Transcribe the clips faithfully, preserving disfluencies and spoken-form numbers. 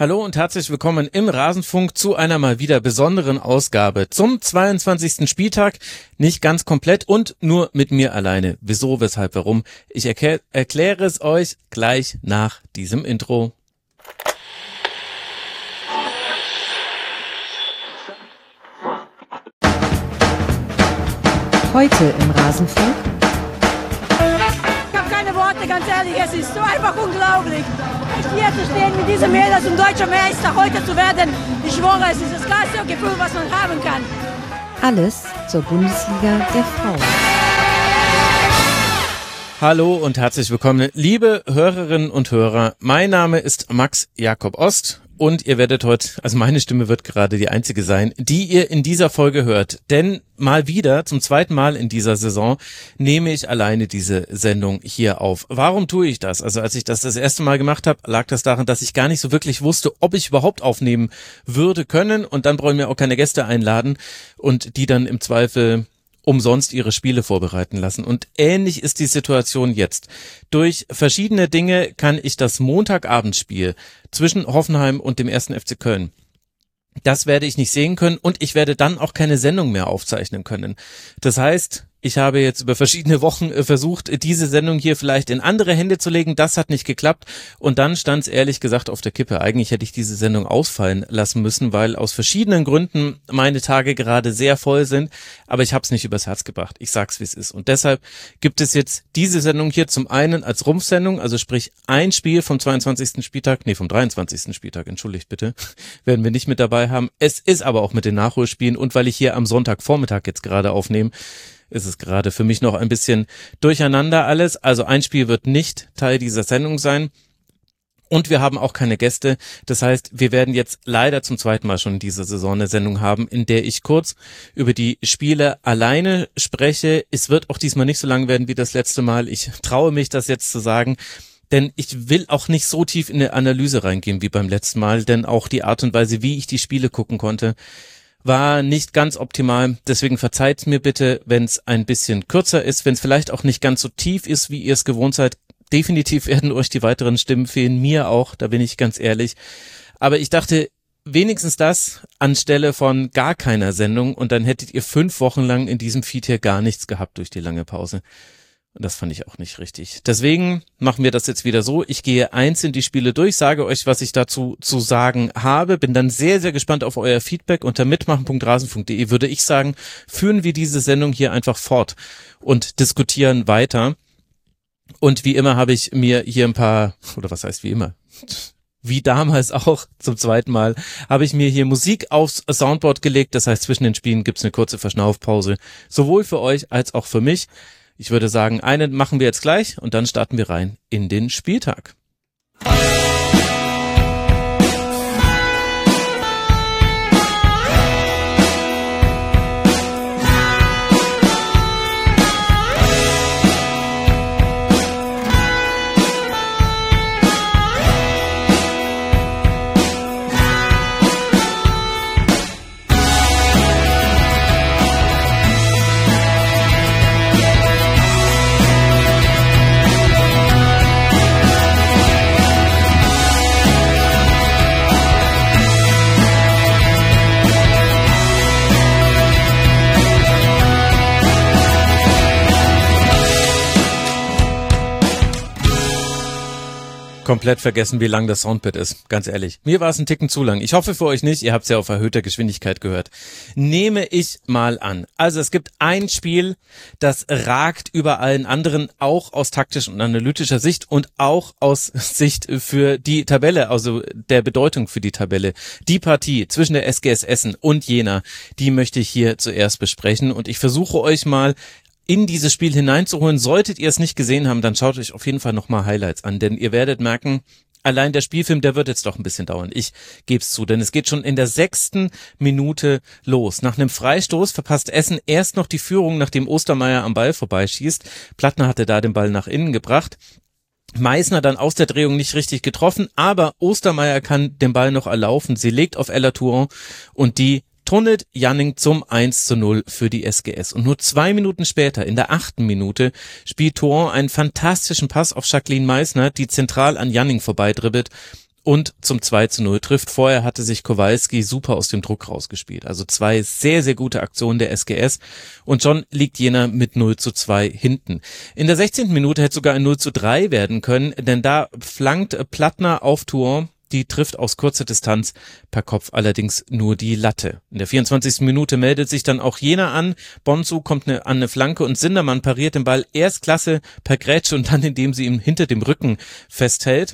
Hallo und herzlich willkommen im Rasenfunk zu einer mal wieder besonderen Ausgabe zum zweiundzwanzigsten Spieltag. Nicht ganz komplett und nur mit mir alleine. Wieso, weshalb, warum? Ich erklär, erkläre es euch gleich nach diesem Intro. Heute im Rasenfunk. Ich habe keine Worte, ganz ehrlich, es ist so einfach unglaublich. Ich hier zu stehen mit diesem Mädels und deutscher Meister heute zu werden, ich schwöre, es ist das geilste Gefühl, was man haben kann. Alles zur Bundesliga der Frauen. Hallo und herzlich willkommen, liebe Hörerinnen und Hörer. Mein Name ist Max Jakob Ost. Und ihr werdet heute, also meine Stimme wird gerade die einzige sein, die ihr in dieser Folge hört. Denn mal wieder, zum zweiten Mal in dieser Saison, nehme ich alleine diese Sendung hier auf. Warum tue ich das? Also als ich das das erste Mal gemacht habe, lag das daran, dass ich gar nicht so wirklich wusste, ob ich überhaupt aufnehmen würde können. Und dann brauche ich mir auch keine Gäste einladen und die dann im Zweifel umsonst ihre Spiele vorbereiten lassen. Und ähnlich ist die Situation jetzt. Durch verschiedene Dinge kann ich das Montagabendspiel zwischen Hoffenheim und dem ersten F C Köln, das werde ich nicht sehen können und ich werde dann auch keine Sendung mehr aufzeichnen können. Das heißt, ich habe jetzt über verschiedene Wochen versucht, diese Sendung hier vielleicht in andere Hände zu legen. Das hat nicht geklappt und dann stand es ehrlich gesagt auf der Kippe. Eigentlich hätte ich diese Sendung ausfallen lassen müssen, weil aus verschiedenen Gründen meine Tage gerade sehr voll sind. Aber ich habe es nicht übers Herz gebracht. Ich sag's, wie es ist. Und deshalb gibt es jetzt diese Sendung hier zum einen als Rumpfsendung, also sprich ein Spiel vom zweiundzwanzigsten Spieltag, nee vom dreiundzwanzigsten Spieltag, entschuldigt bitte, werden wir nicht mit dabei haben. Es ist aber auch mit den Nachholspielen und weil ich hier am Sonntagvormittag jetzt gerade aufnehme, ist es gerade für mich noch ein bisschen durcheinander alles. Also ein Spiel wird nicht Teil dieser Sendung sein. Und wir haben auch keine Gäste. Das heißt, wir werden jetzt leider zum zweiten Mal schon in dieser Saison eine Sendung haben, in der ich kurz über die Spiele alleine spreche. Es wird auch diesmal nicht so lang werden wie das letzte Mal. Ich traue mich, das jetzt zu sagen. Denn ich will auch nicht so tief in eine Analyse reingehen wie beim letzten Mal. Denn auch die Art und Weise, wie ich die Spiele gucken konnte, war nicht ganz optimal, deswegen verzeiht mir bitte, wenn es ein bisschen kürzer ist, wenn es vielleicht auch nicht ganz so tief ist, wie ihr es gewohnt seid. Definitiv werden euch die weiteren Stimmen fehlen, mir auch, da bin ich ganz ehrlich. Aber ich dachte, wenigstens das anstelle von gar keiner Sendung und dann hättet ihr fünf Wochen lang in diesem Feed hier gar nichts gehabt durch die lange Pause. Und das fand ich auch nicht richtig. Deswegen machen wir das jetzt wieder so. Ich gehe einzeln die Spiele durch, sage euch, was ich dazu zu sagen habe. Bin dann sehr, sehr gespannt auf euer Feedback. Unter mitmachen punkt rasen punkt de würde ich sagen, führen wir diese Sendung hier einfach fort und diskutieren weiter. Und wie immer habe ich mir hier ein paar, oder was heißt wie immer, wie damals auch zum zweiten Mal, habe ich mir hier Musik aufs Soundboard gelegt. Das heißt, zwischen den Spielen gibt's eine kurze Verschnaufpause, sowohl für euch als auch für mich. Ich würde sagen, einen machen wir jetzt gleich und dann starten wir rein in den Spieltag. Komplett vergessen, wie lang das Soundpad ist, ganz ehrlich. Mir war es ein Ticken zu lang. Ich hoffe für euch nicht, ihr habt es ja auf erhöhter Geschwindigkeit gehört. Nehme ich mal an. Also es gibt ein Spiel, das ragt über allen anderen, auch aus taktischer und analytischer Sicht und auch aus Sicht für die Tabelle, also der Bedeutung für die Tabelle. Die Partie zwischen der S G S Essen und Jena, die möchte ich hier zuerst besprechen und ich versuche euch mal in dieses Spiel hineinzuholen. Solltet ihr es nicht gesehen haben, dann schaut euch auf jeden Fall nochmal Highlights an, denn ihr werdet merken, allein der Spielfilm, der wird jetzt doch ein bisschen dauern. Ich gebe es zu, denn es geht schon in der sechsten Minute los. Nach einem Freistoß verpasst Essen erst noch die Führung, nachdem Ostermeier am Ball vorbeischießt. Plattner hatte da den Ball nach innen gebracht. Meißner dann aus der Drehung nicht richtig getroffen, aber Ostermeier kann den Ball noch erlaufen. Sie legt auf Ella Touron und die tunnelt Janning zum eins zu null für die S G S. Und nur zwei Minuten später, in der achten Minute, spielt Touron einen fantastischen Pass auf Jacqueline Meißner, die zentral an Janning vorbeidribbelt und zum zwei zu null trifft. Vorher hatte sich Kowalski super aus dem Druck rausgespielt. Also zwei sehr, sehr gute Aktionen der S G S und schon liegt Jena mit null zu zwei hinten. In der sechzehnten Minute hätte sogar ein null zu drei werden können, denn da flankt Plattner auf Thuon. Die trifft aus kurzer Distanz, per Kopf allerdings nur die Latte. In der vierundzwanzigsten Minute meldet sich dann auch Jena an. Bonsu kommt ne, an eine Flanke und Sindermann pariert den Ball erst klasse per Grätsche und dann, indem sie ihn hinter dem Rücken festhält.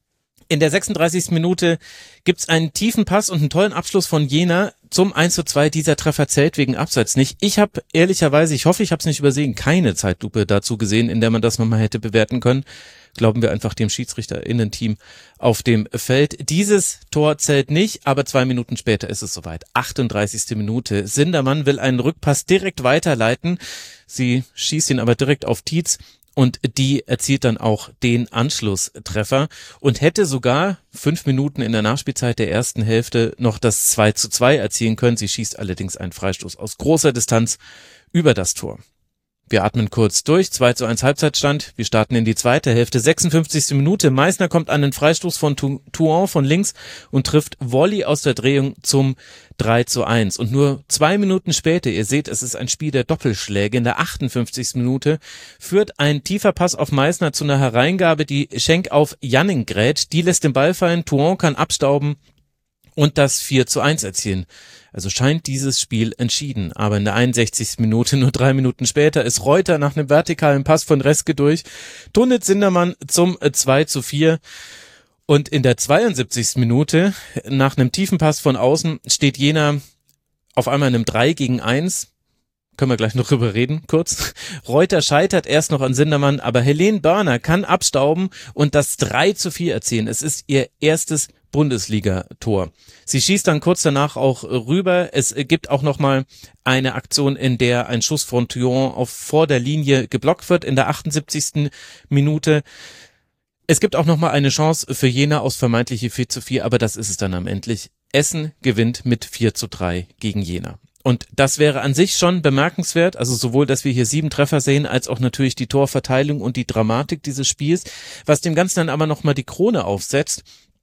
In der sechsunddreißigsten Minute gibt's einen tiefen Pass und einen tollen Abschluss von Jena zum eins zu zwei. Dieser Treffer zählt wegen Abseits nicht. Ich habe ehrlicherweise, ich hoffe, ich habe es nicht übersehen, keine Zeitlupe dazu gesehen, in der man das nochmal hätte bewerten können. Glauben wir einfach dem SchiedsrichterInnen-Team auf dem Feld. Dieses Tor zählt nicht, aber zwei Minuten später ist es soweit. achtunddreißigste Minute. Sindermann will einen Rückpass direkt weiterleiten. Sie schießt ihn aber direkt auf Tietz und die erzielt dann auch den Anschlusstreffer und hätte sogar fünf Minuten in der Nachspielzeit der ersten Hälfte noch das zwei zu zwei erzielen können. Sie schießt allerdings einen Freistoß aus großer Distanz über das Tor. Wir atmen kurz durch, zwei zu eins Halbzeitstand, wir starten in die zweite Hälfte, sechsundfünfzigste Minute, Meissner kommt an den Freistoß von Thuon von links und trifft Volley aus der Drehung zum drei zu eins. Und nur zwei Minuten später, ihr seht, es ist ein Spiel der Doppelschläge, in der achtundfünfzigsten Minute führt ein tiefer Pass auf Meissner zu einer Hereingabe, die Schenk auf Janning grätscht, die lässt den Ball fallen, Thuon kann abstauben und das vier zu eins erzielen. Also scheint dieses Spiel entschieden. Aber in der einundsechzigsten Minute, nur drei Minuten später, ist Reuter nach einem vertikalen Pass von Reske durch, tunnelt Sindermann zum zwei zu vier. Und in der zweiundsiebzigsten Minute, nach einem tiefen Pass von außen, steht Jena auf einmal in einem drei gegen eins. Können wir gleich noch drüber reden, kurz. Reuter scheitert erst noch an Sindermann, aber Helene Börner kann abstauben und das drei zu vier erzielen. Es ist ihr erstes Bundesliga-Tor. Sie schießt dann kurz danach auch rüber. Es gibt auch nochmal eine Aktion, in der ein Schuss von Thuon auf vor der Linie geblockt wird in der achtundsiebzigsten Minute. Es gibt auch nochmal eine Chance für Jena aus vermeintliche vier zu vier, aber das ist es dann am Ende. Essen gewinnt mit vier zu drei gegen Jena. Und das wäre an sich schon bemerkenswert, also sowohl, dass wir hier sieben Treffer sehen, als auch natürlich die Torverteilung und die Dramatik dieses Spiels. Was dem Ganzen dann aber nochmal die Krone aufsetzt,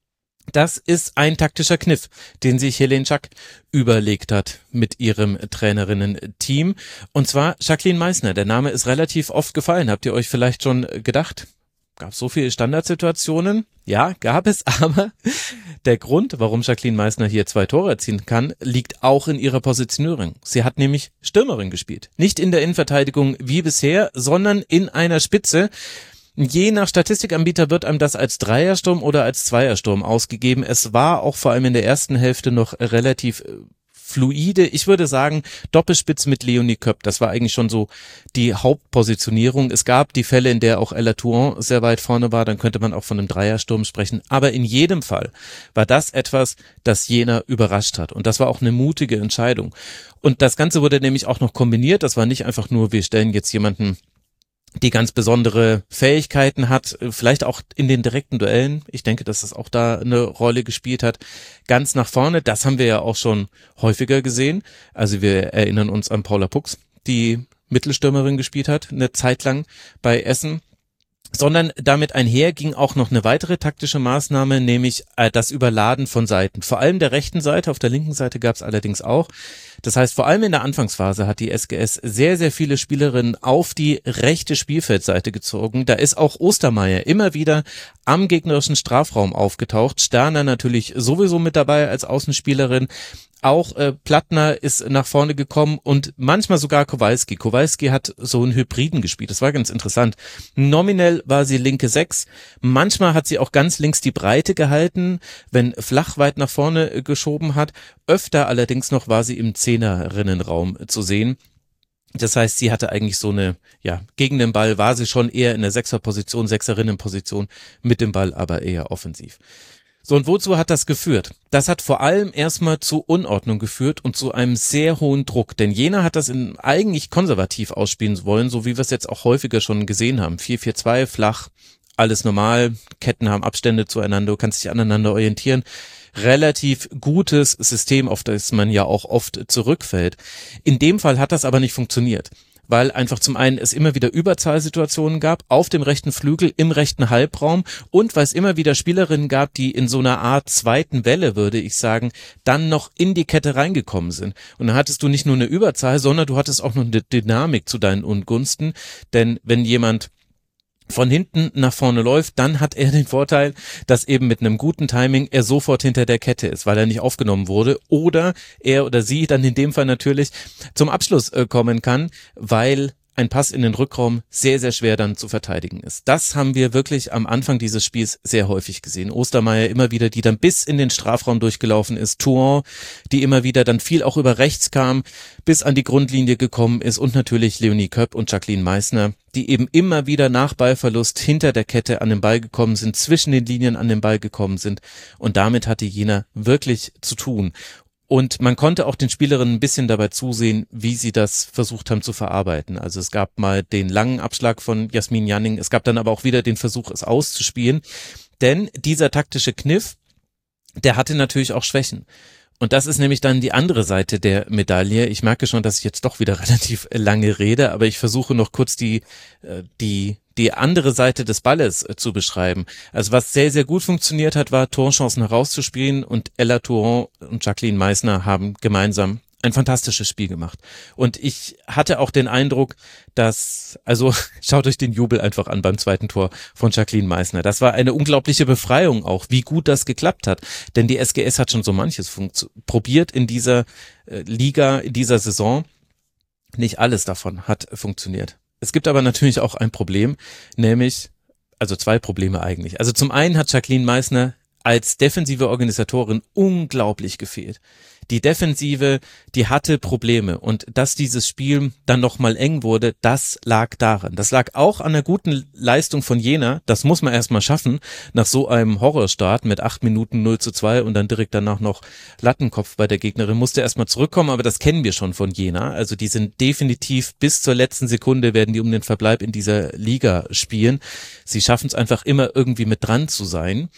das ist ein taktischer Kniff, den sich Helene Schack überlegt hat mit ihrem Trainerinnen-Team. Und zwar Jacqueline Meissner. Der Name ist relativ oft gefallen. Habt ihr euch vielleicht schon gedacht? Gab es so viele Standardsituationen? Ja, gab es, aber der Grund, warum Jacqueline Meissner hier zwei Tore erzielen kann, liegt auch in ihrer Positionierung. Sie hat nämlich Stürmerin gespielt. Nicht in der Innenverteidigung wie bisher, sondern in einer Spitze. Je nach Statistikanbieter wird einem das als Dreiersturm oder als Zweiersturm ausgegeben. Es war auch vor allem in der ersten Hälfte noch relativ fluide. Ich würde sagen, Doppelspitz mit Leonie Köpp. Das war eigentlich schon so die Hauptpositionierung. Es gab die Fälle, in der auch Ella Thuon sehr weit vorne war. Dann könnte man auch von einem Dreiersturm sprechen. Aber in jedem Fall war das etwas, das Jena überrascht hat. Und das war auch eine mutige Entscheidung. Und das Ganze wurde nämlich auch noch kombiniert. Das war nicht einfach nur, wir stellen jetzt jemanden, die ganz besondere Fähigkeiten hat, vielleicht auch in den direkten Duellen. Ich denke, dass das auch da eine Rolle gespielt hat. Ganz nach vorne, das haben wir ja auch schon häufiger gesehen. Also wir erinnern uns an Paula Pux, die Mittelstürmerin gespielt hat, eine Zeit lang bei Essen. Sondern damit einher ging auch noch eine weitere taktische Maßnahme, nämlich äh, das Überladen von Seiten. Vor allem der rechten Seite, auf der linken Seite gab es allerdings auch. Das heißt, vor allem in der Anfangsphase hat die S G S sehr, sehr viele Spielerinnen auf die rechte Spielfeldseite gezogen. Da ist auch Ostermeier immer wieder am gegnerischen Strafraum aufgetaucht. Sterner natürlich sowieso mit dabei als Außenspielerin. Auch äh, Plattner ist nach vorne gekommen und manchmal sogar Kowalski. Kowalski hat so einen Hybriden gespielt. Das war ganz interessant. Nominell war sie linke Sechs. Manchmal hat sie auch ganz links die Breite gehalten, wenn Flach weit nach vorne äh, geschoben hat. Öfter allerdings noch war sie im Zehnerinnenraum zu sehen. Das heißt, sie hatte eigentlich so eine, ja, gegen den Ball war sie schon eher in der Sechserposition, Sechserinnenposition, mit dem Ball aber eher offensiv. So, und wozu hat das geführt? Das hat vor allem erstmal zu Unordnung geführt und zu einem sehr hohen Druck. Denn Jena hat das in eigentlich konservativ ausspielen wollen, so wie wir es jetzt auch häufiger schon gesehen haben. vier vier zwei, flach, alles normal, Ketten haben Abstände zueinander, du kannst dich aneinander orientieren. Relativ gutes System, auf das man ja auch oft zurückfällt. In dem Fall hat das aber nicht funktioniert. weil einfach zum einen es immer wieder Überzahlsituationen gab, auf dem rechten Flügel, im rechten Halbraum und weil es immer wieder Spielerinnen gab, die in so einer Art zweiten Welle, würde ich sagen, dann noch in die Kette reingekommen sind. Und dann hattest du nicht nur eine Überzahl, sondern du hattest auch noch eine Dynamik zu deinen Ungunsten, denn wenn jemand von hinten nach vorne läuft, dann hat er den Vorteil, dass eben mit einem guten Timing er sofort hinter der Kette ist, weil er nicht aufgenommen wurde oder er oder sie dann in dem Fall natürlich zum Abschluss äh, kommen kann, weil ein Pass in den Rückraum sehr, sehr schwer dann zu verteidigen ist. Das haben wir wirklich am Anfang dieses Spiels sehr häufig gesehen. Ostermeier immer wieder, die dann bis in den Strafraum durchgelaufen ist. Thuon, die immer wieder dann viel auch über rechts kam, bis an die Grundlinie gekommen ist. Und natürlich Leonie Köpp und Jacqueline Meissner, die eben immer wieder nach Ballverlust hinter der Kette an den Ball gekommen sind, zwischen den Linien an den Ball gekommen sind. Und damit hatte Jena wirklich zu tun. Und man konnte auch den Spielerinnen ein bisschen dabei zusehen, wie sie das versucht haben zu verarbeiten. Also es gab mal den langen Abschlag von Jasmin Janning, es gab dann aber auch wieder den Versuch, es auszuspielen. Denn dieser taktische Kniff, der hatte natürlich auch Schwächen. Und das ist nämlich dann die andere Seite der Medaille. Ich merke schon, dass ich jetzt doch wieder relativ lange rede, aber ich versuche noch kurz die, die, die andere Seite des Balles zu beschreiben. Also was sehr, sehr gut funktioniert hat, war Torchancen herauszuspielen und Ella Thuon und Jacqueline Meissner haben gemeinsam ein fantastisches Spiel gemacht. Und ich hatte auch den Eindruck, dass, also schaut euch den Jubel einfach an beim zweiten Tor von Jacqueline Meissner. Das war eine unglaubliche Befreiung auch, wie gut das geklappt hat. Denn die S G S hat schon so manches funktio- probiert in dieser äh, Liga, in dieser Saison. Nicht alles davon hat funktioniert. Es gibt aber natürlich auch ein Problem, nämlich, also zwei Probleme eigentlich. Also zum einen hat Jacqueline Meissner als defensive Organisatorin unglaublich gefehlt. Die Defensive, die hatte Probleme und dass dieses Spiel dann nochmal eng wurde, das lag daran. Das lag auch an der guten Leistung von Jena, das muss man erstmal schaffen, nach so einem Horrorstart mit acht Minuten null zu zwei und dann direkt danach noch Lattenkopf bei der Gegnerin, musste erstmal zurückkommen, aber das kennen wir schon von Jena. Also die sind definitiv bis zur letzten Sekunde werden die um den Verbleib in dieser Liga spielen. Sie schaffen es einfach immer irgendwie mit dran zu sein.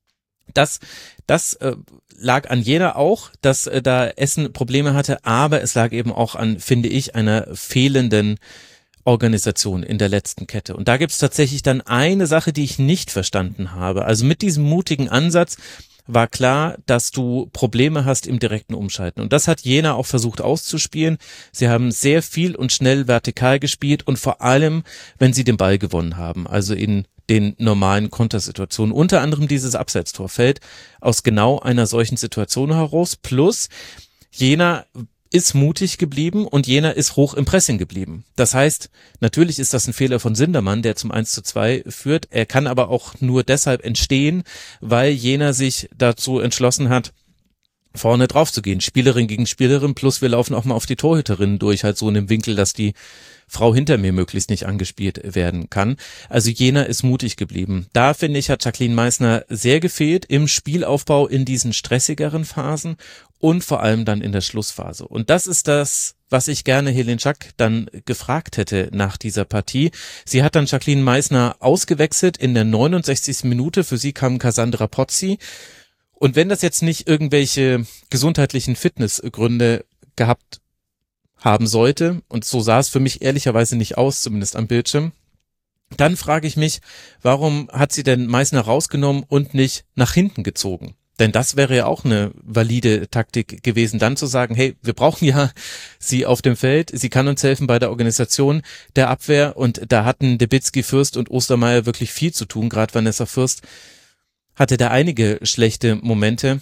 Das, das äh, lag an Jena auch, dass äh, da Essen Probleme hatte, aber es lag eben auch an, finde ich, einer fehlenden Organisation in der letzten Kette. Und da gibt's tatsächlich dann eine Sache, die ich nicht verstanden habe. Also mit diesem mutigen Ansatz war klar, dass du Probleme hast im direkten Umschalten. Und das hat Jena auch versucht auszuspielen. Sie haben sehr viel und schnell vertikal gespielt und vor allem, wenn sie den Ball gewonnen haben, also in den normalen Kontersituationen. Unter anderem dieses Abseitstor fällt aus genau einer solchen Situation heraus. Plus Jena ist mutig geblieben und Jena ist hoch im Pressing geblieben. Das heißt, natürlich ist das ein Fehler von Sindermann, der zum eins zu zwei führt. Er kann aber auch nur deshalb entstehen, weil Jena sich dazu entschlossen hat, vorne drauf zu gehen. Spielerin gegen Spielerin, plus wir laufen auch mal auf die Torhüterinnen durch, halt so in dem Winkel, dass die Frau hinter mir möglichst nicht angespielt werden kann. Also Jena ist mutig geblieben. Da, finde ich, hat Jacqueline Meissner sehr gefehlt im Spielaufbau in diesen stressigeren Phasen und vor allem dann in der Schlussphase. Und das ist das, was ich gerne Helene Schack dann gefragt hätte nach dieser Partie. Sie hat dann Jacqueline Meissner ausgewechselt in der neunundsechzigsten Minute. Für sie kam Cassandra Pozzi. Und wenn das jetzt nicht irgendwelche gesundheitlichen Fitnessgründe gehabt haben sollte, und so sah es für mich ehrlicherweise nicht aus, zumindest am Bildschirm, dann frage ich mich, warum hat sie denn Meissner rausgenommen und nicht nach hinten gezogen? Denn das wäre ja auch eine valide Taktik gewesen, dann zu sagen, hey, wir brauchen ja sie auf dem Feld, sie kann uns helfen bei der Organisation der Abwehr, und da hatten Debitzky, Fürst und Ostermeier wirklich viel zu tun, gerade Vanessa Fürst hatte da einige schlechte Momente.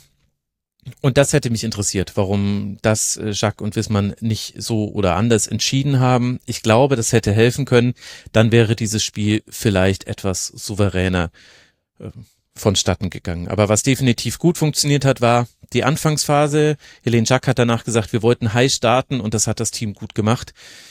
Und das hätte mich interessiert, warum das Jacques und Wissmann nicht so oder anders entschieden haben. Ich glaube, das hätte helfen können. Dann wäre dieses Spiel vielleicht etwas souveräner äh, vonstatten gegangen. Aber was definitiv gut funktioniert hat, war die Anfangsphase. Helene Schack hat danach gesagt, wir wollten high starten, und das hat das Team gut gemacht.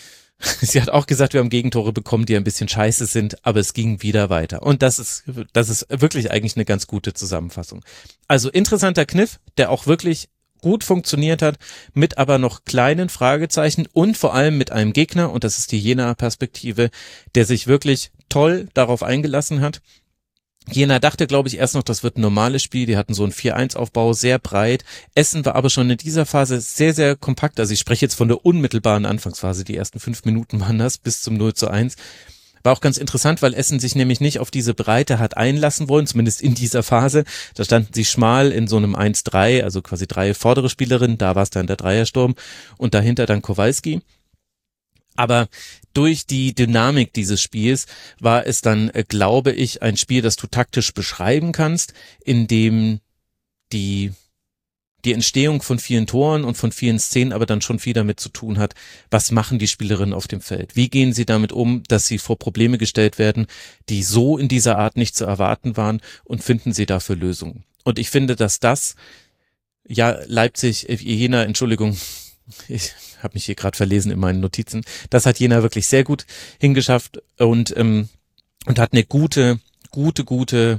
Sie hat auch gesagt, wir haben Gegentore bekommen, die ein bisschen scheiße sind, aber es ging wieder weiter. Und das ist, das ist wirklich eigentlich eine ganz gute Zusammenfassung. Also interessanter Kniff, der auch wirklich gut funktioniert hat, mit aber noch kleinen Fragezeichen und vor allem mit einem Gegner, und das ist die Jena-Perspektive, der sich wirklich toll darauf eingelassen hat, Jena dachte, glaube ich, erst noch, das wird ein normales Spiel. Die hatten so einen vier eins Aufbau, sehr breit. Essen war aber schon in dieser Phase sehr, sehr kompakt. Also ich spreche jetzt von der unmittelbaren Anfangsphase. Die ersten fünf Minuten waren das bis zum null zu eins. War auch ganz interessant, weil Essen sich nämlich nicht auf diese Breite hat einlassen wollen, zumindest in dieser Phase. Da standen sie schmal in so einem eins drei, also quasi drei vordere Spielerinnen. Da war es dann der Dreiersturm und dahinter dann Kowalski. Aber durch die Dynamik dieses Spiels war es dann, äh, glaube ich, ein Spiel, das du taktisch beschreiben kannst, in dem die die Entstehung von vielen Toren und von vielen Szenen aber dann schon viel damit zu tun hat, was machen die Spielerinnen auf dem Feld? Wie gehen sie damit um, dass sie vor Probleme gestellt werden, die so in dieser Art nicht zu erwarten waren, und finden sie dafür Lösungen? Und ich finde, dass das, ja, Leipzig, Jena, Entschuldigung, ich habe mich hier gerade verlesen in meinen Notizen, das hat Jena wirklich sehr gut hingeschafft und ähm, und hat eine gute, gute, gute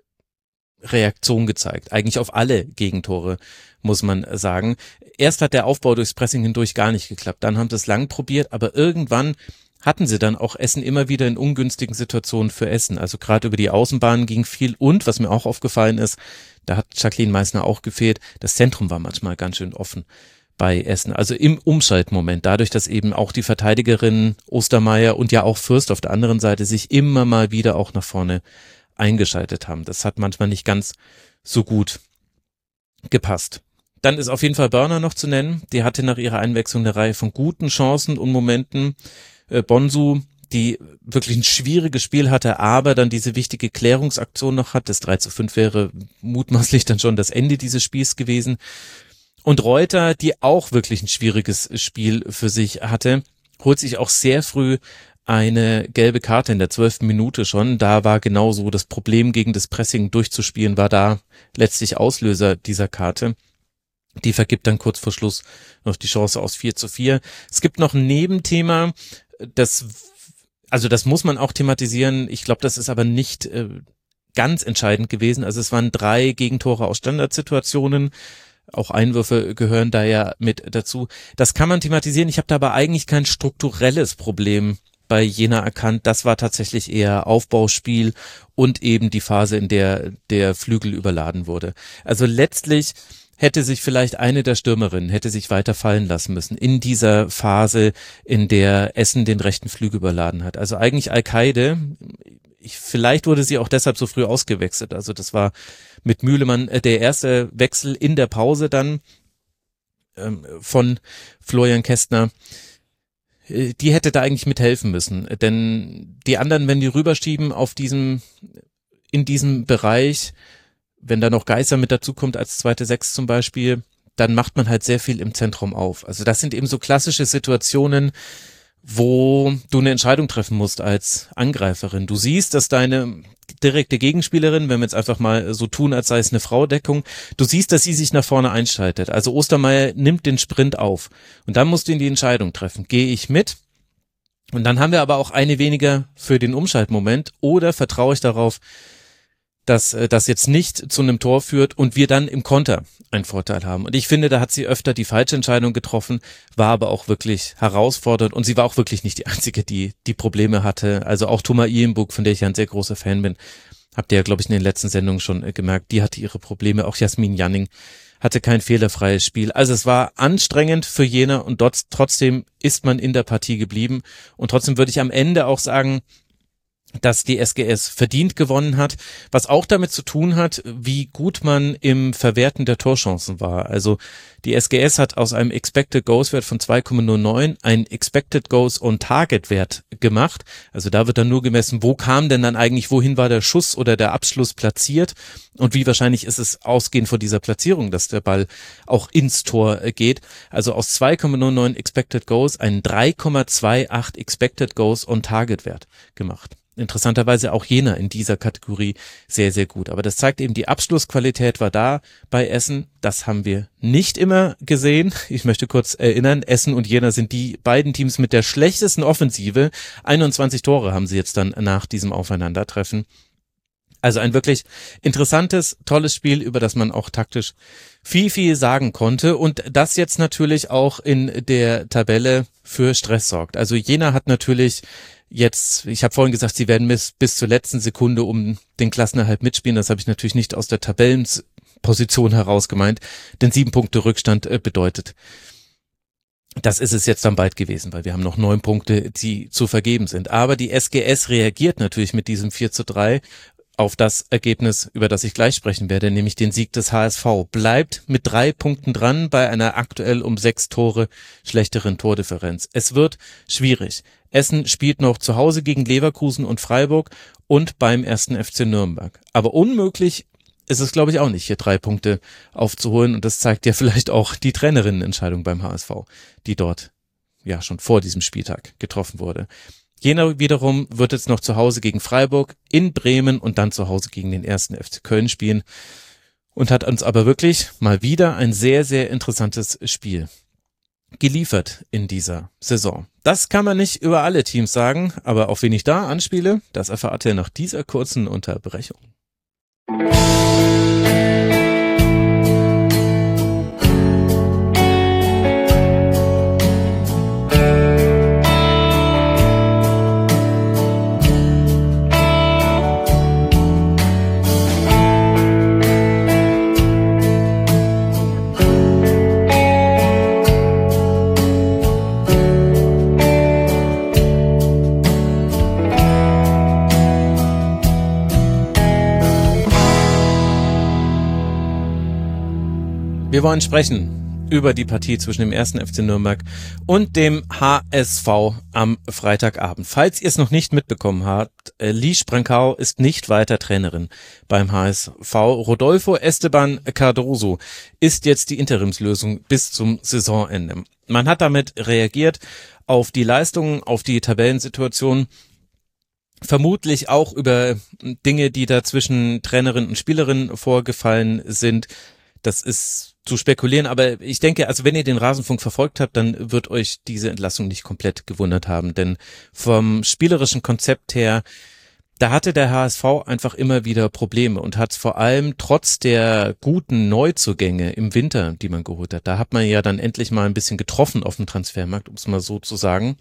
Reaktion gezeigt. Eigentlich auf alle Gegentore, muss man sagen. Erst hat der Aufbau durchs Pressing hindurch gar nicht geklappt. Dann haben sie es lang probiert, aber irgendwann hatten sie dann auch Essen immer wieder in ungünstigen Situationen für Essen. Also gerade über die Außenbahn ging viel, und was mir auch aufgefallen ist, da hat Jacqueline Meissner auch gefehlt, das Zentrum war manchmal ganz schön offen bei Essen, also im Umschaltmoment, dadurch, dass eben auch die Verteidigerinnen Ostermeier und ja auch Fürst auf der anderen Seite sich immer mal wieder auch nach vorne eingeschaltet haben. Das hat manchmal nicht ganz so gut gepasst. Dann ist auf jeden Fall Börner noch zu nennen. Die hatte nach ihrer Einwechslung eine Reihe von guten Chancen und Momenten. Äh, Bonsu, die wirklich ein schwieriges Spiel hatte, aber dann diese wichtige Klärungsaktion noch hat. Das drei zu fünf wäre mutmaßlich dann schon das Ende dieses Spiels gewesen. Und Reuter, die auch wirklich ein schwieriges Spiel für sich hatte, holt sich auch sehr früh eine gelbe Karte in der zwölften Minute schon. Da war genauso das Problem, gegen das Pressing durchzuspielen, war da letztlich Auslöser dieser Karte. Die vergibt dann kurz vor Schluss noch die Chance aus vier zu vier. Es gibt noch ein Nebenthema, das, also das muss man auch thematisieren. Ich glaube, das ist aber nicht äh, ganz entscheidend gewesen. Also es waren drei Gegentore aus Standardsituationen. Auch Einwürfe gehören da ja mit dazu. Das kann man thematisieren. Ich habe da aber eigentlich kein strukturelles Problem bei Jena erkannt. Das war tatsächlich eher Aufbauspiel und eben die Phase, in der der Flügel überladen wurde. Also letztlich hätte sich vielleicht eine der Stürmerinnen, hätte sich weiter fallen lassen müssen in dieser Phase, in der Essen den rechten Flügel überladen hat. Also eigentlich Al-Kaide, ich, vielleicht wurde sie auch deshalb so früh ausgewechselt. Also das war mit Mühlemann äh, der erste Wechsel in der Pause dann ähm, von Florian Kästner. Die hätte da eigentlich mithelfen müssen, denn die anderen, wenn die rüberschieben auf diesem, in diesem Bereich, wenn da noch Geißer mit dazukommt als zweite Sechs zum Beispiel, dann macht man halt sehr viel im Zentrum auf. Also das sind eben so klassische Situationen, wo du eine Entscheidung treffen musst als Angreiferin. Du siehst, dass deine direkte Gegenspielerin, wenn wir jetzt einfach mal so tun, als sei es eine Fraudeckung, du siehst, dass sie sich nach vorne einschaltet. Also Ostermeier nimmt den Sprint auf und dann musst du in die Entscheidung treffen. Gehe ich mit? Und dann haben wir aber auch eine weniger für den Umschaltmoment, oder vertraue ich darauf, dass das jetzt nicht zu einem Tor führt und wir dann im Konter einen Vorteil haben. Und ich finde, da hat sie öfter die falsche Entscheidung getroffen, war aber auch wirklich herausfordernd, und sie war auch wirklich nicht die Einzige, die die Probleme hatte. Also auch Thomas Ienburg, von der ich ja ein sehr großer Fan bin, habt ihr ja, glaube ich, in den letzten Sendungen schon gemerkt, die hatte ihre Probleme. Auch Jasmin Janning hatte kein fehlerfreies Spiel. Also es war anstrengend für Jena, und dort trotzdem ist man in der Partie geblieben. Und trotzdem würde ich am Ende auch sagen, dass die S G S verdient gewonnen hat, was auch damit zu tun hat, wie gut man im Verwerten der Torchancen war. Also die S G S hat aus einem Expected Goals Wert von zwei Komma null neun einen Expected Goals on Target Wert gemacht. Also da wird dann nur gemessen, wo kam denn dann eigentlich, wohin war der Schuss oder der Abschluss platziert, und wie wahrscheinlich ist es ausgehend von dieser Platzierung, dass der Ball auch ins Tor geht. Also aus zwei Komma null neun Expected Goals einen drei Komma achtundzwanzig Expected Goals on Target Wert gemacht. Interessanterweise auch Jena in dieser Kategorie sehr, sehr gut. Aber das zeigt eben, die Abschlussqualität war da bei Essen. Das haben wir nicht immer gesehen. Ich möchte kurz erinnern, Essen und Jena sind die beiden Teams mit der schlechtesten Offensive. einundzwanzig Tore haben sie jetzt dann nach diesem Aufeinandertreffen. Also ein wirklich interessantes, tolles Spiel, über das man auch taktisch viel, viel sagen konnte, und das jetzt natürlich auch in der Tabelle für Stress sorgt. Also Jena hat natürlich jetzt, ich habe vorhin gesagt, sie werden bis, bis zur letzten Sekunde um den Klassenerhalt mitspielen. Das habe ich natürlich nicht aus der Tabellenposition heraus gemeint, denn sieben Punkte Rückstand äh, bedeutet, das ist es jetzt dann bald gewesen, weil wir haben noch neun Punkte, die zu vergeben sind. Aber die S G S reagiert natürlich mit diesem vier zu drei auf das Ergebnis, über das ich gleich sprechen werde, nämlich den Sieg des H S V. Bleibt mit drei Punkten dran bei einer aktuell um sechs Tore schlechteren Tordifferenz. Es wird schwierig. Essen spielt noch zu Hause gegen Leverkusen und Freiburg und beim ersten F C Nürnberg. Aber unmöglich ist es, glaube ich, auch nicht, hier drei Punkte aufzuholen. Und das zeigt ja vielleicht auch die Trainerinnenentscheidung beim H S V, die dort ja schon vor diesem Spieltag getroffen wurde. Jena wiederum wird jetzt noch zu Hause gegen Freiburg, in Bremen und dann zu Hause gegen den ersten F C Köln spielen und hat uns aber wirklich mal wieder ein sehr, sehr interessantes Spiel geliefert in dieser Saison. Das kann man nicht über alle Teams sagen, aber auf wen ich da anspiele, das erfahrt ihr nach dieser kurzen Unterbrechung. Wir wollen sprechen über die Partie zwischen dem ersten F C Nürnberg und dem H S V am Freitagabend. Falls ihr es noch nicht mitbekommen habt, Lis Brancao ist nicht weiter Trainerin beim H S V. Rodolfo Esteban Cardoso ist jetzt die Interimslösung bis zum Saisonende. Man hat damit reagiert auf die Leistungen, auf die Tabellensituation, vermutlich auch über Dinge, die da zwischen Trainerin und Spielerin vorgefallen sind. Das ist zu spekulieren, aber ich denke, also wenn ihr den Rasenfunk verfolgt habt, dann wird euch diese Entlassung nicht komplett gewundert haben, denn vom spielerischen Konzept her, da hatte der H S V einfach immer wieder Probleme und hat vor allem trotz der guten Neuzugänge im Winter, die man geholt hat, da hat man ja dann endlich mal ein bisschen getroffen auf dem Transfermarkt, um es mal so zu sagen.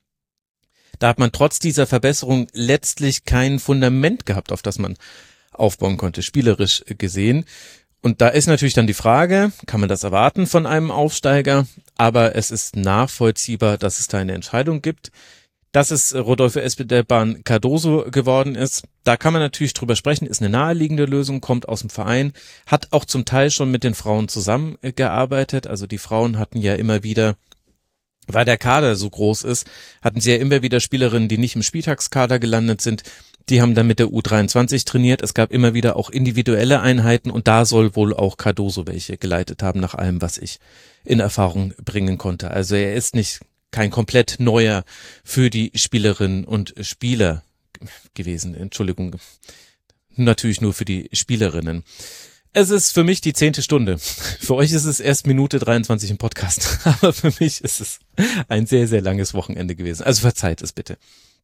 Da hat man trotz dieser Verbesserung letztlich kein Fundament gehabt, auf das man aufbauen konnte, spielerisch gesehen. Und da ist natürlich dann die Frage, kann man das erwarten von einem Aufsteiger? Aber es ist nachvollziehbar, dass es da eine Entscheidung gibt. Dass es Rodolfo Esteban Cardoso geworden ist, da kann man natürlich drüber sprechen, ist eine naheliegende Lösung, kommt aus dem Verein, hat auch zum Teil schon mit den Frauen zusammengearbeitet. Also die Frauen hatten ja immer wieder, weil der Kader so groß ist, hatten sie ja immer wieder Spielerinnen, die nicht im Spieltagskader gelandet sind. Die haben dann mit der U dreiundzwanzig trainiert. Es gab immer wieder auch individuelle Einheiten und da soll wohl auch Cardoso welche geleitet haben, nach allem, was ich in Erfahrung bringen konnte. Also er ist nicht kein komplett neuer für die Spielerinnen und Spieler gewesen. Entschuldigung, natürlich nur für die Spielerinnen. Es ist für mich die zehnte Stunde. Für euch ist es erst Minute dreiundzwanzig im Podcast, aber für mich ist es ein sehr, sehr langes Wochenende gewesen. Also verzeiht es bitte.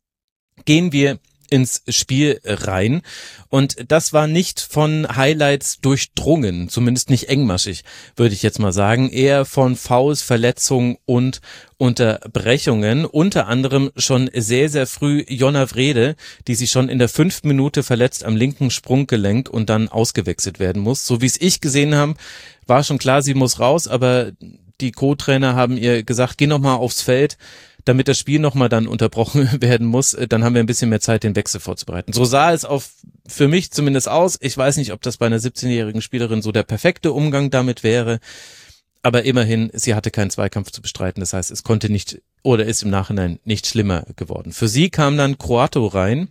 Gehen wir ins Spiel rein und das war nicht von Highlights durchdrungen, zumindest nicht engmaschig, würde ich jetzt mal sagen, eher von Fouls, Verletzungen und Unterbrechungen, unter anderem schon sehr, sehr früh Jonna Wrede, die sich schon in der fünften Minute verletzt am linken Sprunggelenk und dann ausgewechselt werden muss. So wie es ich gesehen habe, war schon klar, sie muss raus, aber die Co-Trainer haben ihr gesagt, geh nochmal aufs Feld, damit das Spiel nochmal dann unterbrochen werden muss, dann haben wir ein bisschen mehr Zeit, den Wechsel vorzubereiten. So sah es auf, für mich zumindest aus. Ich weiß nicht, ob das bei einer siebzehnjährigen Spielerin so der perfekte Umgang damit wäre, aber immerhin, sie hatte keinen Zweikampf zu bestreiten. Das heißt, es konnte nicht oder ist im Nachhinein nicht schlimmer geworden. Für sie kam dann Croato rein.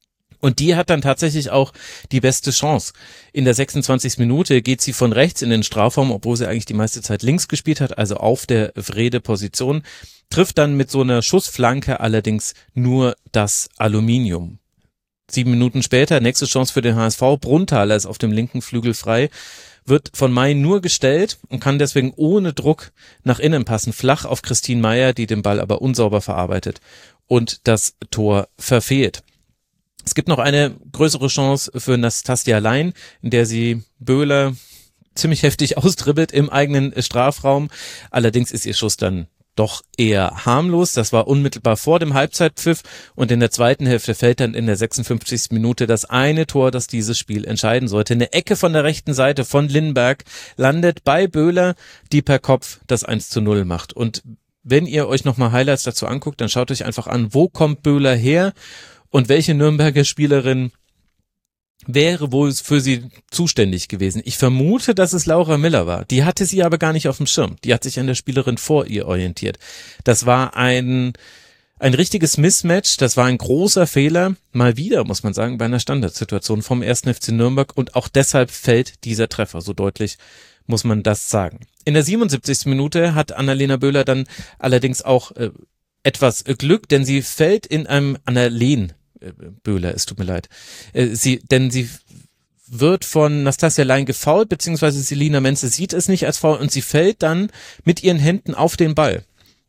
Und die hat dann tatsächlich auch die beste Chance. In der sechsundzwanzigsten Minute geht sie von rechts in den Strafraum, obwohl sie eigentlich die meiste Zeit links gespielt hat, also auf der Wrede-Position, trifft dann mit so einer Schussflanke allerdings nur das Aluminium. Sieben Minuten später, nächste Chance für den H S V, Brunthaler ist auf dem linken Flügel frei, wird von May nur gestellt und kann deswegen ohne Druck nach innen passen, flach auf Christine Meyer, die den Ball aber unsauber verarbeitet und das Tor verfehlt. Es gibt noch eine größere Chance für Nastasia Lein, in der sie Böhler ziemlich heftig austribbelt im eigenen Strafraum. Allerdings ist ihr Schuss dann doch eher harmlos. Das war unmittelbar vor dem Halbzeitpfiff und in der zweiten Hälfte fällt dann in der sechsundfünfzigsten Minute das eine Tor, das dieses Spiel entscheiden sollte. Eine Ecke von der rechten Seite von Lindberg landet bei Böhler, die per Kopf das eins zu null macht. Und wenn ihr euch nochmal Highlights dazu anguckt, dann schaut euch einfach an, wo kommt Böhler her und welche Nürnberger Spielerin wäre wohl für sie zuständig gewesen. Ich vermute, dass es Laura Miller war. Die hatte sie aber gar nicht auf dem Schirm. Die hat sich an der Spielerin vor ihr orientiert. Das war ein ein richtiges Mismatch. Das war ein großer Fehler. Mal wieder, muss man sagen, bei einer Standardsituation vom ersten F C Nürnberg. Und auch deshalb fällt dieser Treffer. So deutlich muss man das sagen. In der siebenundsiebzigsten Minute hat Annalena Böhler dann allerdings auch äh, etwas Glück, denn sie fällt in einem Annalen Böhler, es tut mir leid. Sie, denn sie wird von Nastasia Lein gefoult, beziehungsweise Selina Menze sieht es nicht als Foul und sie fällt dann mit ihren Händen auf den Ball.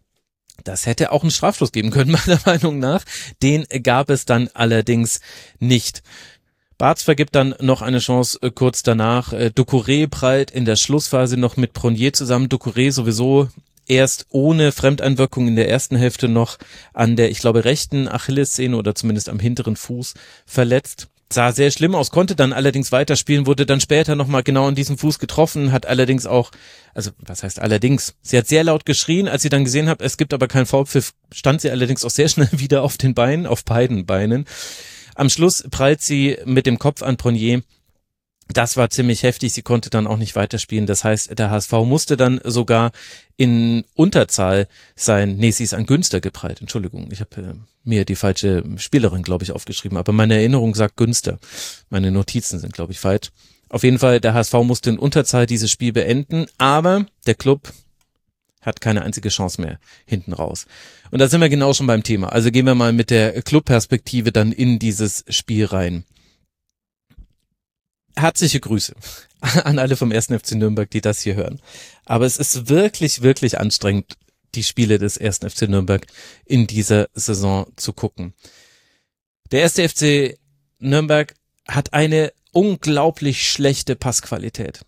Das hätte auch einen Strafstoß geben können, meiner Meinung nach. Den gab es dann allerdings nicht. Bartz vergibt dann noch eine Chance äh, kurz danach. Äh, Doucouré prallt in der Schlussphase noch mit Pronier zusammen. Doucouré sowieso erst ohne Fremdeinwirkung in der ersten Hälfte noch an der, ich glaube, rechten Achillessehne oder zumindest am hinteren Fuß verletzt. Sah sehr schlimm aus, konnte dann allerdings weiterspielen, wurde dann später nochmal genau an diesem Fuß getroffen, hat allerdings auch, also was heißt allerdings, sie hat sehr laut geschrien, als sie dann gesehen hat, es gibt aber keinen Foulpfiff, stand sie allerdings auch sehr schnell wieder auf den Beinen, auf beiden Beinen. Am Schluss prallt sie mit dem Kopf an Pronier. Das war ziemlich heftig, sie konnte dann auch nicht weiterspielen. Das heißt, der H S V musste dann sogar in Unterzahl sein. Nee, sie ist an Günster geprallt. Entschuldigung, ich habe äh, mir die falsche Spielerin, glaube ich, aufgeschrieben. Aber meine Erinnerung sagt Günster. Meine Notizen sind, glaube ich, falsch. Auf jeden Fall, der H S V musste in Unterzahl dieses Spiel beenden. Aber der Club hat keine einzige Chance mehr hinten raus. Und da sind wir genau schon beim Thema. Also gehen wir mal mit der Clubperspektive dann in dieses Spiel rein. Herzliche Grüße an alle vom ersten F C Nürnberg, die das hier hören. Aber es ist wirklich, wirklich anstrengend, die Spiele des ersten F C Nürnberg in dieser Saison zu gucken. Der erste F C Nürnberg hat eine unglaublich schlechte Passqualität.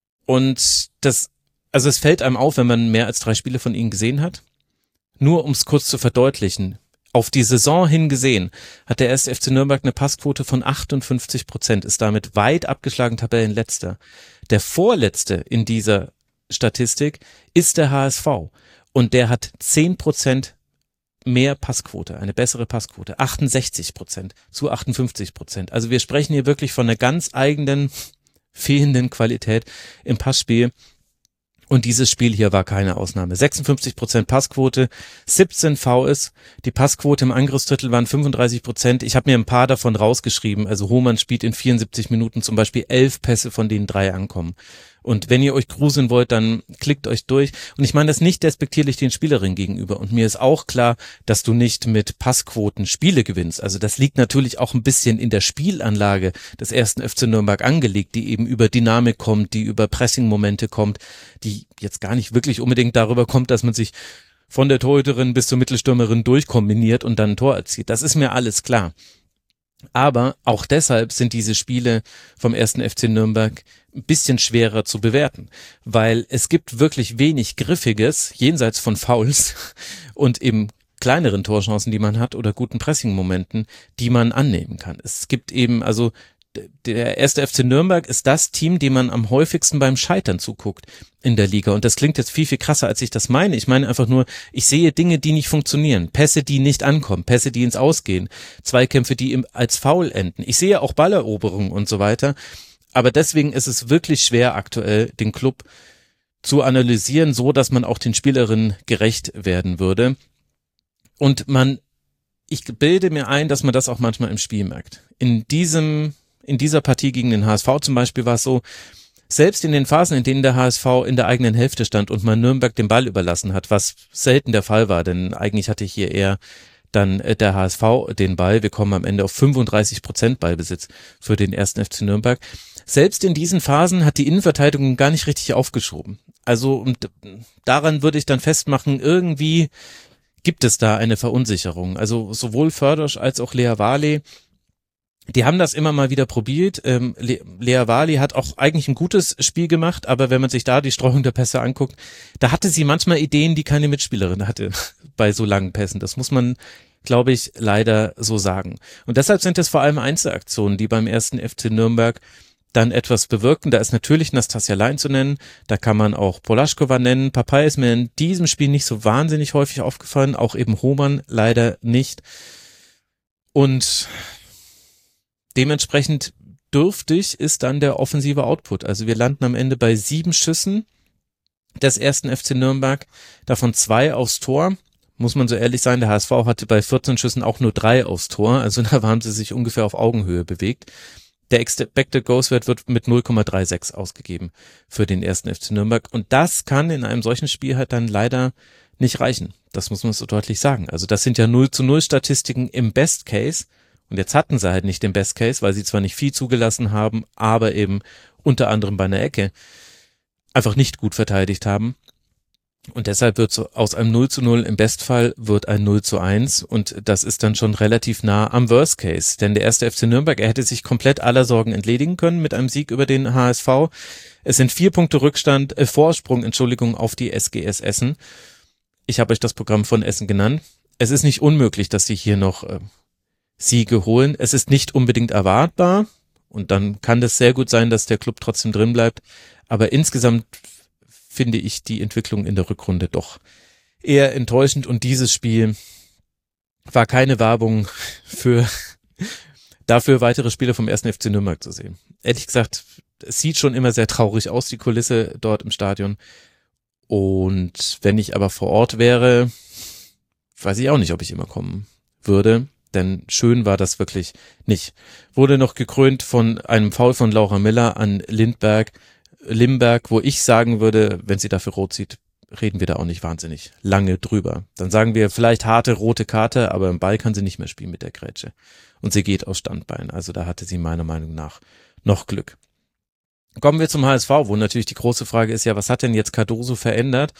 Und das, also es fällt einem auf, wenn man mehr als drei Spiele von ihnen gesehen hat. Nur um es kurz zu verdeutlichen. Auf die Saison hin gesehen hat der erste F C Nürnberg eine Passquote von achtundfünfzig Prozent, ist damit weit abgeschlagen Tabellenletzter. Der Vorletzte in dieser Statistik ist der H S V und der hat zehn Prozent mehr Passquote, eine bessere Passquote, achtundsechzig Prozent zu achtundfünfzig Prozent. Also wir sprechen hier wirklich von einer ganz eigenen, fehlenden Qualität im Passspiel. Und dieses Spiel hier war keine Ausnahme. sechsundfünfzig Prozent Passquote, siebzehn Fouls, die Passquote im Angriffsdrittel waren fünfunddreißig Prozent. Ich habe mir ein paar davon rausgeschrieben. Also Hohmann spielt in vierundsiebzig Minuten zum Beispiel elf Pässe, von denen drei ankommen. Und wenn ihr euch gruseln wollt, dann klickt euch durch. Und ich meine das nicht despektierlich den Spielerinnen gegenüber. Und mir ist auch klar, dass du nicht mit Passquoten Spiele gewinnst. Also das liegt natürlich auch ein bisschen in der Spielanlage des ersten F C Nürnberg angelegt, die eben über Dynamik kommt, die über Pressing-Momente kommt, die jetzt gar nicht wirklich unbedingt darüber kommt, dass man sich von der Torhüterin bis zur Mittelstürmerin durchkombiniert und dann ein Tor erzielt. Das ist mir alles klar. Aber auch deshalb sind diese Spiele vom ersten F C Nürnberg ein bisschen schwerer zu bewerten, weil es gibt wirklich wenig Griffiges, jenseits von Fouls und eben kleineren Torchancen, die man hat oder guten Pressing-Momenten, die man annehmen kann. Es gibt eben, also der erste F C Nürnberg ist das Team, dem man am häufigsten beim Scheitern zuguckt in der Liga. Und das klingt jetzt viel, viel krasser, als ich das meine. Ich meine einfach nur, ich sehe Dinge, die nicht funktionieren. Pässe, die nicht ankommen. Pässe, die ins Ausgehen. Zweikämpfe, die im, als Foul enden. Ich sehe auch Balleroberungen und so weiter. Aber deswegen ist es wirklich schwer, aktuell den Club zu analysieren, so dass man auch den Spielerinnen gerecht werden würde. Und man, ich bilde mir ein, dass man das auch manchmal im Spiel merkt. In diesem In dieser Partie gegen den H S V zum Beispiel war es so, selbst in den Phasen, in denen der H S V in der eigenen Hälfte stand und man Nürnberg den Ball überlassen hat, was selten der Fall war, denn eigentlich hatte hier eher dann der H S V den Ball. Wir kommen am Ende auf fünfunddreißig Prozent Ballbesitz für den ersten F C Nürnberg. Selbst in diesen Phasen hat die Innenverteidigung gar nicht richtig aufgeschoben. Also und daran würde ich dann festmachen, irgendwie gibt es da eine Verunsicherung. Also sowohl Fördersch als auch Lea Varley Die haben das immer mal wieder probiert. Ähm, Le- Lea Wali hat auch eigentlich ein gutes Spiel gemacht, aber wenn man sich da die Streuung der Pässe anguckt, da hatte sie manchmal Ideen, die keine Mitspielerin hatte bei so langen Pässen. Das muss man, glaube ich, leider so sagen. Und deshalb sind es vor allem Einzelaktionen, die beim ersten F C Nürnberg dann etwas bewirken. Da ist natürlich Nastasia Lein zu nennen, da kann man auch Polaschkova nennen. Papay ist mir in diesem Spiel nicht so wahnsinnig häufig aufgefallen, auch eben Hohmann leider nicht. Und dementsprechend dürftig ist dann der offensive Output. Also wir landen am Ende bei sieben Schüssen des ersten F C Nürnberg, davon zwei aufs Tor. Muss man so ehrlich sein, der H S V hatte bei vierzehn Schüssen auch nur drei aufs Tor, also da haben sie sich ungefähr auf Augenhöhe bewegt. Der Expected Goals Wert wird mit null Komma sechsunddreißig ausgegeben für den ersten F C Nürnberg und das kann in einem solchen Spiel halt dann leider nicht reichen. Das muss man so deutlich sagen. Also das sind ja null zu null Statistiken im Best Case. Und jetzt hatten sie halt nicht den Best Case, weil sie zwar nicht viel zugelassen haben, aber eben unter anderem bei einer Ecke einfach nicht gut verteidigt haben. Und deshalb wird so aus einem null zu null im Bestfall wird ein null zu eins und das ist dann schon relativ nah am Worst Case. Denn der erste F C Nürnberg, er hätte sich komplett aller Sorgen entledigen können mit einem Sieg über den H S V. Es sind vier Punkte Rückstand, äh, Vorsprung, Entschuldigung, auf die S G S Essen. Ich habe euch das Programm von Essen genannt. Es ist nicht unmöglich, dass sie hier noch äh, Siege holen. Es ist nicht unbedingt erwartbar und dann kann das sehr gut sein, dass der Club trotzdem drin bleibt. Aber insgesamt finde ich die Entwicklung in der Rückrunde doch eher enttäuschend und dieses Spiel war keine Werbung für dafür, weitere Spiele vom ersten F C Nürnberg zu sehen. Ehrlich gesagt, es sieht schon immer sehr traurig aus, die Kulisse dort im Stadion. Und wenn ich aber vor Ort wäre, weiß ich auch nicht, ob ich immer kommen würde. Denn schön war das wirklich nicht. Wurde noch gekrönt von einem Foul von Laura Miller an Lindberg, Limberg, wo ich sagen würde, wenn sie dafür rot sieht, reden wir da auch nicht wahnsinnig lange drüber. Dann sagen wir vielleicht harte rote Karte, aber im Ball kann sie nicht mehr spielen mit der Grätsche. Und sie geht aus Standbein. Also da hatte sie meiner Meinung nach noch Glück. Kommen wir zum H S V, wo natürlich die große Frage ist, ja, was hat denn jetzt Cardoso verändert?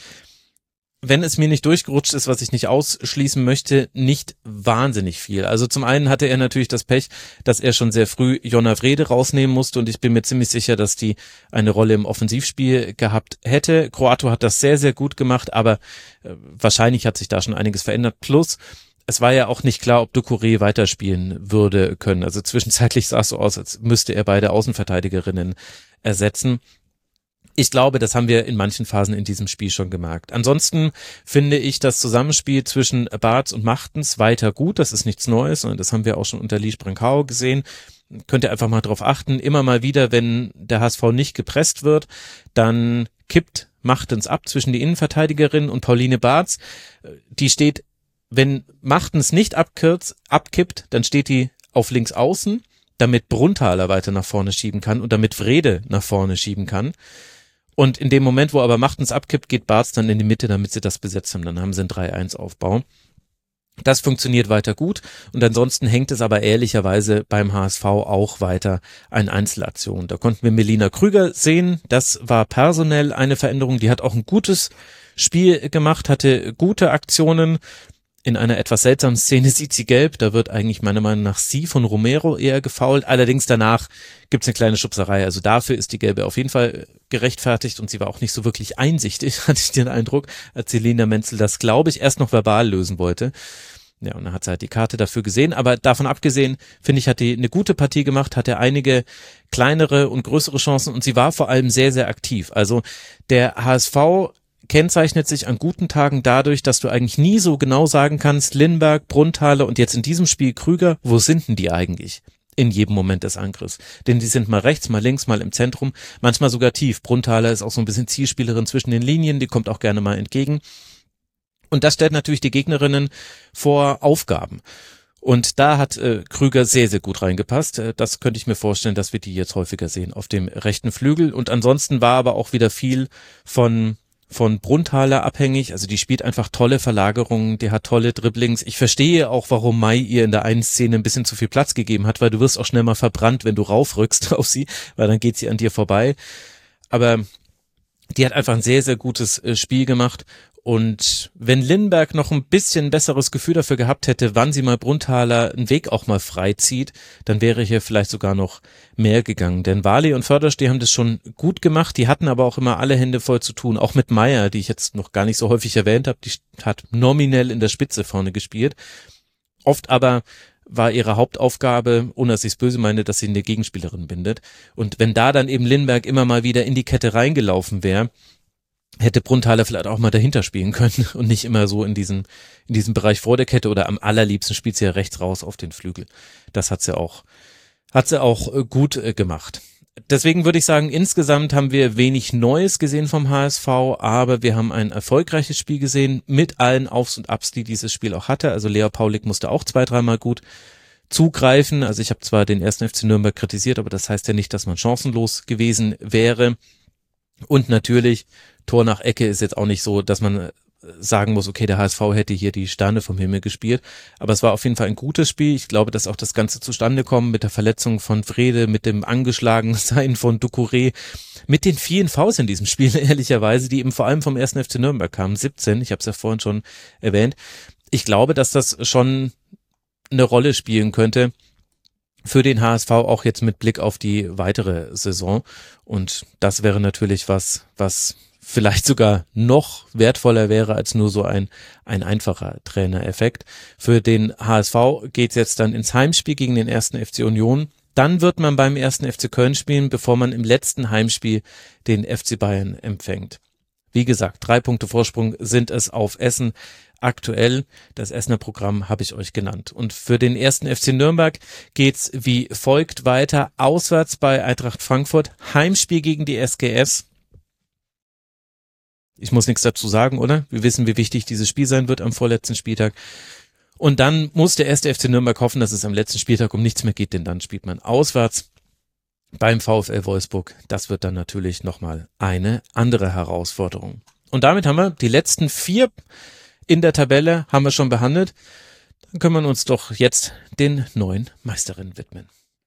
Wenn es mir nicht durchgerutscht ist, was ich nicht ausschließen möchte, nicht wahnsinnig viel. Also zum einen hatte er natürlich das Pech, dass er schon sehr früh Jonna Wrede rausnehmen musste und ich bin mir ziemlich sicher, dass die eine Rolle im Offensivspiel gehabt hätte. Croato hat das sehr, sehr gut gemacht, aber äh, wahrscheinlich hat sich da schon einiges verändert. Plus, es war ja auch nicht klar, ob Doucouré weiterspielen würde können. Also zwischenzeitlich sah es so aus, als müsste er beide Außenverteidigerinnen ersetzen. Ich glaube, das haben wir in manchen Phasen in diesem Spiel schon gemerkt. Ansonsten finde ich das Zusammenspiel zwischen Bartz und Machtens weiter gut. Das ist nichts Neues und das haben wir auch schon unter Lies Brancao gesehen. Könnt ihr einfach mal drauf achten. Immer mal wieder, wenn der H S V nicht gepresst wird, dann kippt Machtens ab zwischen die Innenverteidigerin und Pauline Bartz. Die steht, wenn Machtens nicht abkürzt, abkippt, dann steht die auf links außen, damit Brunthaler weiter nach vorne schieben kann und damit Wrede nach vorne schieben kann. Und in dem Moment, wo aber Machtens abkippt, geht Bartz dann in die Mitte, damit sie das besetzt haben. Dann haben sie einen drei eins Aufbau. Das funktioniert weiter gut. Und ansonsten hängt es aber ehrlicherweise beim H S V auch weiter an Einzelaktionen. Da konnten wir Melina Krüger sehen. Das war personell eine Veränderung. Die hat auch ein gutes Spiel gemacht, hatte gute Aktionen. In einer etwas seltsamen Szene sieht sie gelb, da wird eigentlich meiner Meinung nach sie von Romero eher gefoult, allerdings danach gibt's eine kleine Schubserei, also dafür ist die gelbe auf jeden Fall gerechtfertigt und sie war auch nicht so wirklich einsichtig, hatte ich den Eindruck, als Selina Menzel das, glaube ich, erst noch verbal lösen wollte. Ja, und dann hat sie halt die Karte dafür gesehen, aber davon abgesehen, finde ich, hat die eine gute Partie gemacht, hatte einige kleinere und größere Chancen und sie war vor allem sehr, sehr aktiv, also der H S V kennzeichnet sich an guten Tagen dadurch, dass du eigentlich nie so genau sagen kannst, Lindberg, Brunthaler und jetzt in diesem Spiel Krüger, wo sind denn die eigentlich in jedem Moment des Angriffs? Denn die sind mal rechts, mal links, mal im Zentrum, manchmal sogar tief. Brunthaler ist auch so ein bisschen Zielspielerin zwischen den Linien, die kommt auch gerne mal entgegen. Und das stellt natürlich die Gegnerinnen vor Aufgaben. Und da hat äh, Krüger sehr, sehr gut reingepasst. Äh, das könnte ich mir vorstellen, dass wir die jetzt häufiger sehen auf dem rechten Flügel. Und ansonsten war aber auch wieder viel von von Brunthaler abhängig, also die spielt einfach tolle Verlagerungen, die hat tolle Dribblings. Ich verstehe auch, warum Mai ihr in der einen Szene ein bisschen zu viel Platz gegeben hat, weil du wirst auch schnell mal verbrannt, wenn du raufrückst auf sie, weil dann geht sie an dir vorbei. Aber die hat einfach ein sehr, sehr gutes Spiel gemacht Und wenn Linnberg noch ein bisschen besseres Gefühl dafür gehabt hätte, wann sie mal Brunthaler einen Weg auch mal freizieht, dann wäre hier vielleicht sogar noch mehr gegangen. Denn Wali und Fördersteh haben das schon gut gemacht, die hatten aber auch immer alle Hände voll zu tun. Auch mit Meier, die ich jetzt noch gar nicht so häufig erwähnt habe, die hat nominell in der Spitze vorne gespielt. Oft aber war ihre Hauptaufgabe, ohne dass ich es böse meine, dass sie eine Gegenspielerin bindet. Und wenn da dann eben Linnberg immer mal wieder in die Kette reingelaufen wäre, hätte Brunthaler vielleicht auch mal dahinter spielen können und nicht immer so in diesem in diesem Bereich vor der Kette, oder am allerliebsten spielt sie ja rechts raus auf den Flügel. Das hat sie auch hat sie auch gut äh, gemacht. Deswegen würde ich sagen, insgesamt haben wir wenig Neues gesehen vom H S V, aber wir haben ein erfolgreiches Spiel gesehen mit allen Aufs und Abs, die dieses Spiel auch hatte. Also Lea Paulik musste auch zwei, dreimal gut zugreifen. Also ich habe zwar den ersten F C Nürnberg kritisiert, aber das heißt ja nicht, dass man chancenlos gewesen wäre. Und natürlich, Tor nach Ecke ist jetzt auch nicht so, dass man sagen muss, okay, der H S V hätte hier die Sterne vom Himmel gespielt. Aber es war auf jeden Fall ein gutes Spiel. Ich glaube, dass auch das Ganze zustande kommt mit der Verletzung von Frede, mit dem Angeschlagensein von Doucouré, mit den vielen Fouls in diesem Spiel, ehrlicherweise, die eben vor allem vom ersten F C Nürnberg kamen. siebzehn, ich habe es ja vorhin schon erwähnt. Ich glaube, dass das schon eine Rolle spielen könnte für den H S V, auch jetzt mit Blick auf die weitere Saison. Und das wäre natürlich was, was vielleicht sogar noch wertvoller wäre als nur so ein, ein einfacher Trainereffekt. Für den H S V geht's jetzt dann ins Heimspiel gegen den ersten F C Union. Dann wird man beim ersten F C Köln spielen, bevor man im letzten Heimspiel den F C Bayern empfängt. Wie gesagt, drei Punkte Vorsprung sind es auf Essen. Aktuell, das Essener Programm habe ich euch genannt. Und für den ersten F C Nürnberg geht's wie folgt weiter. Auswärts bei Eintracht Frankfurt, Heimspiel gegen die S G S. Ich muss nichts dazu sagen, oder? Wir wissen, wie wichtig dieses Spiel sein wird am vorletzten Spieltag. Und dann muss der erste F C Nürnberg hoffen, dass es am letzten Spieltag um nichts mehr geht, denn dann spielt man auswärts beim VfL Wolfsburg. Das wird dann natürlich nochmal eine andere Herausforderung. Und damit haben wir die letzten vier in der Tabelle haben wir schon behandelt. Dann können wir uns doch jetzt den neuen Meisterinnen widmen.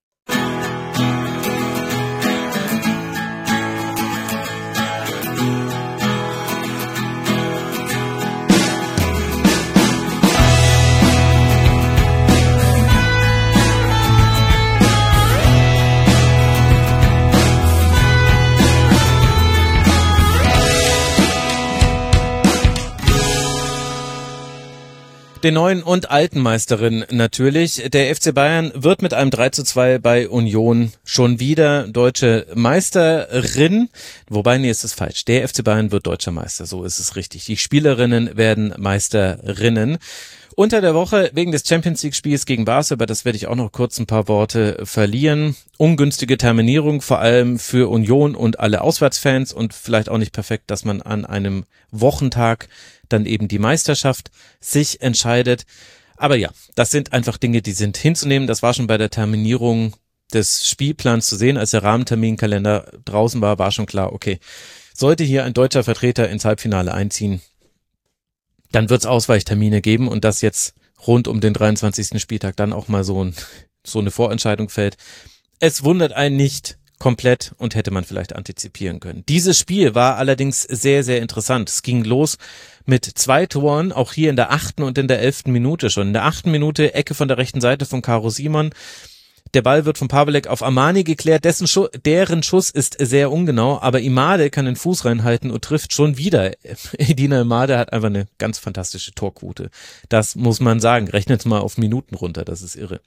Den neuen und alten Meisterin natürlich. Der F C Bayern wird mit einem drei zu zwei bei Union schon wieder deutsche Meisterin. Wobei, nee, ist es falsch. Der F C Bayern wird deutscher Meister, so ist es richtig. Die Spielerinnen werden Meisterinnen. Unter der Woche wegen des Champions-League-Spiels gegen Barca, über das werde ich auch noch kurz ein paar Worte verlieren. Ungünstige Terminierung, vor allem für Union und alle Auswärtsfans, und vielleicht auch nicht perfekt, dass man an einem Wochentag dann eben die Meisterschaft sich entscheidet. Aber ja, das sind einfach Dinge, die sind hinzunehmen. Das war schon bei der Terminierung des Spielplans zu sehen. Als der Rahmenterminkalender draußen war, war schon klar, okay, sollte hier ein deutscher Vertreter ins Halbfinale einziehen, dann wird es Ausweichtermine geben, und dass jetzt rund um den dreiundzwanzigsten Spieltag dann auch mal so, ein, so eine Vorentscheidung fällt. Es wundert einen nicht komplett und hätte man vielleicht antizipieren können. Dieses Spiel war allerdings sehr, sehr interessant. Es ging los mit zwei Toren, auch hier in der achten und in der elften Minute schon. In der achten Minute Ecke von der rechten Seite von Caro Simon. Der Ball wird von Pawelek auf Armani geklärt, dessen Schuss, deren Schuss ist sehr ungenau, aber Imade kann den Fuß reinhalten und trifft schon wieder. Edina Imade hat einfach eine ganz fantastische Torquote. Das muss man sagen. Rechnet mal auf Minuten runter, das ist irre.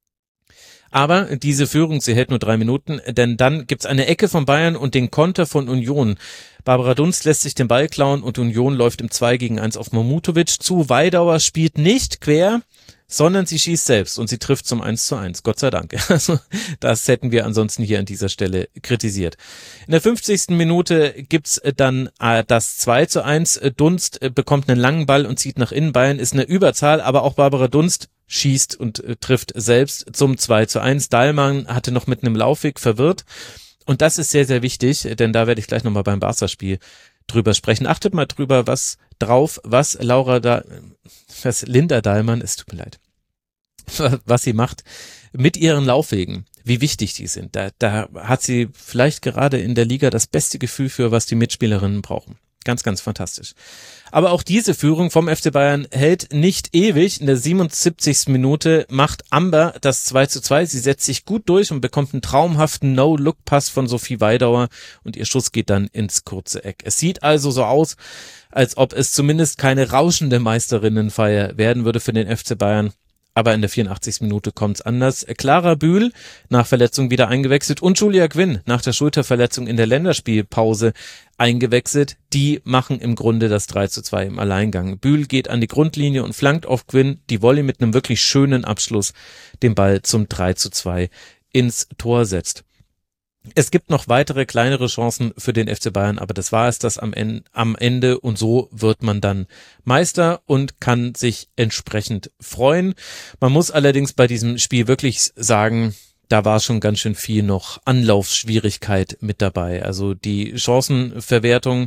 Aber diese Führung, sie hält nur drei Minuten, denn dann gibt's eine Ecke von Bayern und den Konter von Union. Barbara Dunst lässt sich den Ball klauen und Union läuft im zwei gegen eins auf Mamutovic zu. Weidauer spielt nicht quer, sondern sie schießt selbst und sie trifft zum eins zu eins. Gott sei Dank. Also das hätten wir ansonsten hier an dieser Stelle kritisiert. In der fünfzigsten Minute gibt's dann äh, das zwei zu eins. Dunst äh, bekommt einen langen Ball und zieht nach innen. Bayern ist eine Überzahl, aber auch Barbara Dunst schießt und äh, trifft selbst zum zwei zu eins. Dahlmann hatte noch mit einem Laufweg verwirrt. Und das ist sehr, sehr wichtig, denn da werde ich gleich nochmal beim Barca-Spiel drüber sprechen. Achtet mal drüber, was drauf, was Laura da, was Linda Dahlmann, es tut mir leid, was sie macht mit ihren Laufwegen, wie wichtig die sind. Da, da hat sie vielleicht gerade in der Liga das beste Gefühl für, was die Mitspielerinnen brauchen. Ganz, ganz fantastisch. Aber auch diese Führung vom F C Bayern hält nicht ewig. In der siebenundsiebzigsten Minute macht Amber das zwei zu zwei. Sie setzt sich gut durch und bekommt einen traumhaften No-Look-Pass von Sophie Weidauer und ihr Schuss geht dann ins kurze Eck. Es sieht also so aus, als ob es zumindest keine rauschende Meisterinnenfeier werden würde für den F C Bayern. Aber in der vierundachtzigsten Minute kommt's anders. Clara Bühl nach Verletzung wieder eingewechselt und Julia Quinn nach der Schulterverletzung in der Länderspielpause eingewechselt. Die machen im Grunde das drei zu zwei im Alleingang. Bühl geht an die Grundlinie und flankt auf Quinn. Die Volley mit einem wirklich schönen Abschluss den Ball zum drei zu zwei ins Tor setzt. Es gibt noch weitere kleinere Chancen für den F C Bayern, aber das war es das am Ende, am Ende und so wird man dann Meister und kann sich entsprechend freuen. Man muss allerdings bei diesem Spiel wirklich sagen, da war schon ganz schön viel noch Anlaufschwierigkeit mit dabei. Also die Chancenverwertung,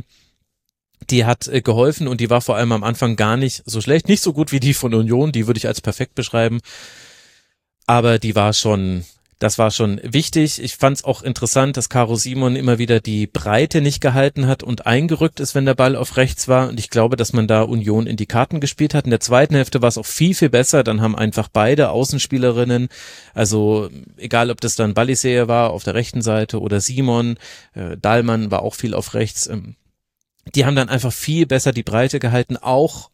die hat geholfen und die war vor allem am Anfang gar nicht so schlecht. Nicht so gut wie die von Union, die würde ich als perfekt beschreiben, aber die war schon... Das war schon wichtig. Ich fand es auch interessant, dass Caro Simon immer wieder die Breite nicht gehalten hat und eingerückt ist, wenn der Ball auf rechts war. Und ich glaube, dass man da Union in die Karten gespielt hat. In der zweiten Hälfte war es auch viel, viel besser. Dann haben einfach beide Außenspielerinnen, also egal ob das dann Ballisee war auf der rechten Seite oder Simon, äh, Dahlmann war auch viel auf rechts, ähm, die haben dann einfach viel besser die Breite gehalten, auch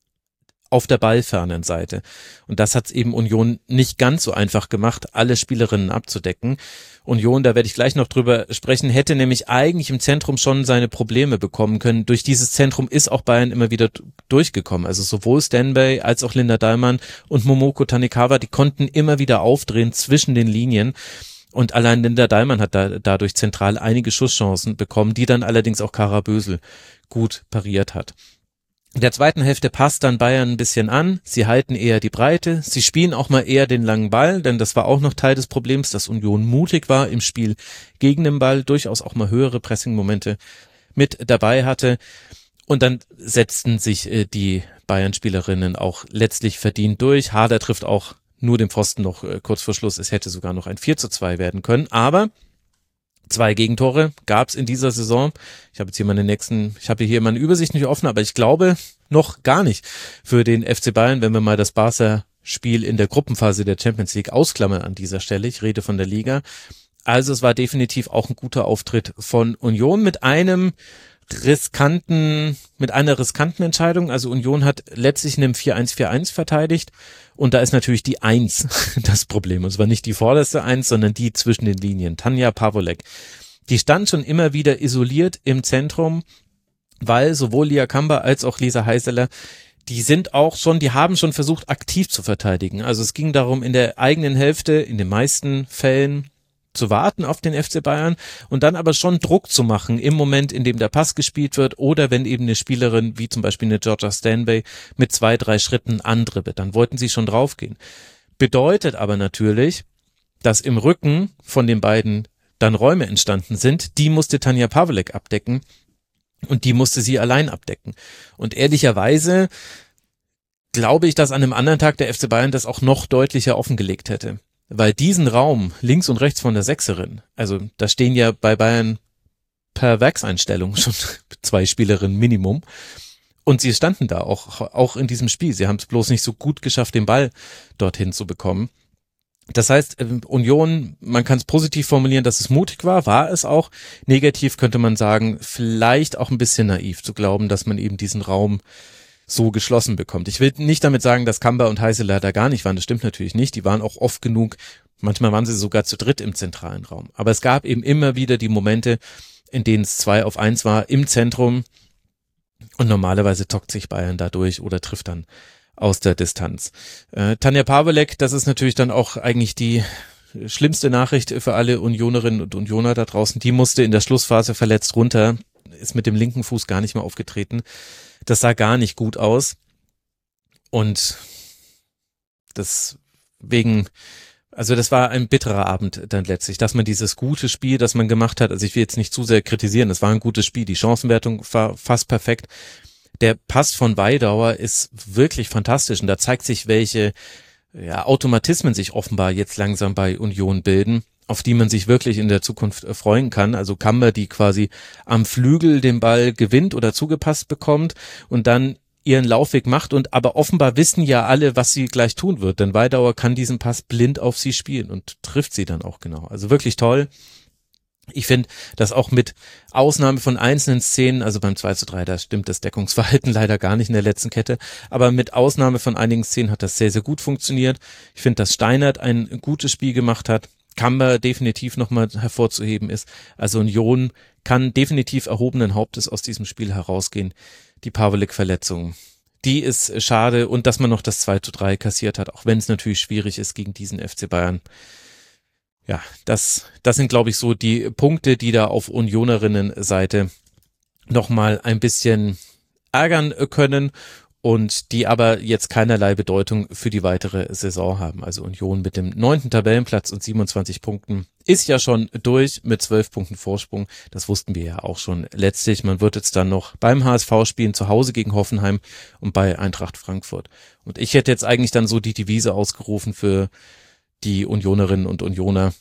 auf der ballfernen Seite. Und das hat's eben Union nicht ganz so einfach gemacht, alle Spielerinnen abzudecken. Union, da werde ich gleich noch drüber sprechen, hätte nämlich eigentlich im Zentrum schon seine Probleme bekommen können. Durch dieses Zentrum ist auch Bayern immer wieder durchgekommen. Also sowohl Stanbay als auch Linda Dahlmann und Momoko Tanikawa, die konnten immer wieder aufdrehen zwischen den Linien. Und allein Linda Dahlmann hat da, dadurch zentral einige Schusschancen bekommen, die dann allerdings auch Kara Bösel gut pariert hat. In der zweiten Hälfte passt dann Bayern ein bisschen an, sie halten eher die Breite, sie spielen auch mal eher den langen Ball, denn das war auch noch Teil des Problems, dass Union mutig war im Spiel gegen den Ball, durchaus auch mal höhere Pressing-Momente mit dabei hatte und dann setzten sich äh, die Bayern-Spielerinnen auch letztlich verdient durch. Harder trifft auch nur den Pfosten noch äh, kurz vor Schluss, es hätte sogar noch ein vier zu zwei werden können, aber zwei Gegentore gab's in dieser Saison. Ich habe jetzt hier meine nächsten, ich habe hier meine Übersicht nicht offen, aber ich glaube noch gar nicht für den F C Bayern, wenn wir mal das Barca-Spiel in der Gruppenphase der Champions League ausklammern an dieser Stelle. Ich rede von der Liga. Also es war definitiv auch ein guter Auftritt von Union mit einem riskanten, mit einer riskanten Entscheidung. Also Union hat letztlich in einem vier eins vier eins verteidigt und da ist natürlich die Eins das Problem. Und zwar nicht die vorderste Eins, sondern die zwischen den Linien. Tanja Pawolek. Die stand schon immer wieder isoliert im Zentrum, weil sowohl Lia Kamba als auch Lisa Heiseler, die sind auch schon, die haben schon versucht aktiv zu verteidigen. Also es ging darum, in der eigenen Hälfte, in den meisten Fällen zu warten auf den F C Bayern und dann aber schon Druck zu machen im Moment, in dem der Pass gespielt wird oder wenn eben eine Spielerin wie zum Beispiel eine Georgia Stanbay mit zwei, drei Schritten andribbelt, dann wollten sie schon draufgehen. Bedeutet aber natürlich, dass im Rücken von den beiden dann Räume entstanden sind, die musste Tanja Pawolek abdecken und die musste sie allein abdecken. Und ehrlicherweise glaube ich, dass an einem anderen Tag der F C Bayern das auch noch deutlicher offengelegt hätte. Weil diesen Raum links und rechts von der Sechserin, also da stehen ja bei Bayern per Werkseinstellung schon zwei Spielerinnen Minimum und sie standen da auch, auch in diesem Spiel. Sie haben es bloß nicht so gut geschafft, den Ball dorthin zu bekommen. Das heißt, Union, man kann es positiv formulieren, dass es mutig war, war es auch. Negativ könnte man sagen, vielleicht auch ein bisschen naiv zu glauben, dass man eben diesen Raum so geschlossen bekommt. Ich will nicht damit sagen, dass Kamba und Heiseler da gar nicht waren, das stimmt natürlich nicht, die waren auch oft genug, manchmal waren sie sogar zu dritt im zentralen Raum, aber es gab eben immer wieder die Momente, in denen es zwei auf eins war im Zentrum und normalerweise tockt sich Bayern da durch oder trifft dann aus der Distanz. Äh, Tanja Pawolek, das ist natürlich dann auch eigentlich die schlimmste Nachricht für alle Unionerinnen und Unioner da draußen, die musste in der Schlussphase verletzt runter, ist mit dem linken Fuß gar nicht mehr aufgetreten. Das sah gar nicht gut aus und deswegen, also das war ein bitterer Abend dann letztlich, dass man dieses gute Spiel, das man gemacht hat, also ich will jetzt nicht zu sehr kritisieren, das war ein gutes Spiel, die Chancenwertung war fast perfekt. Der Pass von Weidauer ist wirklich fantastisch und da zeigt sich, welche ja, Automatismen sich offenbar jetzt langsam bei Union bilden auf die man sich wirklich in der Zukunft freuen kann. Also Camber, die quasi am Flügel den Ball gewinnt oder zugepasst bekommt und dann ihren Laufweg macht und aber offenbar wissen ja alle, was sie gleich tun wird, denn Weidauer kann diesen Pass blind auf sie spielen und trifft sie dann auch genau. Also wirklich toll. Ich finde, dass auch mit Ausnahme von einzelnen Szenen, also beim zwei zu drei, da stimmt das Deckungsverhalten leider gar nicht in der letzten Kette, aber mit Ausnahme von einigen Szenen hat das sehr, sehr gut funktioniert. Ich finde, dass Steinert ein gutes Spiel gemacht hat, Camber definitiv nochmal hervorzuheben ist. Also Union kann definitiv erhobenen Hauptes aus diesem Spiel herausgehen. Die Pavlik-Verletzung, die ist schade und dass man noch das zwei zu drei kassiert hat, auch wenn es natürlich schwierig ist gegen diesen F C Bayern. Ja, das, das sind, glaube ich, so die Punkte, die da auf Unionerinnen-Seite nochmal ein bisschen ärgern können und die aber jetzt keinerlei Bedeutung für die weitere Saison haben. Also Union mit dem neunten Tabellenplatz und siebenundzwanzig Punkten ist ja schon durch mit zwölf Punkten Vorsprung. Das wussten wir ja auch schon letztlich. Man wird jetzt dann noch beim H S V spielen, zu Hause gegen Hoffenheim und bei Eintracht Frankfurt. Und ich hätte jetzt eigentlich dann so die Devise ausgerufen für die Unionerinnen und Unioner.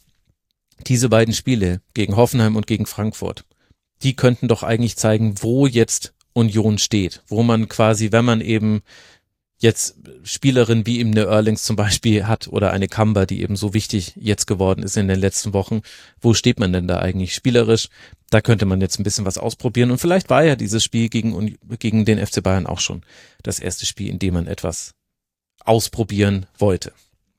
Diese beiden Spiele gegen Hoffenheim und gegen Frankfurt, die könnten doch eigentlich zeigen, wo jetzt Union steht, wo man quasi, wenn man eben jetzt Spielerinnen wie eben eine Erlings zum Beispiel hat oder eine Camber, die eben so wichtig jetzt geworden ist in den letzten Wochen, wo steht man denn da eigentlich spielerisch? Da könnte man jetzt ein bisschen was ausprobieren und vielleicht war ja dieses Spiel gegen, gegen den F C Bayern auch schon das erste Spiel, in dem man etwas ausprobieren wollte.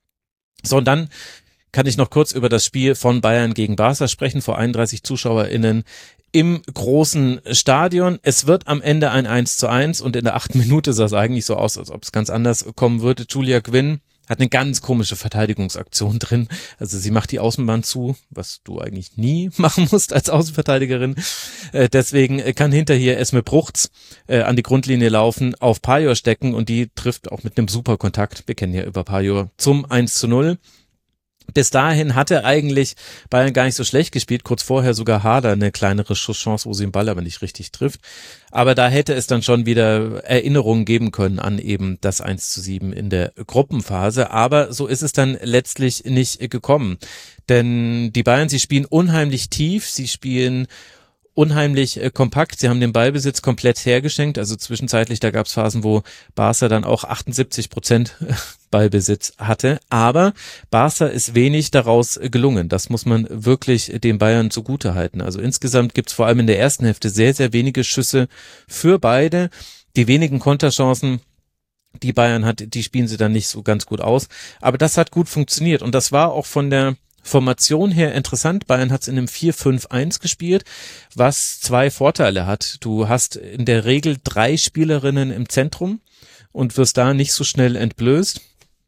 So, und dann kann ich noch kurz über das Spiel von Bayern gegen Barca sprechen, vor einunddreißig ZuschauerInnen im großen Stadion. Es wird am Ende ein eins zu eins und in der achten Minute sah es eigentlich so aus, als ob es ganz anders kommen würde. Julia Gwynn hat eine ganz komische Verteidigungsaktion drin. Also sie macht die Außenbahn zu, was du eigentlich nie machen musst als Außenverteidigerin. Äh, deswegen kann hinterher Esme Bruchts äh, an die Grundlinie laufen, auf Pajor stecken und die trifft auch mit einem super Kontakt. Wir kennen ja über Pajor zum eins zu null. Bis dahin hatte eigentlich Bayern gar nicht so schlecht gespielt, kurz vorher sogar Harder eine kleinere Schusschance, wo sie den Ball aber nicht richtig trifft. Aber da hätte es dann schon wieder Erinnerungen geben können an eben das eins zu sieben in der Gruppenphase. Aber so ist es dann letztlich nicht gekommen. Denn die Bayern, sie spielen unheimlich tief, sie spielen unheimlich äh, kompakt. Sie haben den Ballbesitz komplett hergeschenkt. Also zwischenzeitlich, da gab es Phasen, wo Barca dann auch achtundsiebzig Prozent Ballbesitz hatte. Aber Barca ist wenig daraus gelungen. Das muss man wirklich den Bayern zugutehalten. Also insgesamt gibt es vor allem in der ersten Hälfte sehr, sehr wenige Schüsse für beide. Die wenigen Konterchancen, die Bayern hat, die spielen sie dann nicht so ganz gut aus. Aber das hat gut funktioniert. Und das war auch von der Formation her interessant. Bayern hat es in einem vier fünf eins gespielt, was zwei Vorteile hat. Du hast in der Regel drei Spielerinnen im Zentrum und wirst da nicht so schnell entblößt.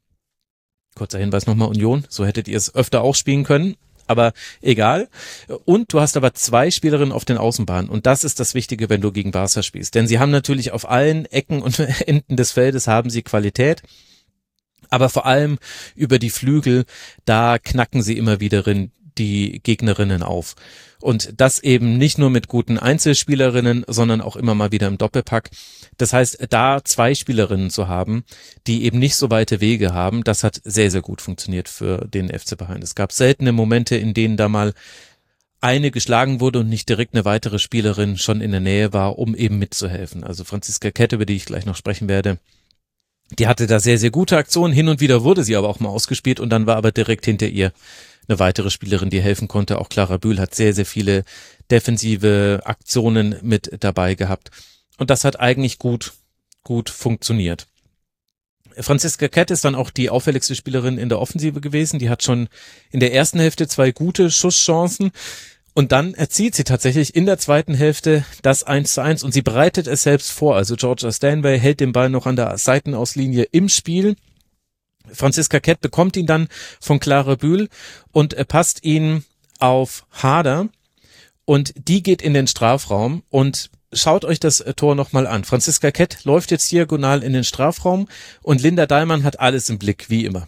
Kurzer Hinweis nochmal, Union, so hättet ihr es öfter auch spielen können, aber egal. Und du hast aber zwei Spielerinnen auf den Außenbahnen und das ist das Wichtige, wenn du gegen Barca spielst. Denn sie haben natürlich auf allen Ecken und Enden des Feldes haben sie Qualität. Aber vor allem über die Flügel, da knacken sie immer wieder die Gegnerinnen auf. Und das eben nicht nur mit guten Einzelspielerinnen, sondern auch immer mal wieder im Doppelpack. Das heißt, da zwei Spielerinnen zu haben, die eben nicht so weite Wege haben, das hat sehr, sehr gut funktioniert für den F C Bayern. Es gab seltene Momente, in denen da mal eine geschlagen wurde und nicht direkt eine weitere Spielerin schon in der Nähe war, um eben mitzuhelfen. Also Franziska Kett, über die ich gleich noch sprechen werde, die hatte da sehr, sehr gute Aktionen. Hin und wieder wurde sie aber auch mal ausgespielt und dann war aber direkt hinter ihr eine weitere Spielerin, die helfen konnte. Auch Clara Bühl hat sehr, sehr viele defensive Aktionen mit dabei gehabt. Und das hat eigentlich gut, gut funktioniert. Franziska Kett ist dann auch die auffälligste Spielerin in der Offensive gewesen. Die hat schon in der ersten Hälfte zwei gute Schusschancen. Und dann erzielt sie tatsächlich in der zweiten Hälfte das eins zu eins und sie bereitet es selbst vor. Also Georgia Stanway hält den Ball noch an der Seitenauslinie im Spiel. Franziska Kett bekommt ihn dann von Clara Bühl und passt ihn auf Harder und die geht in den Strafraum und schaut euch das Tor nochmal an. Franziska Kett läuft jetzt diagonal in den Strafraum und Linda Dahlmann hat alles im Blick, wie immer.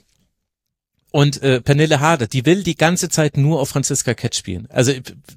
Und äh, Pernille Harder, die will die ganze Zeit nur auf Franziska Kett spielen. Also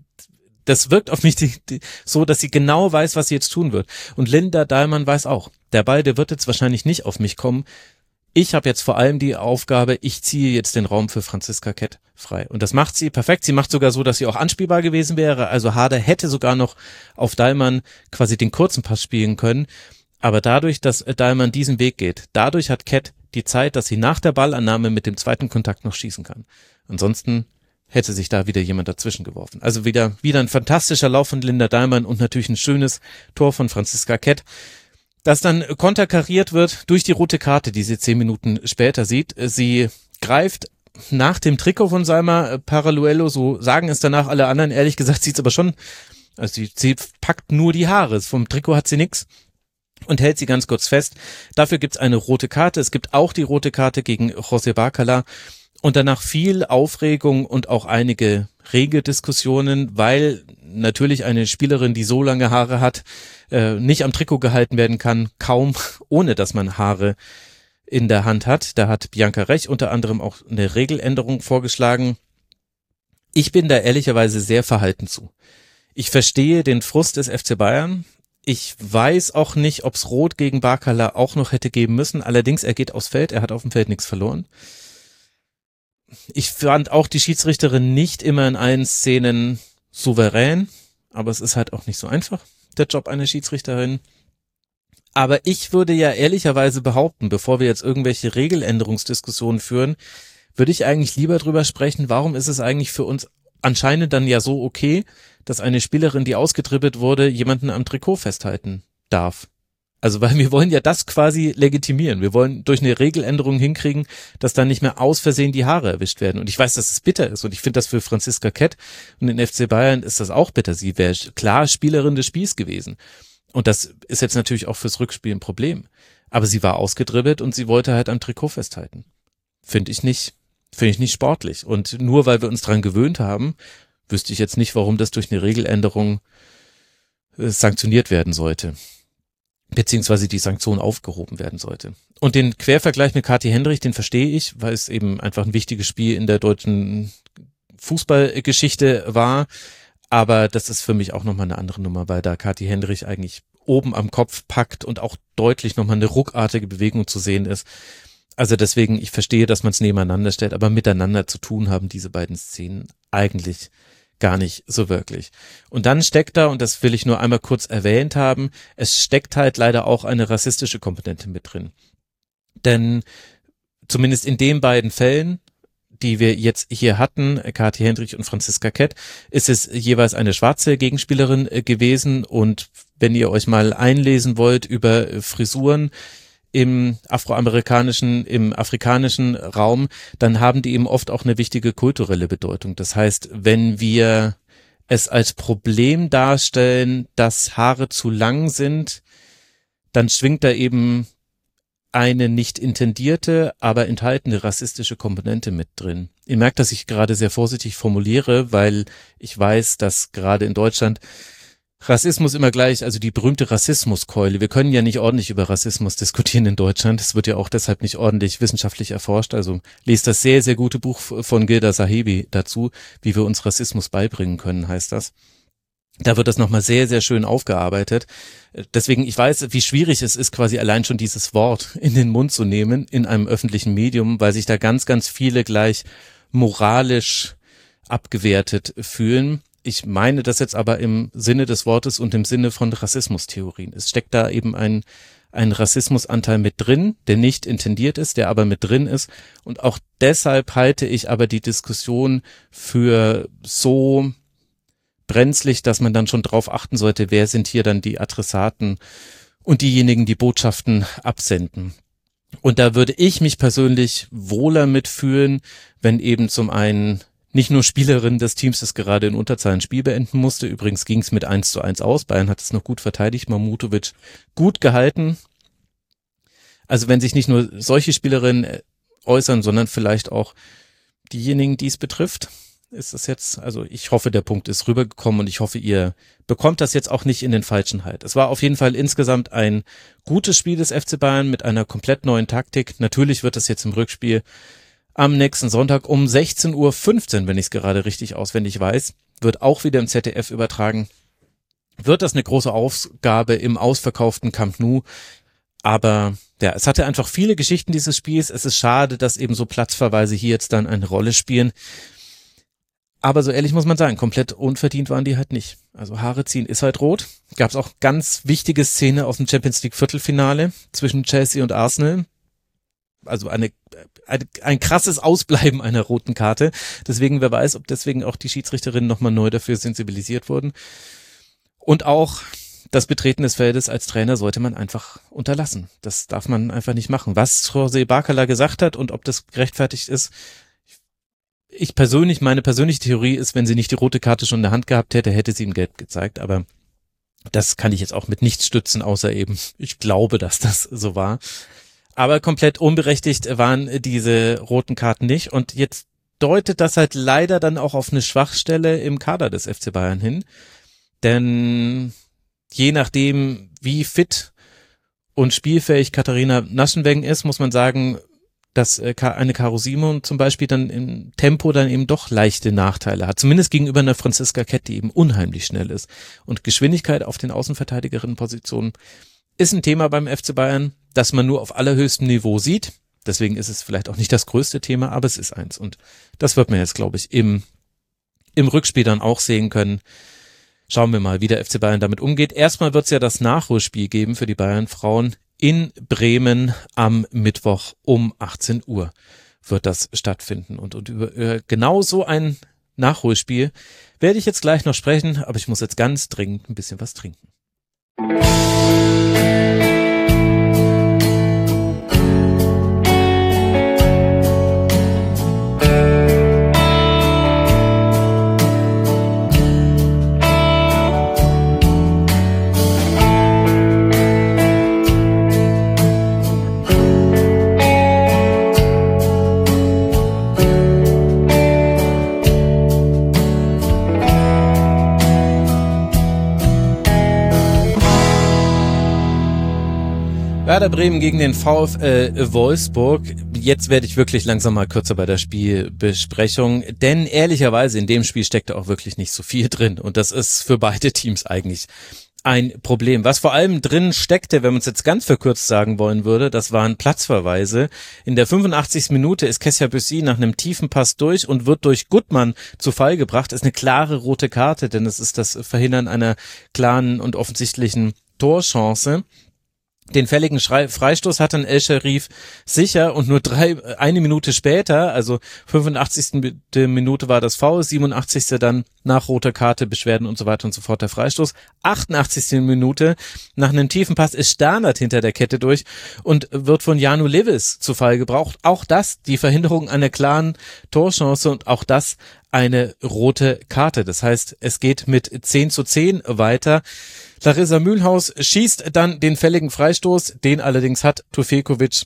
das wirkt auf mich die, die, so, dass sie genau weiß, was sie jetzt tun wird. Und Linda Dahlmann weiß auch, der Ball, der wird jetzt wahrscheinlich nicht auf mich kommen. ich habe jetzt vor allem die Aufgabe, ich ziehe jetzt den Raum für Franziska Kett frei. Und das macht sie perfekt. Sie macht sogar so, dass sie auch anspielbar gewesen wäre. Also Harder hätte sogar noch auf Dahlmann quasi den kurzen Pass spielen können. Aber dadurch, dass Dahlmann diesen Weg geht, dadurch hat Kett die Zeit, dass sie nach der Ballannahme mit dem zweiten Kontakt noch schießen kann. Ansonsten hätte sich da wieder jemand dazwischen geworfen. Also wieder, wieder ein fantastischer Lauf von Linda Dahlmann und natürlich ein schönes Tor von Franziska Kett, das dann konterkariert wird durch die rote Karte, die sie zehn Minuten später sieht. Sie greift nach dem Trikot von Salma Paraluelo, so sagen es danach alle anderen, ehrlich gesagt sieht's aber schon, also sie, sie packt nur die Haare, vom Trikot hat sie nix und hält sie ganz kurz fest. Dafür gibt's eine rote Karte, es gibt auch die rote Karte gegen José Bacala und danach viel Aufregung und auch einige rege Diskussionen, weil natürlich eine Spielerin, die so lange Haare hat, äh, nicht am Trikot gehalten werden kann, kaum, ohne dass man Haare in der Hand hat. Da hat Bianca Rech unter anderem auch eine Regeländerung vorgeschlagen. Ich bin da ehrlicherweise sehr verhalten zu. Ich verstehe den Frust des F C Bayern. Ich weiß auch nicht, ob es Rot gegen Bacala auch noch hätte geben müssen. Allerdings, er geht aufs Feld, er hat auf dem Feld nichts verloren. Ich fand auch die Schiedsrichterin nicht immer in allen Szenen souverän, aber es ist halt auch nicht so einfach, der Job einer Schiedsrichterin. Aber ich würde ja ehrlicherweise behaupten, bevor wir jetzt irgendwelche Regeländerungsdiskussionen führen, würde ich eigentlich lieber drüber sprechen, warum ist es eigentlich für uns anscheinend dann ja so okay, dass eine Spielerin, die ausgedribbelt wurde, jemanden am Trikot festhalten darf. Also weil wir wollen ja das quasi legitimieren. Wir wollen durch eine Regeländerung hinkriegen, dass dann nicht mehr aus Versehen die Haare erwischt werden. Und ich weiß, dass es bitter ist. Und ich finde das für Franziska Kett und den F C Bayern ist das auch bitter. Sie wäre klar Spielerin des Spiels gewesen. Und das ist jetzt natürlich auch fürs Rückspiel ein Problem. Aber sie war ausgedribbelt und sie wollte halt am Trikot festhalten. Finde ich nicht, finde ich nicht sportlich. Und nur weil wir uns dran gewöhnt haben, wüsste ich jetzt nicht, warum das durch eine Regeländerung äh, sanktioniert werden sollte. Beziehungsweise die Sanktion aufgehoben werden sollte. Und den Quervergleich mit Kathi Hendrich, den verstehe ich, weil es eben einfach ein wichtiges Spiel in der deutschen Fußballgeschichte war. Aber das ist für mich auch nochmal eine andere Nummer, weil da Kathi Hendrich eigentlich oben am Kopf packt und auch deutlich nochmal eine ruckartige Bewegung zu sehen ist. Also deswegen, ich verstehe, dass man es nebeneinander stellt, aber miteinander zu tun haben diese beiden Szenen eigentlich gar nicht so wirklich. Und dann steckt da, und das will ich nur einmal kurz erwähnt haben, es steckt halt leider auch eine rassistische Komponente mit drin. Denn zumindest in den beiden Fällen, die wir jetzt hier hatten, Kathi Hendrich und Franziska Kett, ist es jeweils eine schwarze Gegenspielerin gewesen. Und wenn ihr euch mal einlesen wollt über Frisuren im afroamerikanischen, im afrikanischen Raum, dann haben die eben oft auch eine wichtige kulturelle Bedeutung. Das heißt, wenn wir es als Problem darstellen, dass Haare zu lang sind, dann schwingt da eben eine nicht intendierte, aber enthaltene rassistische Komponente mit drin. Ihr merkt, dass ich gerade sehr vorsichtig formuliere, weil ich weiß, dass gerade in Deutschland Rassismus immer gleich, also die berühmte Rassismuskeule. Wir können ja nicht ordentlich über Rassismus diskutieren in Deutschland. Es wird ja auch deshalb nicht ordentlich wissenschaftlich erforscht. Also lest das sehr, sehr gute Buch von Gilda Sahibi dazu, wie wir uns Rassismus beibringen können, heißt das. Da wird das nochmal sehr, sehr schön aufgearbeitet. Deswegen, ich weiß, wie schwierig es ist, quasi allein schon dieses Wort in den Mund zu nehmen in einem öffentlichen Medium, weil sich da ganz, ganz viele gleich moralisch abgewertet fühlen. Ich meine das jetzt aber im Sinne des Wortes und im Sinne von Rassismustheorien. Es steckt da eben ein, ein Rassismusanteil mit drin, der nicht intendiert ist, der aber mit drin ist. Und auch deshalb halte ich aber die Diskussion für so brenzlig, dass man dann schon drauf achten sollte, wer sind hier dann die Adressaten und diejenigen, die Botschaften absenden. Und da würde ich mich persönlich wohler mitfühlen, wenn eben zum einen nicht nur Spielerin des Teams, das gerade in Unterzahl ein Spiel beenden musste. Übrigens ging es mit eins zu eins aus. Bayern hat es noch gut verteidigt. Mamutovic gut gehalten. Also wenn sich nicht nur solche Spielerinnen äußern, sondern vielleicht auch diejenigen, die es betrifft, ist das jetzt, also ich hoffe, der Punkt ist rübergekommen und ich hoffe, ihr bekommt das jetzt auch nicht in den falschen Halt. Es war auf jeden Fall insgesamt ein gutes Spiel des F C Bayern mit einer komplett neuen Taktik. Natürlich wird das jetzt im Rückspiel am nächsten Sonntag um sechzehn Uhr fünfzehn, wenn ich es gerade richtig auswendig weiß, wird auch wieder im Z D F übertragen. Wird das eine große Aufgabe im ausverkauften Camp Nou, Aber ja, es hatte einfach viele Geschichten dieses Spiels. Es ist schade, dass eben so Platzverweise hier jetzt dann eine Rolle spielen. Aber so ehrlich muss man sagen, komplett unverdient waren die halt nicht. Also Haare ziehen ist halt rot. Gab es auch ganz wichtige Szene aus dem Champions League Viertelfinale zwischen Chelsea und Arsenal. Also eine, eine ein krasses Ausbleiben einer roten Karte. Deswegen, wer weiß, ob deswegen auch die Schiedsrichterinnen nochmal neu dafür sensibilisiert wurden. Und auch das Betreten des Feldes als Trainer sollte man einfach unterlassen. Das darf man einfach nicht machen. Was José Bacala gesagt hat und ob das gerechtfertigt ist, ich persönlich, meine persönliche Theorie ist, wenn sie nicht die rote Karte schon in der Hand gehabt hätte, hätte sie ihm gelb gezeigt. Aber das kann ich jetzt auch mit nichts stützen, außer eben, ich glaube, dass das so war. Aber komplett unberechtigt waren diese roten Karten nicht. Und jetzt deutet das halt leider dann auch auf eine Schwachstelle im Kader des F C Bayern hin. Denn je nachdem, wie fit und spielfähig Katharina Naschenweng ist, muss man sagen, dass eine Caro Simon zum Beispiel dann im Tempo dann eben doch leichte Nachteile hat. Zumindest gegenüber einer Franziska Kett, die eben unheimlich schnell ist. Und Geschwindigkeit auf den Außenverteidigerinnenpositionen ist ein Thema beim F C Bayern, das man nur auf allerhöchstem Niveau sieht. Deswegen ist es vielleicht auch nicht das größte Thema, aber es ist eins. Und das wird man jetzt, glaube ich, im, im Rückspiel dann auch sehen können. Schauen wir mal, wie der F C Bayern damit umgeht. Erstmal wird es ja das Nachholspiel geben für die Bayern-Frauen in Bremen am Mittwoch um achtzehn Uhr wird das stattfinden. Und, und über, über genau so ein Nachholspiel werde ich jetzt gleich noch sprechen, aber ich muss jetzt ganz dringend ein bisschen was trinken. Werder Bremen gegen den VfL Wolfsburg. Jetzt werde ich wirklich langsam mal kürzer bei der Spielbesprechung, denn ehrlicherweise in dem Spiel steckt auch wirklich nicht so viel drin und das ist für beide Teams eigentlich ein Problem. Was vor allem drin steckte, wenn man es jetzt ganz verkürzt sagen wollen würde, das waren Platzverweise. In der fünfundachtzigsten Minute ist Kessia Büssi nach einem tiefen Pass durch und wird durch Gutmann zu Fall gebracht. Das ist eine klare rote Karte, denn es ist das Verhindern einer klaren und offensichtlichen Torchance. Den fälligen Freistoß hat dann El Sharif sicher und nur drei, eine Minute später, also fünfundachtzigste Minute war das Foul, siebenundachtzigste dann nach roter Karte, Beschwerden und so weiter und so fort der Freistoß. achtundachtzigste Minute nach einem tiefen Pass ist Sternert hinter der Kette durch und wird von Janu Lewis zu Fall gebraucht. Auch das, die Verhinderung einer klaren Torchance und auch das eine rote Karte. Das heißt, es geht mit zehn zu zehn weiter. Larissa Mühlhaus schießt dann den fälligen Freistoß, den allerdings hat Tufekovic,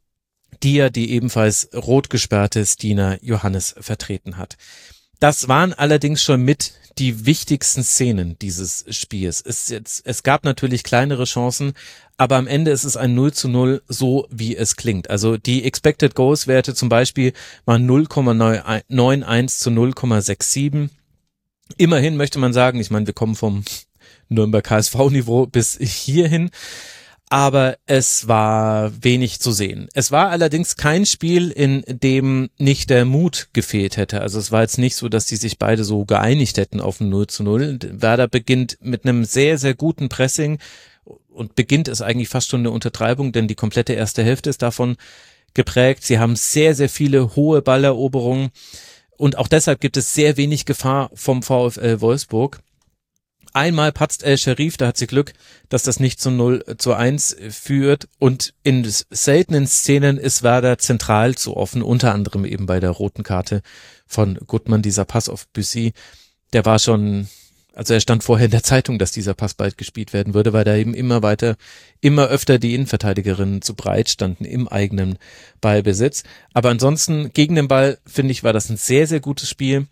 die ja die ebenfalls rot gesperrte Stina Johannes vertreten hat. Das waren allerdings schon mit die wichtigsten Szenen dieses Spiels. Es, jetzt, es gab natürlich kleinere Chancen, aber am Ende ist es ein null zu null, so wie es klingt. Also die Expected Goals Werte zum Beispiel waren null Komma neunundneunzig zu null Komma siebenundsechzig. Immerhin möchte man sagen, ich meine, wir kommen vom Nürnberg K S V-Niveau bis hierhin, aber es war wenig zu sehen. Es war allerdings kein Spiel, in dem nicht der Mut gefehlt hätte. Also es war jetzt nicht so, dass die sich beide so geeinigt hätten auf ein null zu null. Werder beginnt mit einem sehr, sehr guten Pressing und beginnt ist eigentlich fast schon eine Untertreibung, denn die komplette erste Hälfte ist davon geprägt. Sie haben sehr, sehr viele hohe Balleroberungen und auch deshalb gibt es sehr wenig Gefahr vom VfL Wolfsburg. Einmal patzt El Sharif, da hat sie Glück, dass das nicht zu null zu eins führt und in seltenen Szenen ist Werder zentral zu offen, unter anderem eben bei der roten Karte von Gutmann, dieser Pass auf Büssi, der war schon, also er stand vorher in der Zeitung, dass dieser Pass bald gespielt werden würde, weil da eben immer weiter, immer öfter die Innenverteidigerinnen zu breit standen im eigenen Ballbesitz. Aber ansonsten gegen den Ball, finde ich, war das ein sehr, sehr gutes Spiel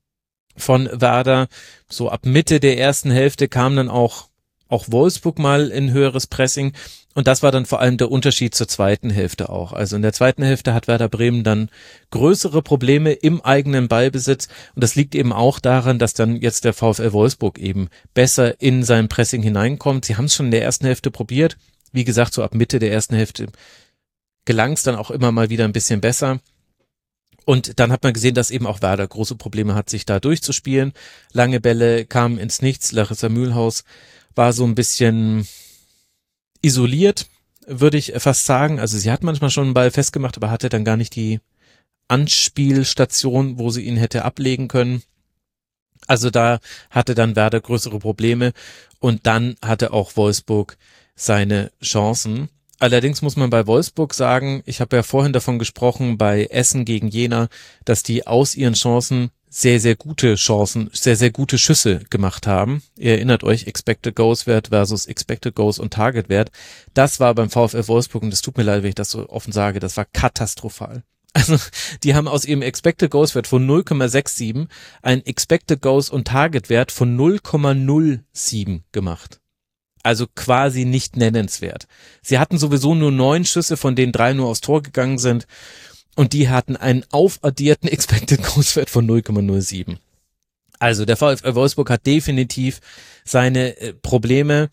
von Werder. So ab Mitte der ersten Hälfte kam dann auch auch Wolfsburg mal in höheres Pressing und das war dann vor allem der Unterschied zur zweiten Hälfte auch. Also in der zweiten Hälfte hat Werder Bremen dann größere Probleme im eigenen Ballbesitz und das liegt eben auch daran, dass dann jetzt der VfL Wolfsburg eben besser in sein Pressing hineinkommt. Sie haben es schon in der ersten Hälfte probiert, wie gesagt, so ab Mitte der ersten Hälfte gelang es dann auch immer mal wieder ein bisschen besser. Und dann hat man gesehen, dass eben auch Werder große Probleme hat, sich da durchzuspielen. Lange Bälle kamen ins Nichts. Larissa Mühlhaus war so ein bisschen isoliert, würde ich fast sagen. Also sie hat manchmal schon einen Ball festgemacht, aber hatte dann gar nicht die Anspielstation, wo sie ihn hätte ablegen können. Also da hatte dann Werder größere Probleme und dann hatte auch Wolfsburg seine Chancen. Allerdings muss man bei Wolfsburg sagen, ich habe ja vorhin davon gesprochen, bei Essen gegen Jena, dass die aus ihren Chancen sehr, sehr gute Chancen, sehr, sehr gute Schüsse gemacht haben. Ihr erinnert euch, Expected Goals Wert versus Expected Goals und Target Wert. Das war beim VfL Wolfsburg, und es tut mir leid, wenn ich das so offen sage, das war katastrophal. Also die haben aus ihrem Expected Goals Wert von null Komma siebenundsechzig einen Expected Goals und Target Wert von null Komma null sieben gemacht. Also quasi nicht nennenswert. Sie hatten sowieso nur neun Schüsse, von denen drei nur aufs Tor gegangen sind. Und die hatten einen aufaddierten Expected Goals Wert von null Komma null sieben. Also der VfL Wolfsburg hat definitiv seine äh, Probleme.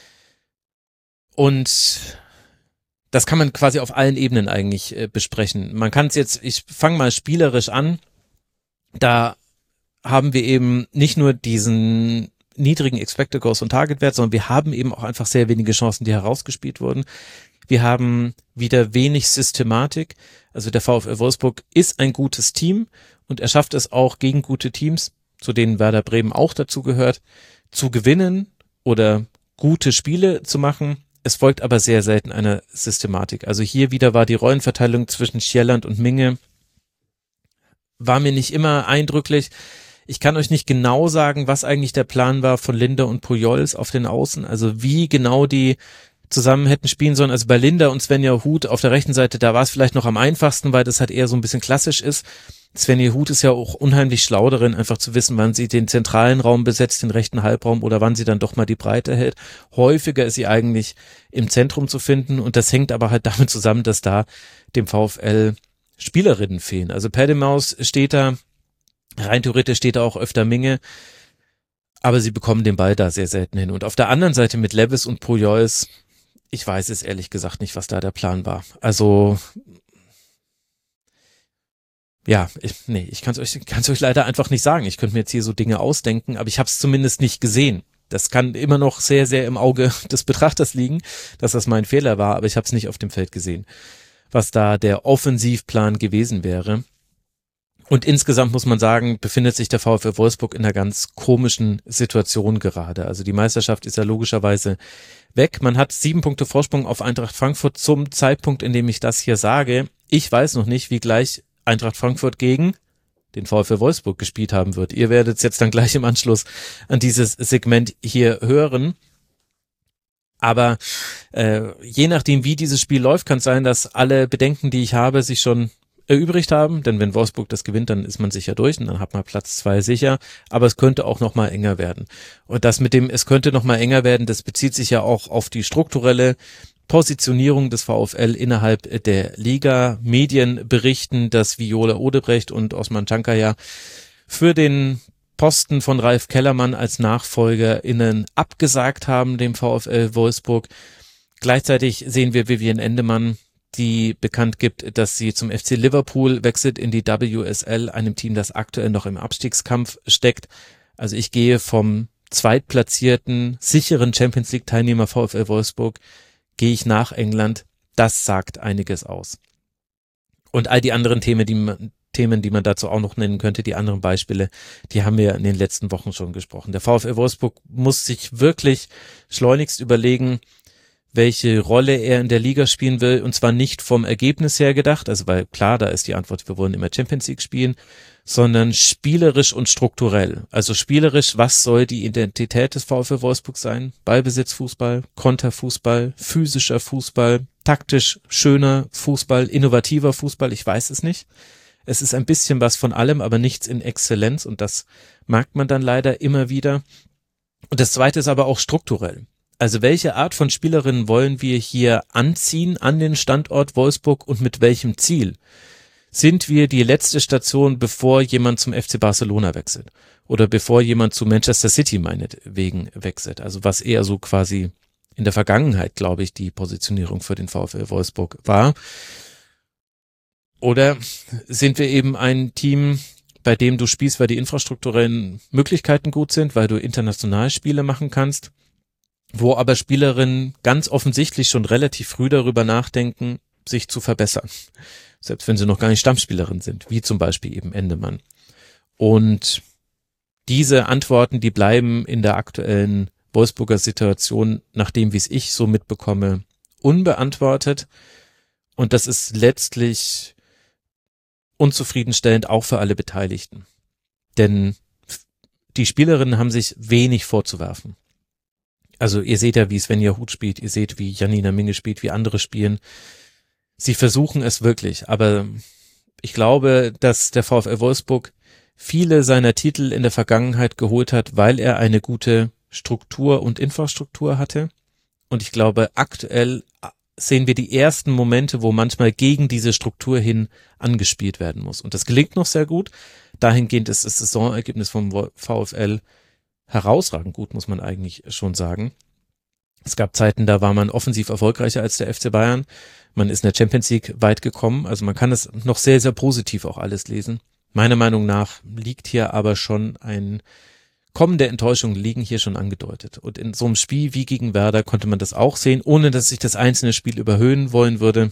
Und das kann man quasi auf allen Ebenen eigentlich äh, besprechen. Man kann es jetzt, ich fange mal spielerisch an. Da haben wir eben nicht nur diesen niedrigen Expected Goals und Target Wert, sondern wir haben eben auch einfach sehr wenige Chancen, die herausgespielt wurden. Wir haben wieder wenig Systematik. Also der VfL Wolfsburg ist ein gutes Team und er schafft es auch gegen gute Teams, zu denen Werder Bremen auch dazu gehört, zu gewinnen oder gute Spiele zu machen. Es folgt aber sehr selten einer Systematik. Also hier wieder war die Rollenverteilung zwischen Schjelland und Minge, war mir nicht immer eindrücklich. Ich kann euch nicht genau sagen, was eigentlich der Plan war von Linder und Pujols auf den Außen, also wie genau die zusammen hätten spielen sollen. Also bei Linder und Svenja Huth auf der rechten Seite, da war es vielleicht noch am einfachsten, weil das halt eher so ein bisschen klassisch ist. Svenja Huth ist ja auch unheimlich schlau darin, einfach zu wissen, wann sie den zentralen Raum besetzt, den rechten Halbraum, oder wann sie dann doch mal die Breite hält. Häufiger ist sie eigentlich im Zentrum zu finden, und das hängt aber halt damit zusammen, dass da dem VfL Spielerinnen fehlen. Also Pedemaus steht da, rein theoretisch steht da auch öfter Minge, aber sie bekommen den Ball da sehr selten hin. Und auf der anderen Seite mit Levis und Pujols, ich weiß es ehrlich gesagt nicht, was da der Plan war. Also ja, ich, nee, ich kann es euch, kann's euch leider einfach nicht sagen. Ich könnte mir jetzt hier so Dinge ausdenken, aber ich habe es zumindest nicht gesehen. Das kann immer noch sehr, sehr im Auge des Betrachters liegen, dass das mein Fehler war, aber ich habe es nicht auf dem Feld gesehen, was da der Offensivplan gewesen wäre. Und insgesamt muss man sagen, befindet sich der VfL Wolfsburg in einer ganz komischen Situation gerade. Also die Meisterschaft ist ja logischerweise weg. Man hat sieben Punkte Vorsprung auf Eintracht Frankfurt zum Zeitpunkt, in dem ich das hier sage. Ich weiß noch nicht, wie gleich Eintracht Frankfurt gegen den VfL Wolfsburg gespielt haben wird. Ihr werdet es jetzt dann gleich im Anschluss an dieses Segment hier hören. Aber äh, je nachdem, wie dieses Spiel läuft, kann es sein, dass alle Bedenken, die ich habe, sich schon erübrigt haben, denn wenn Wolfsburg das gewinnt, dann ist man sicher durch und dann hat man Platz zwei sicher, aber es könnte auch noch mal enger werden. Und das mit dem, es könnte noch mal enger werden, das bezieht sich ja auch auf die strukturelle Positionierung des VfL innerhalb der Liga. Medien berichten, dass Viola Odebrecht und Osman Cankaya für den Posten von Ralf Kellermann als NachfolgerInnen abgesagt haben, dem VfL Wolfsburg. Gleichzeitig sehen wir Vivian Endemann, die bekannt gibt, dass sie zum F C Liverpool wechselt in die W S L, einem Team, das aktuell noch im Abstiegskampf steckt. Also ich gehe vom zweitplatzierten, sicheren Champions League Teilnehmer VfL Wolfsburg, gehe ich nach England. Das sagt einiges aus. Und all die anderen Themen, die man, Themen, die man dazu auch noch nennen könnte, die anderen Beispiele, die haben wir in den letzten Wochen schon gesprochen. Der VfL Wolfsburg muss sich wirklich schleunigst überlegen, welche Rolle er in der Liga spielen will, und zwar nicht vom Ergebnis her gedacht, also weil klar, da ist die Antwort, wir wollen immer Champions League spielen, sondern spielerisch und strukturell. Also spielerisch, was soll die Identität des VfL Wolfsburg sein? Ballbesitzfußball, Konterfußball, physischer Fußball, taktisch schöner Fußball, innovativer Fußball, ich weiß es nicht. Es ist ein bisschen was von allem, aber nichts in Exzellenz, und das merkt man dann leider immer wieder. Und das Zweite ist aber auch strukturell. Also welche Art von Spielerinnen wollen wir hier anziehen an den Standort Wolfsburg und mit welchem Ziel? Sind wir die letzte Station, bevor jemand zum F C Barcelona wechselt? Oder bevor jemand zu Manchester City meinetwegen wechselt? Also was eher so quasi in der Vergangenheit, glaube ich, die Positionierung für den VfL Wolfsburg war. Oder sind wir eben ein Team, bei dem du spielst, weil die infrastrukturellen Möglichkeiten gut sind, weil du international Spiele machen kannst, wo aber Spielerinnen ganz offensichtlich schon relativ früh darüber nachdenken, sich zu verbessern. Selbst wenn sie noch gar nicht Stammspielerin sind, wie zum Beispiel eben Endemann. Und diese Antworten, die bleiben in der aktuellen Wolfsburger Situation, nach dem, wie es ich so mitbekomme, unbeantwortet. Und das ist letztlich unzufriedenstellend auch für alle Beteiligten. Denn die Spielerinnen haben sich wenig vorzuwerfen. Also ihr seht ja, wie Svenja Huth spielt, ihr seht, wie Janina Minge spielt, wie andere spielen. Sie versuchen es wirklich, aber ich glaube, dass der VfL Wolfsburg viele seiner Titel in der Vergangenheit geholt hat, weil er eine gute Struktur und Infrastruktur hatte. Und ich glaube, aktuell sehen wir die ersten Momente, wo manchmal gegen diese Struktur hin angespielt werden muss. Und das gelingt noch sehr gut. Dahingehend ist das Saisonergebnis vom VfL herausragend gut, muss man eigentlich schon sagen. Es gab Zeiten, da war man offensiv erfolgreicher als der F C Bayern. Man ist in der Champions League weit gekommen. Also man kann es noch sehr, sehr positiv auch alles lesen. Meiner Meinung nach liegt hier aber schon ein Kommen der Enttäuschungen liegen hier schon angedeutet. Und in so einem Spiel wie gegen Werder konnte man das auch sehen, ohne dass ich das einzelne Spiel überhöhen wollen würde.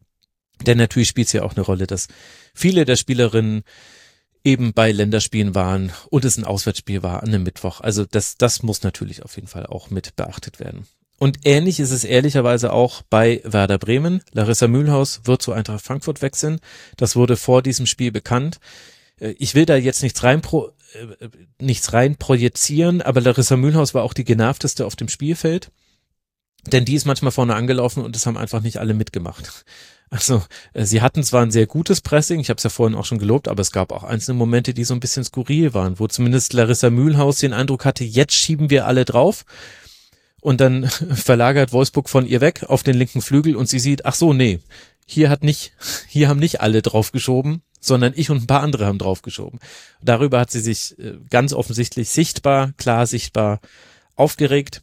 Denn natürlich spielt es ja auch eine Rolle, dass viele der Spielerinnen eben bei Länderspielen waren und es ein Auswärtsspiel war an einem Mittwoch. Also das, das muss natürlich auf jeden Fall auch mit beachtet werden. Und ähnlich ist es ehrlicherweise auch bei Werder Bremen. Larissa Mühlhaus wird zu Eintracht Frankfurt wechseln. Das wurde vor diesem Spiel bekannt. Ich will da jetzt nichts rein, pro, äh, nichts rein projizieren, aber Larissa Mühlhaus war auch die genervteste auf dem Spielfeld. Denn die ist manchmal vorne angelaufen und das haben einfach nicht alle mitgemacht. Also äh, sie hatten zwar ein sehr gutes Pressing, ich habe es ja vorhin auch schon gelobt, aber es gab auch einzelne Momente, die so ein bisschen skurril waren, wo zumindest Larissa Mühlhaus den Eindruck hatte, jetzt schieben wir alle drauf. Und dann verlagert Wolfsburg von ihr weg auf den linken Flügel und sie sieht, ach so, nee, hier hat nicht, hier haben nicht alle draufgeschoben, sondern ich und ein paar andere haben draufgeschoben. Darüber hat sie sich ganz offensichtlich sichtbar, klar sichtbar aufgeregt.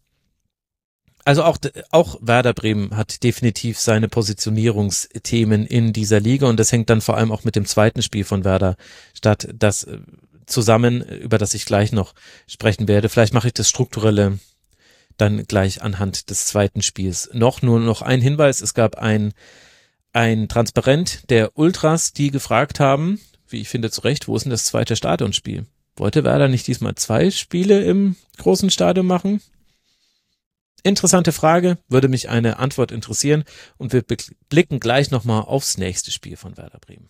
Also auch, auch Werder Bremen hat definitiv seine Positionierungsthemen in dieser Liga und das hängt dann vor allem auch mit dem zweiten Spiel von Werder statt, das zusammen, über das ich gleich noch sprechen werde. Vielleicht mache ich das Strukturelle dann gleich anhand des zweiten Spiels. Noch nur noch ein Hinweis, es gab ein ein Transparent der Ultras, die gefragt haben, wie ich finde zu Recht, wo ist denn das zweite Stadionspiel? Wollte Werder nicht diesmal zwei Spiele im großen Stadion machen? Interessante Frage, würde mich eine Antwort interessieren und wir blicken gleich nochmal aufs nächste Spiel von Werder Bremen.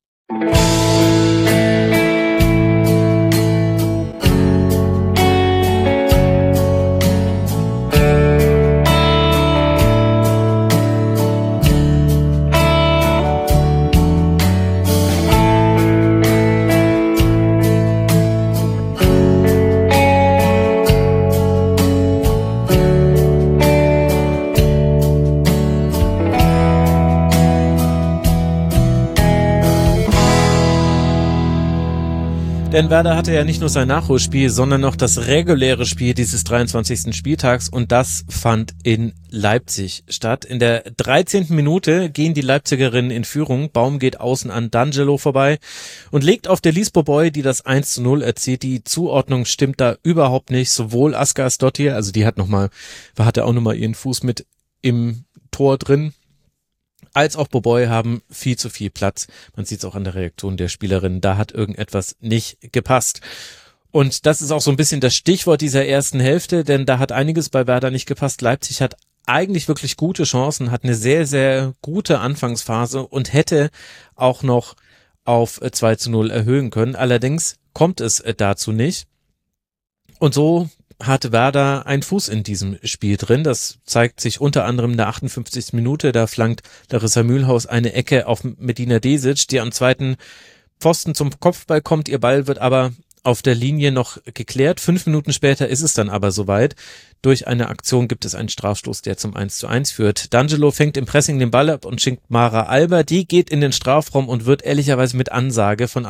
Denn Werder hatte ja nicht nur sein Nachholspiel, sondern noch das reguläre Spiel dieses dreiundzwanzigsten Spieltags und das fand in Leipzig statt. In der dreizehnten Minute gehen die Leipzigerinnen in Führung. Baum geht außen an D'Angelo vorbei und legt auf der Lies Boboy, die das eins zu null erzielt. Die Zuordnung stimmt da überhaupt nicht. Sowohl Asgarsdottir, also die hat nochmal, hatte auch nochmal ihren Fuß mit im Tor drin, als auch Boboy haben viel zu viel Platz. Man sieht es auch an der Reaktion der Spielerin. Da hat irgendetwas nicht gepasst. Und das ist auch so ein bisschen das Stichwort dieser ersten Hälfte, denn da hat einiges bei Werder nicht gepasst. Leipzig hat eigentlich wirklich gute Chancen, hat eine sehr, sehr gute Anfangsphase und hätte auch noch auf zwei zu null erhöhen können. Allerdings kommt es dazu nicht. Und so hatte Werder einen Fuß in diesem Spiel drin. Das zeigt sich unter anderem in der achtundfünfzigsten Minute. Da flankt Larissa Mühlhaus eine Ecke auf Medina Desic, die am zweiten Pfosten zum Kopfball kommt. Ihr Ball wird aber auf der Linie noch geklärt. Fünf Minuten später ist es dann aber soweit. Durch eine Aktion gibt es einen Strafstoß, der zum eins zu eins führt. D'Angelo fängt im Pressing den Ball ab und schenkt Mara Alba. Die geht in den Strafraum und wird ehrlicherweise mit Ansage von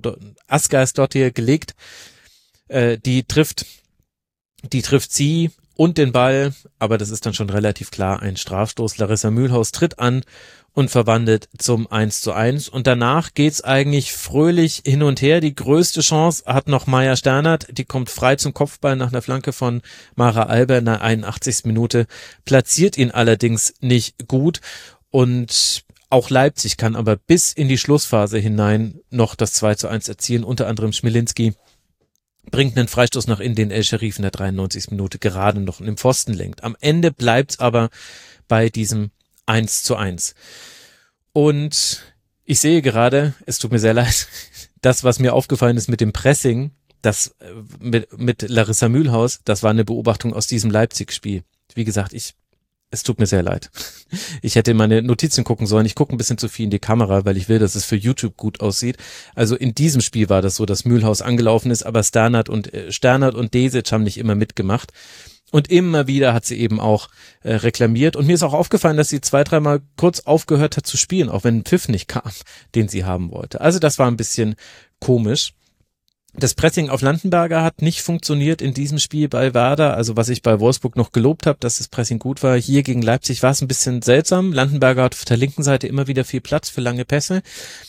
Asgarsdottir gelegt. Äh, die trifft Die trifft sie und den Ball, aber das ist dann schon relativ klar ein Strafstoß. Larissa Mühlhaus tritt an und verwandelt zum eins zu eins und danach geht's eigentlich fröhlich hin und her. Die größte Chance hat noch Maja Sternert, die kommt frei zum Kopfball nach einer Flanke von Mara Alber in der einundachtzigsten Minute, platziert ihn allerdings nicht gut und auch Leipzig kann aber bis in die Schlussphase hinein noch das zwei zu eins erzielen, unter anderem Schmilinski bringt einen Freistoß nach innen, den El Sharif in der dreiundneunzigsten Minute gerade noch in den Pfosten lenkt. Am Ende bleibt's aber bei diesem eins zu eins. Und ich sehe gerade, es tut mir sehr leid, das, was mir aufgefallen ist mit dem Pressing, das mit, mit Larissa Mühlhaus, das war eine Beobachtung aus diesem Leipzig-Spiel. Wie gesagt, ich es tut mir sehr leid. Ich hätte in meine Notizen gucken sollen. Ich gucke ein bisschen zu viel in die Kamera, weil ich will, dass es für YouTube gut aussieht. Also in diesem Spiel war das so, dass Mühlhaus angelaufen ist, aber Sternert und äh, Sternert und Desic haben nicht immer mitgemacht. Und immer wieder hat sie eben auch äh, reklamiert. Und mir ist auch aufgefallen, dass sie zwei, dreimal kurz aufgehört hat zu spielen, auch wenn ein Pfiff nicht kam, den sie haben wollte. Also das war ein bisschen komisch. Das Pressing auf Landenberger hat nicht funktioniert in diesem Spiel bei Werder, also was ich bei Wolfsburg noch gelobt habe, dass das Pressing gut war. Hier gegen Leipzig war es ein bisschen seltsam. Landenberger hat auf der linken Seite immer wieder viel Platz für lange Pässe.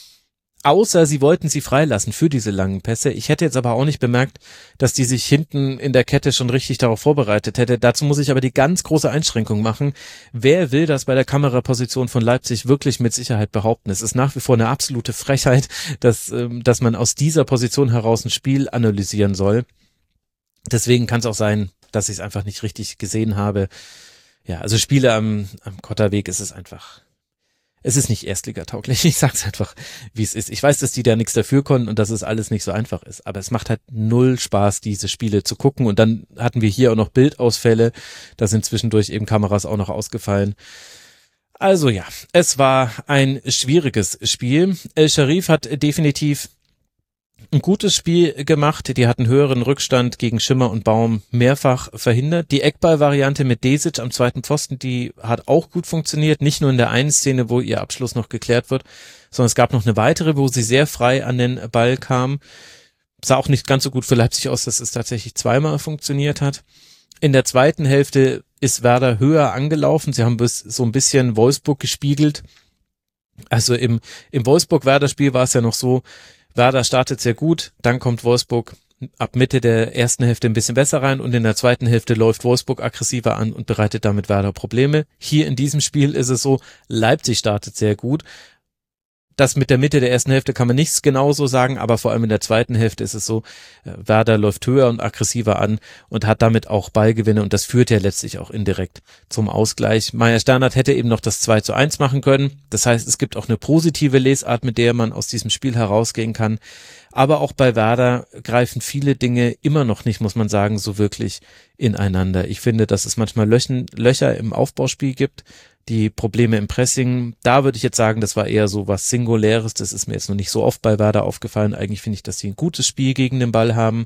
Außer sie wollten sie freilassen für diese langen Pässe. Ich hätte jetzt aber auch nicht bemerkt, dass die sich hinten in der Kette schon richtig darauf vorbereitet hätte. Dazu muss ich aber die ganz große Einschränkung machen. Wer will das bei der Kameraposition von Leipzig wirklich mit Sicherheit behaupten? Es ist nach wie vor eine absolute Frechheit, dass, dass man aus dieser Position heraus ein Spiel analysieren soll. Deswegen kann es auch sein, dass ich es einfach nicht richtig gesehen habe. Ja, also Spiele am, am Kotterweg ist es einfach... Es ist nicht erstligatauglich, ich sag's einfach, wie es ist. Ich weiß, dass die da nichts dafür konnten und dass es alles nicht so einfach ist, aber es macht halt null Spaß, diese Spiele zu gucken und dann hatten wir hier auch noch Bildausfälle, da sind zwischendurch eben Kameras auch noch ausgefallen. Also ja, es war ein schwieriges Spiel. El Sharif hat definitiv ein gutes Spiel gemacht. Die hatten höheren Rückstand gegen Schimmer und Baum mehrfach verhindert. Die Eckball-Variante mit Desic am zweiten Pfosten, die hat auch gut funktioniert. Nicht nur in der einen Szene, wo ihr Abschluss noch geklärt wird, sondern es gab noch eine weitere, wo sie sehr frei an den Ball kam. Sah auch nicht ganz so gut für Leipzig aus, dass es tatsächlich zweimal funktioniert hat. In der zweiten Hälfte ist Werder höher angelaufen. Sie haben bis so ein bisschen Wolfsburg gespiegelt. Also im, im Wolfsburg-Werder-Spiel war es ja noch so, Werder startet sehr gut, dann kommt Wolfsburg ab Mitte der ersten Hälfte ein bisschen besser rein und in der zweiten Hälfte läuft Wolfsburg aggressiver an und bereitet damit Werder Probleme. Hier in diesem Spiel ist es so, Leipzig startet sehr gut. Das mit der Mitte der ersten Hälfte kann man nicht genauso sagen, aber vor allem in der zweiten Hälfte ist es so, Werder läuft höher und aggressiver an und hat damit auch Ballgewinne und das führt ja letztlich auch indirekt zum Ausgleich. Maja Sternert hätte eben noch das zwei zu eins machen können. Das heißt, es gibt auch eine positive Lesart, mit der man aus diesem Spiel herausgehen kann. Aber auch bei Werder greifen viele Dinge immer noch nicht, muss man sagen, so wirklich ineinander. Ich finde, dass es manchmal Löchen, Löcher im Aufbauspiel gibt, die Probleme im Pressing. Da würde ich jetzt sagen, das war eher so was Singuläres. Das ist mir jetzt noch nicht so oft bei Werder aufgefallen. Eigentlich finde ich, dass sie ein gutes Spiel gegen den Ball haben.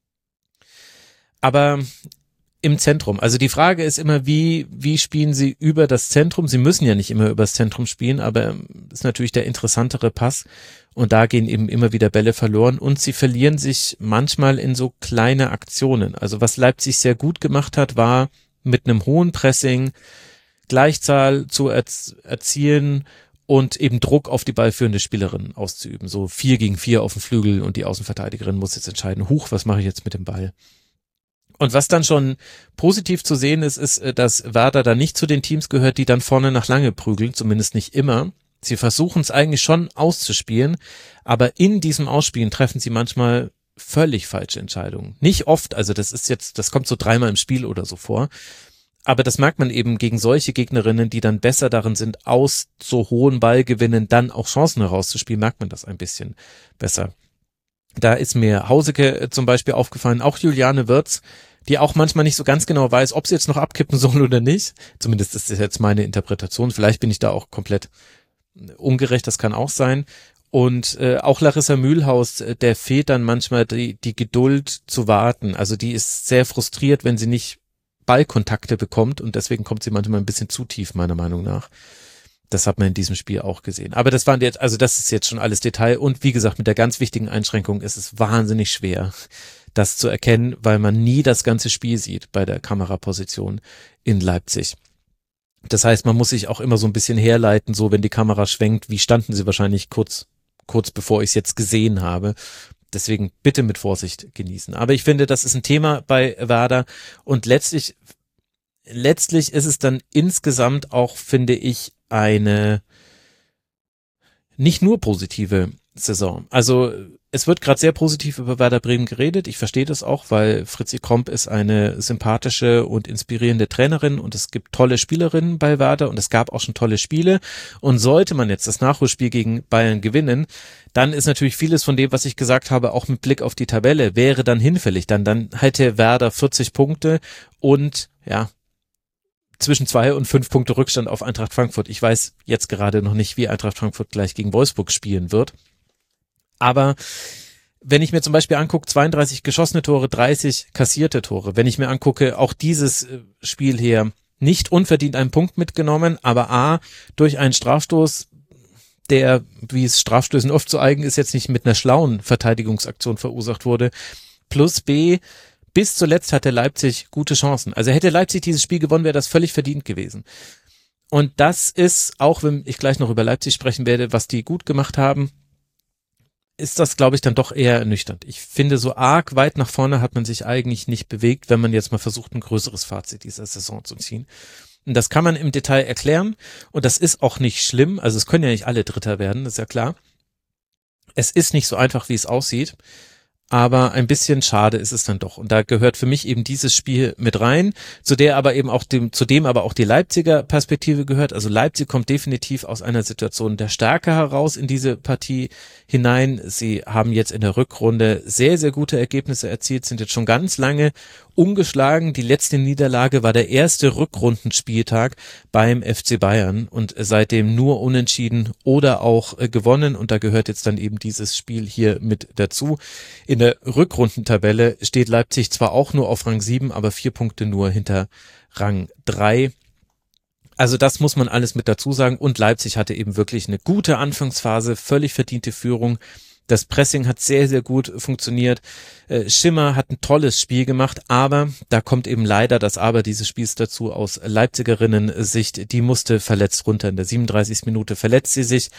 Aber im Zentrum, also die Frage ist immer, wie wie spielen sie über das Zentrum? Sie müssen ja nicht immer über das Zentrum spielen, aber ist natürlich der interessantere Pass. Und da gehen eben immer wieder Bälle verloren und sie verlieren sich manchmal in so kleine Aktionen. Also was Leipzig sehr gut gemacht hat, war mit einem hohen Pressing Gleichzahl zu erzielen und eben Druck auf die ballführende Spielerin auszuüben. So vier gegen vier auf dem Flügel und die Außenverteidigerin muss jetzt entscheiden, huch, was mache ich jetzt mit dem Ball? Und was dann schon positiv zu sehen ist, ist, dass Werder da nicht zu den Teams gehört, die dann vorne nach lange prügeln, zumindest nicht immer. Sie versuchen es eigentlich schon auszuspielen, aber in diesem Ausspielen treffen sie manchmal völlig falsche Entscheidungen. Nicht oft, also das ist jetzt, das kommt so dreimal im Spiel oder so vor. Aber das merkt man eben gegen solche Gegnerinnen, die dann besser darin sind, aus so hohen Ballgewinnen dann auch Chancen herauszuspielen, merkt man das ein bisschen besser. Da ist mir Hauseke zum Beispiel aufgefallen, auch Juliane Wirtz, die auch manchmal nicht so ganz genau weiß, ob sie jetzt noch abkippen soll oder nicht. Zumindest ist das jetzt meine Interpretation. Vielleicht bin ich da auch komplett ungerecht, das kann auch sein. Und äh, auch Larissa Mühlhaus, der fehlt dann manchmal die, die Geduld zu warten. Also die ist sehr frustriert, wenn sie nicht Ballkontakte bekommt und deswegen kommt sie manchmal ein bisschen zu tief, meiner Meinung nach. Das hat man in diesem Spiel auch gesehen. Aber das waren jetzt, also das ist jetzt schon alles Detail und wie gesagt, mit der ganz wichtigen Einschränkung ist es wahnsinnig schwer, das zu erkennen, weil man nie das ganze Spiel sieht bei der Kameraposition in Leipzig. Das heißt, man muss sich auch immer so ein bisschen herleiten, so wenn die Kamera schwenkt, wie standen sie wahrscheinlich kurz, kurz bevor ich es jetzt gesehen habe. Deswegen bitte mit Vorsicht genießen. Aber ich finde, das ist ein Thema bei Werder und letztlich, letztlich ist es dann insgesamt auch, finde ich, eine nicht nur positive Saison. Also es wird gerade sehr positiv über Werder Bremen geredet. Ich verstehe das auch, weil Fritzi Kromp ist eine sympathische und inspirierende Trainerin und es gibt tolle Spielerinnen bei Werder und es gab auch schon tolle Spiele. Und sollte man jetzt das Nachholspiel gegen Bayern gewinnen, dann ist natürlich vieles von dem, was ich gesagt habe, auch mit Blick auf die Tabelle, wäre dann hinfällig. Dann, dann hätte Werder vierzig Punkte und ja, zwischen zwei und fünf Punkte Rückstand auf Eintracht Frankfurt. Ich weiß jetzt gerade noch nicht, wie Eintracht Frankfurt gleich gegen Wolfsburg spielen wird. Aber wenn ich mir zum Beispiel angucke, zweiunddreißig geschossene Tore, dreißig kassierte Tore. Wenn ich mir angucke, auch dieses Spiel hier nicht unverdient einen Punkt mitgenommen, aber A, durch einen Strafstoß, der, wie es Strafstößen oft so eigen ist, jetzt nicht mit einer schlauen Verteidigungsaktion verursacht wurde. Plus B, bis zuletzt hatte Leipzig gute Chancen. Also hätte Leipzig dieses Spiel gewonnen, wäre das völlig verdient gewesen. Und das ist, auch wenn ich gleich noch über Leipzig sprechen werde, was die gut gemacht haben, ist das, glaube ich, dann doch eher ernüchternd. Ich finde, so arg weit nach vorne hat man sich eigentlich nicht bewegt, wenn man jetzt mal versucht, ein größeres Fazit dieser Saison zu ziehen. Und das kann man im Detail erklären und das ist auch nicht schlimm. Also es können ja nicht alle Dritter werden, das ist ja klar. Es ist nicht so einfach, wie es aussieht. Aber ein bisschen schade ist es dann doch. Und da gehört für mich eben dieses Spiel mit rein, zu der aber eben auch dem, zu dem aber auch die Leipziger Perspektive gehört. Also Leipzig kommt definitiv aus einer Situation der Stärke heraus in diese Partie hinein. Sie haben jetzt in der Rückrunde sehr, sehr gute Ergebnisse erzielt, sind jetzt schon ganz lange ungeschlagen. Die letzte Niederlage war der erste Rückrundenspieltag beim F C Bayern und seitdem nur unentschieden oder auch äh, gewonnen. Und da gehört jetzt dann eben dieses Spiel hier mit dazu. In der Rückrundentabelle steht Leipzig zwar auch nur auf Rang sieben, aber vier Punkte nur hinter Rang drei. Also das muss man alles mit dazu sagen. Und Leipzig hatte eben wirklich eine gute Anfangsphase, völlig verdiente Führung. Das Pressing hat sehr, sehr gut funktioniert. Schimmer hat ein tolles Spiel gemacht, aber da kommt eben leider das Aber dieses Spiels dazu aus Leipzigerinnen-Sicht. Die musste verletzt runter. In der siebenunddreißigsten Minute verletzt sie sich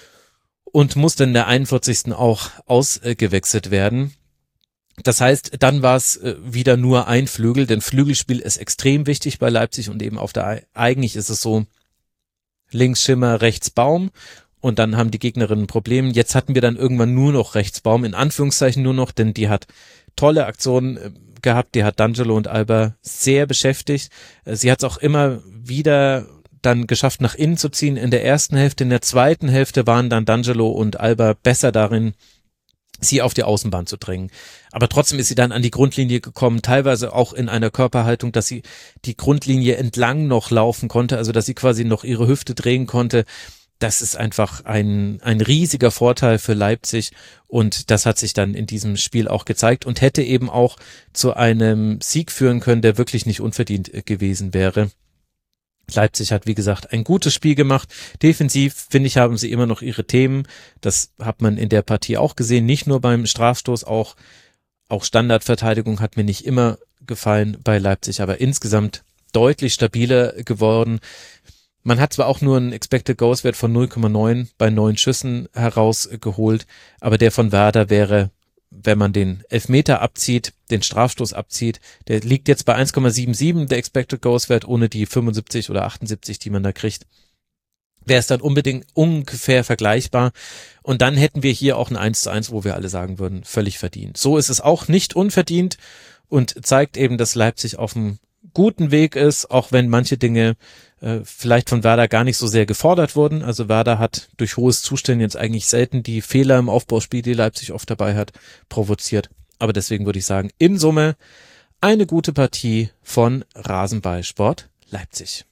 und musste in der einundvierzigsten auch ausgewechselt werden. Das heißt, dann war es wieder nur ein Flügel, denn Flügelspiel ist extrem wichtig bei Leipzig und eben auf der, eigentlich ist es so, links Schimmer, rechts Baum und dann haben die Gegnerinnen Probleme. Jetzt hatten wir dann irgendwann nur noch rechts Baum, in Anführungszeichen nur noch, denn die hat tolle Aktionen gehabt, die hat D'Angelo und Alba sehr beschäftigt. Sie hat es auch immer wieder dann geschafft, nach innen zu ziehen in der ersten Hälfte. In der zweiten Hälfte waren dann D'Angelo und Alba besser darin, sie auf die Außenbahn zu drängen. Aber trotzdem ist sie dann an die Grundlinie gekommen, teilweise auch in einer Körperhaltung, dass sie die Grundlinie entlang noch laufen konnte, also dass sie quasi noch ihre Hüfte drehen konnte. Das ist einfach ein, ein riesiger Vorteil für Leipzig und das hat sich dann in diesem Spiel auch gezeigt und hätte eben auch zu einem Sieg führen können, der wirklich nicht unverdient gewesen wäre. Leipzig hat, wie gesagt, ein gutes Spiel gemacht. Defensiv, finde ich, haben sie immer noch ihre Themen. Das hat man in der Partie auch gesehen. Nicht nur beim Strafstoß, auch, auch Standardverteidigung hat mir nicht immer gefallen bei Leipzig, aber insgesamt deutlich stabiler geworden. Man hat zwar auch nur einen Expected Goals Wert von null Komma neun bei neun Schüssen herausgeholt, aber der von Werder wäre, wenn man den Elfmeter abzieht, den Strafstoß abzieht, der liegt jetzt bei eins Komma siebenundsiebzig, der Expected Goals Wert, ohne die fünfundsiebzig oder achtundsiebzig, die man da kriegt, wäre es dann unbedingt ungefähr vergleichbar. Und dann hätten wir hier auch ein eins zu eins, wo wir alle sagen würden, völlig verdient. So ist es auch nicht unverdient und zeigt eben, dass Leipzig auf einem guten Weg ist, auch wenn manche Dinge äh, vielleicht von Werder gar nicht so sehr gefordert wurden. Also Werder hat durch hohes Zustellen jetzt eigentlich selten die Fehler im Aufbauspiel, die Leipzig oft dabei hat, provoziert. Aber deswegen würde ich sagen, in Summe eine gute Partie von Rasenballsport Leipzig.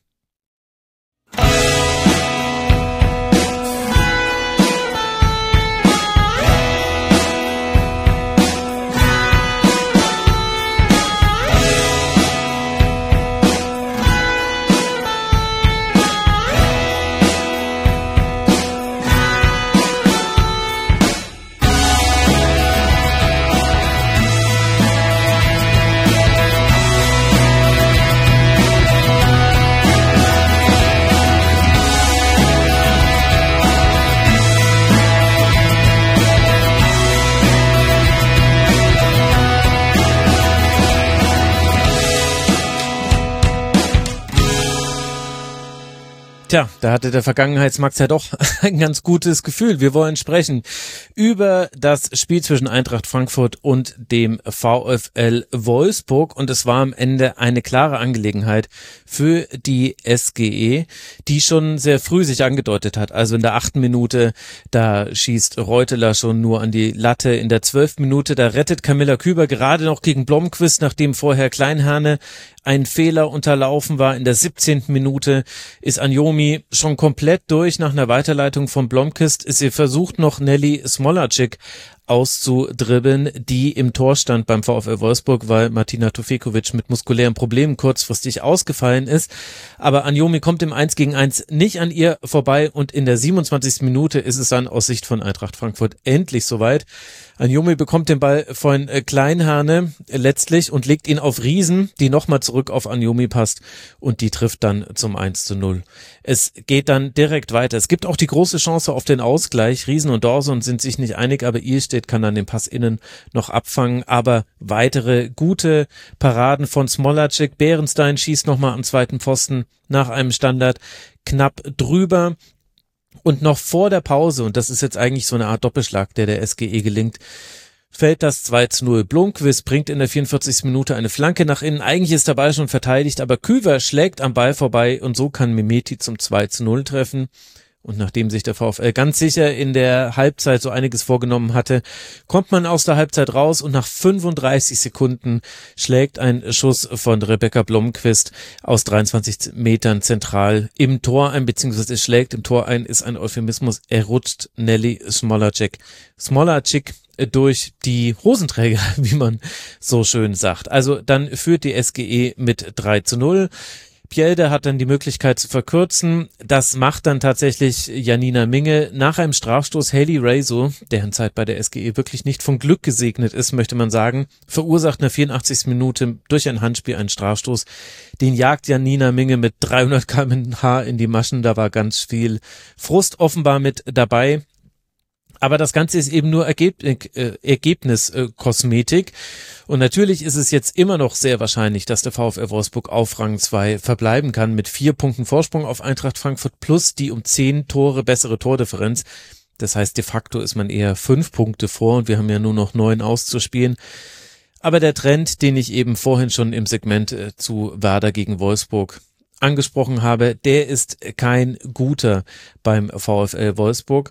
Tja, da hatte der Vergangenheitsmax ja doch ein ganz gutes Gefühl. Wir wollen sprechen über das Spiel zwischen Eintracht Frankfurt und dem VfL Wolfsburg und es war am Ende eine klare Angelegenheit für die S G E, die schon sehr früh sich angedeutet hat. Also in der achten Minute, da schießt Reuteler schon nur an die Latte. In der zwölften Minute, da rettet Camilla Küber gerade noch gegen Blomqvist, nachdem vorher Kleinherne ein Fehler unterlaufen war. In der siebzehnten Minute ist Anjomi schon komplett durch nach einer Weiterleitung von Blomqvist. Sie versucht noch Nelly Smolacik auszudribbeln, die im Tor stand beim VfL Wolfsburg, weil Martina Tufekovic mit muskulären Problemen kurzfristig ausgefallen ist. Aber Anjomi kommt im eins gegen eins nicht an ihr vorbei und in der siebenundzwanzigsten Minute ist es dann aus Sicht von Eintracht Frankfurt endlich soweit. Anjomi bekommt den Ball von Kleinherne letztlich und legt ihn auf Riesen, die nochmal zurück auf Anjomi passt und die trifft dann zum eins zu null. Es geht dann direkt weiter. Es gibt auch die große Chance auf den Ausgleich. Riesen und Dawson sind sich nicht einig, aber Ilstedt kann dann den Pass innen noch abfangen. Aber weitere gute Paraden von Smolacik. Beerenstein schießt nochmal am zweiten Pfosten nach einem Standard knapp drüber. Und noch vor der Pause, und das ist jetzt eigentlich so eine Art Doppelschlag, der der S G E gelingt, fällt das zwei zu null. Blomqvist bringt in der vierundvierzigsten Minute eine Flanke nach innen. Eigentlich ist der Ball schon verteidigt, aber Küver schlägt am Ball vorbei und so kann Mehmeti zum zwei zu null treffen. Und nachdem sich der VfL ganz sicher in der Halbzeit so einiges vorgenommen hatte, kommt man aus der Halbzeit raus und nach fünfunddreißig Sekunden schlägt ein Schuss von Rebecca Blomqvist aus dreiundzwanzig Metern zentral im Tor ein, beziehungsweise schlägt im Tor ein, ist ein Euphemismus. Er rutscht Nelly Smolacik. Smolacik durch die Hosenträger, wie man so schön sagt. Also dann führt die S G E mit drei zu null. Pjelde hat dann die Möglichkeit zu verkürzen. Das macht dann tatsächlich Janina Minge nach einem Strafstoß. Hayley Raso, deren Zeit bei der S G E wirklich nicht von Glück gesegnet ist, möchte man sagen, verursacht in der vierundachtzigsten Minute durch ein Handspiel einen Strafstoß. Den jagt Janina Minge mit dreihundert Kilometer pro Stunde in die Maschen. Da war ganz viel Frust offenbar mit dabei. Aber das Ganze ist eben nur Ergeb- äh, Ergebniskosmetik. Und natürlich ist es jetzt immer noch sehr wahrscheinlich, dass der VfL Wolfsburg auf Rang zwei verbleiben kann mit vier Punkten Vorsprung auf Eintracht Frankfurt plus die um zehn Tore bessere Tordifferenz. Das heißt, de facto ist man eher fünf Punkte vor und wir haben ja nur noch neun auszuspielen. Aber der Trend, den ich eben vorhin schon im Segment äh, zu Werder gegen Wolfsburg angesprochen habe, der ist kein guter beim VfL Wolfsburg.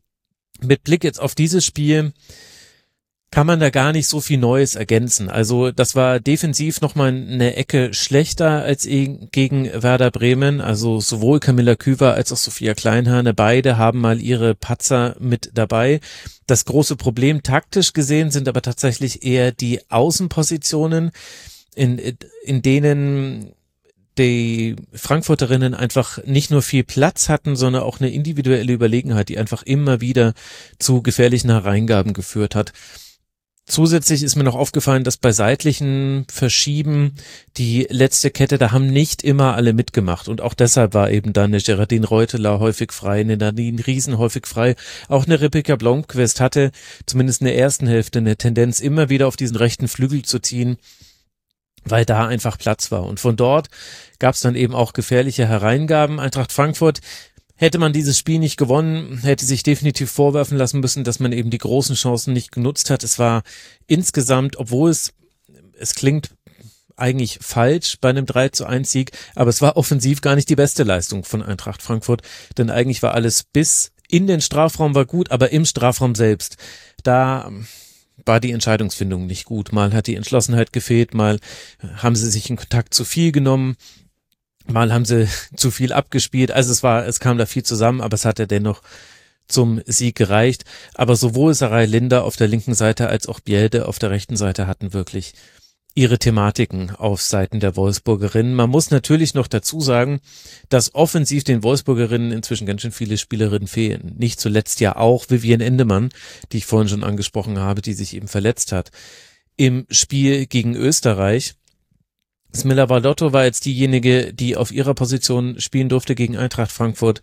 Mit Blick jetzt auf dieses Spiel kann man da gar nicht so viel Neues ergänzen. Also das war defensiv nochmal eine Ecke schlechter als gegen Werder Bremen. Also sowohl Camilla Küver als auch Sophia Kleinherne, beide haben mal ihre Patzer mit dabei. Das große Problem taktisch gesehen sind aber tatsächlich eher die Außenpositionen, in, in denen die Frankfurterinnen einfach nicht nur viel Platz hatten, sondern auch eine individuelle Überlegenheit, die einfach immer wieder zu gefährlichen Hereingaben geführt hat. Zusätzlich ist mir noch aufgefallen, dass bei seitlichen Verschieben die letzte Kette, da haben nicht immer alle mitgemacht und auch deshalb war eben dann eine Geraldine Reuteler häufig frei, eine Nadine Riesen häufig frei, auch eine Rebecca Blomqvist hatte zumindest in der ersten Hälfte eine Tendenz, immer wieder auf diesen rechten Flügel zu ziehen, weil da einfach Platz war. Und von dort gab es dann eben auch gefährliche Hereingaben. Eintracht Frankfurt, hätte man dieses Spiel nicht gewonnen, hätte sich definitiv vorwerfen lassen müssen, dass man eben die großen Chancen nicht genutzt hat. Es war insgesamt, obwohl es, es klingt eigentlich falsch bei einem drei zu eins Sieg, aber es war offensiv gar nicht die beste Leistung von Eintracht Frankfurt, denn eigentlich war alles bis in den Strafraum war gut, aber im Strafraum selbst, da war die Entscheidungsfindung nicht gut. Mal hat die Entschlossenheit gefehlt, mal haben sie sich in Kontakt zu viel genommen, mal haben sie zu viel abgespielt. Also es war, es kam da viel zusammen, aber es hat ja dennoch zum Sieg gereicht. Aber sowohl Sarai Linder auf der linken Seite als auch Bielde auf der rechten Seite hatten wirklich ihre Thematiken auf Seiten der Wolfsburgerinnen. Man muss natürlich noch dazu sagen, dass offensiv den Wolfsburgerinnen inzwischen ganz schön viele Spielerinnen fehlen. Nicht zuletzt ja auch Vivian Endemann, die ich vorhin schon angesprochen habe, die sich eben verletzt hat. Im Spiel gegen Österreich, Smilla Valdotto war jetzt diejenige, die auf ihrer Position spielen durfte gegen Eintracht Frankfurt.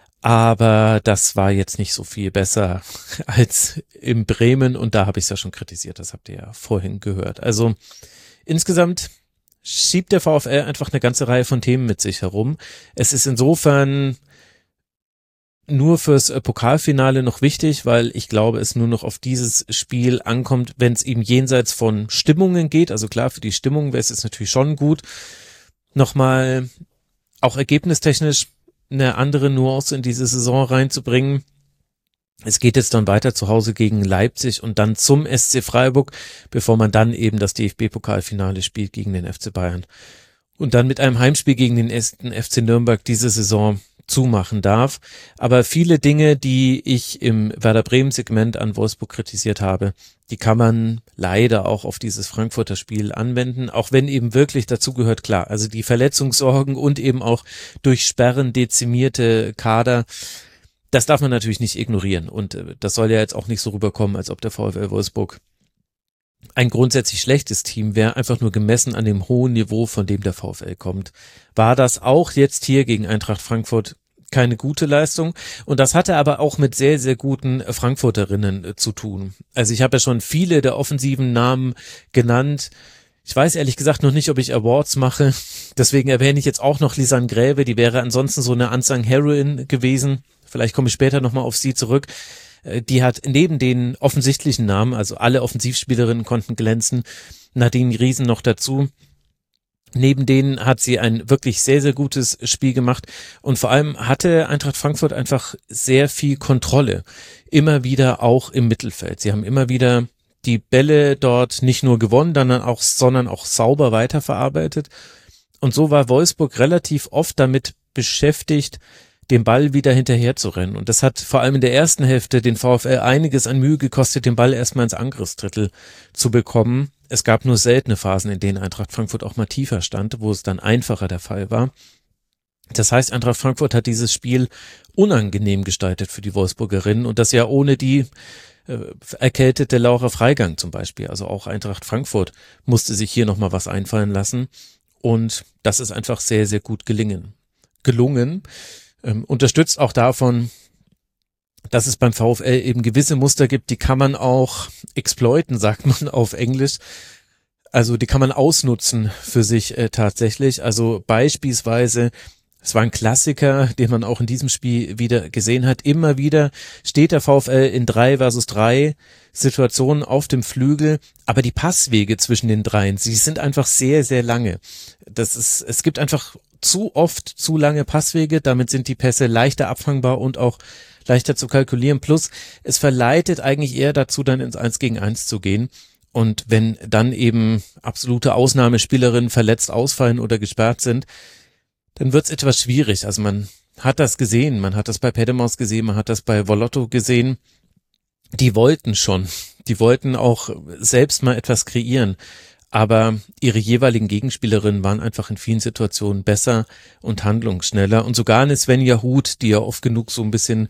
Aber das war jetzt nicht so viel besser als in Bremen und da habe ich es ja schon kritisiert, das habt ihr ja vorhin gehört. Also insgesamt schiebt der VfL einfach eine ganze Reihe von Themen mit sich herum. Es ist insofern nur fürs Pokalfinale noch wichtig, weil ich glaube, es nur noch auf dieses Spiel ankommt, wenn es eben jenseits von Stimmungen geht. Also klar, für die Stimmung wäre es jetzt natürlich schon gut, nochmal auch ergebnistechnisch eine andere Nuance in diese Saison reinzubringen. Es geht jetzt dann weiter zu Hause gegen Leipzig und dann zum S C Freiburg, bevor man dann eben das D F B-Pokalfinale spielt gegen den F C Bayern. Und dann mit einem Heimspiel gegen den ersten F C Nürnberg diese Saison zumachen darf. Aber viele Dinge, die ich im Werder Bremen-Segment an Wolfsburg kritisiert habe, die kann man leider auch auf dieses Frankfurter Spiel anwenden, auch wenn eben wirklich dazu gehört, klar, also die Verletzungssorgen und eben auch durch Sperren dezimierte Kader, das darf man natürlich nicht ignorieren und das soll ja jetzt auch nicht so rüberkommen, als ob der VfL Wolfsburg ein grundsätzlich schlechtes Team wäre, einfach nur gemessen an dem hohen Niveau, von dem der VfL kommt. War das auch jetzt hier gegen Eintracht Frankfurt keine gute Leistung und das hatte aber auch mit sehr, sehr guten Frankfurterinnen äh, zu tun. Also ich habe ja schon viele der offensiven Namen genannt. Ich weiß ehrlich gesagt noch nicht, ob ich Awards mache, deswegen erwähne ich jetzt auch noch Lisanne Gräve, die wäre ansonsten so eine Unsung Heroine gewesen. Vielleicht komme ich später nochmal auf sie zurück. Die hat neben den offensichtlichen Namen, also alle Offensivspielerinnen konnten glänzen, Nadine Riesen noch dazu. Neben denen hat sie ein wirklich sehr, sehr gutes Spiel gemacht und vor allem hatte Eintracht Frankfurt einfach sehr viel Kontrolle. Immer wieder auch im Mittelfeld. Sie haben immer wieder die Bälle dort nicht nur gewonnen, dann auch, sondern auch sauber weiterverarbeitet. Und so war Wolfsburg relativ oft damit beschäftigt, den Ball wieder hinterher zu rennen. Und das hat vor allem in der ersten Hälfte den VfL einiges an Mühe gekostet, den Ball erstmal ins Angriffsdrittel zu bekommen. Es gab nur seltene Phasen, in denen Eintracht Frankfurt auch mal tiefer stand, wo es dann einfacher der Fall war. Das heißt, Eintracht Frankfurt hat dieses Spiel unangenehm gestaltet für die Wolfsburgerinnen und das ja ohne die äh, erkältete Laura Freigang zum Beispiel. Also auch Eintracht Frankfurt musste sich hier nochmal was einfallen lassen und das ist einfach sehr, sehr gut gelingen. gelungen. Ähm, unterstützt auch davon, dass es beim VfL eben gewisse Muster gibt, die kann man auch exploiten, sagt man auf Englisch. Also die kann man ausnutzen für sich äh, tatsächlich. Also beispielsweise, es war ein Klassiker, den man auch in diesem Spiel wieder gesehen hat. Immer wieder steht der VfL in drei versus drei Situationen auf dem Flügel, aber die Passwege zwischen den dreien, sie sind einfach sehr, sehr lange. Das ist, es gibt einfach zu oft zu lange Passwege, damit sind die Pässe leichter abfangbar und auch leichter zu kalkulieren. Plus, es verleitet eigentlich eher dazu, dann ins Eins gegen Eins zu gehen. Und wenn dann eben absolute Ausnahmespielerinnen verletzt ausfallen oder gesperrt sind, dann wird's etwas schwierig. Also man hat das gesehen, man hat das bei Pedemaus gesehen, man hat das bei Volotto gesehen. Die wollten schon, die wollten auch selbst mal etwas kreieren. Aber ihre jeweiligen Gegenspielerinnen waren einfach in vielen Situationen besser und handlungsschneller. Und sogar eine Svenja Huth, die ja oft genug so ein bisschen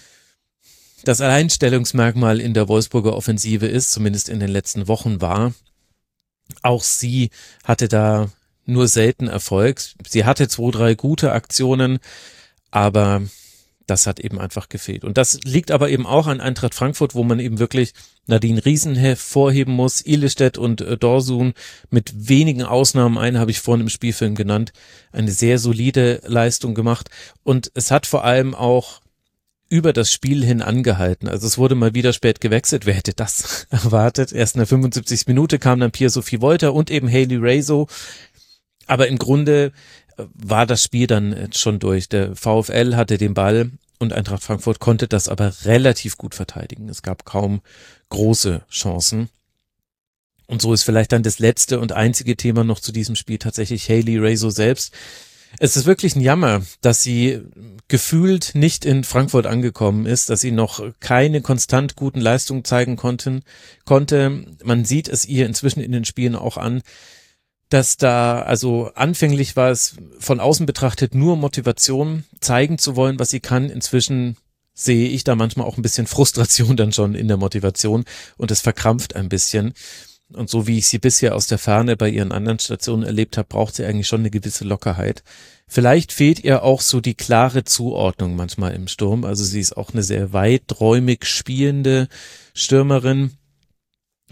das Alleinstellungsmerkmal in der Wolfsburger Offensive ist, zumindest in den letzten Wochen war, auch sie hatte da nur selten Erfolg. Sie hatte zwei, drei gute Aktionen, aber das hat eben einfach gefehlt. Und das liegt aber eben auch an Eintracht Frankfurt, wo man eben wirklich Nadine Riesen hervorheben muss, Ilestedt und äh, Dorsun mit wenigen Ausnahmen, einen habe ich vorhin im Spielfilm genannt, eine sehr solide Leistung gemacht. Und es hat vor allem auch über das Spiel hin angehalten. Also es wurde mal wieder spät gewechselt. Wer hätte das erwartet? Erst in der fünfundsiebzigsten Minute kam dann Pia-Sophie Wolter und eben Hayley Raso. Aber im Grunde war das Spiel dann schon durch. Der VfL hatte den Ball und Eintracht Frankfurt konnte das aber relativ gut verteidigen. Es gab kaum große Chancen. Und so ist vielleicht dann das letzte und einzige Thema noch zu diesem Spiel tatsächlich Hayley Raso selbst. Es ist wirklich ein Jammer, dass sie gefühlt nicht in Frankfurt angekommen ist, dass sie noch keine konstant guten Leistungen zeigen konnten, konnte. Man sieht es ihr inzwischen in den Spielen auch an, dass da, also anfänglich war es von außen betrachtet nur Motivation, zeigen zu wollen, was sie kann. Inzwischen sehe ich da manchmal auch ein bisschen Frustration dann schon in der Motivation und es verkrampft ein bisschen. Und so wie ich sie bisher aus der Ferne bei ihren anderen Stationen erlebt habe, braucht sie eigentlich schon eine gewisse Lockerheit. Vielleicht fehlt ihr auch so die klare Zuordnung manchmal im Sturm. Also sie ist auch eine sehr weiträumig spielende Stürmerin.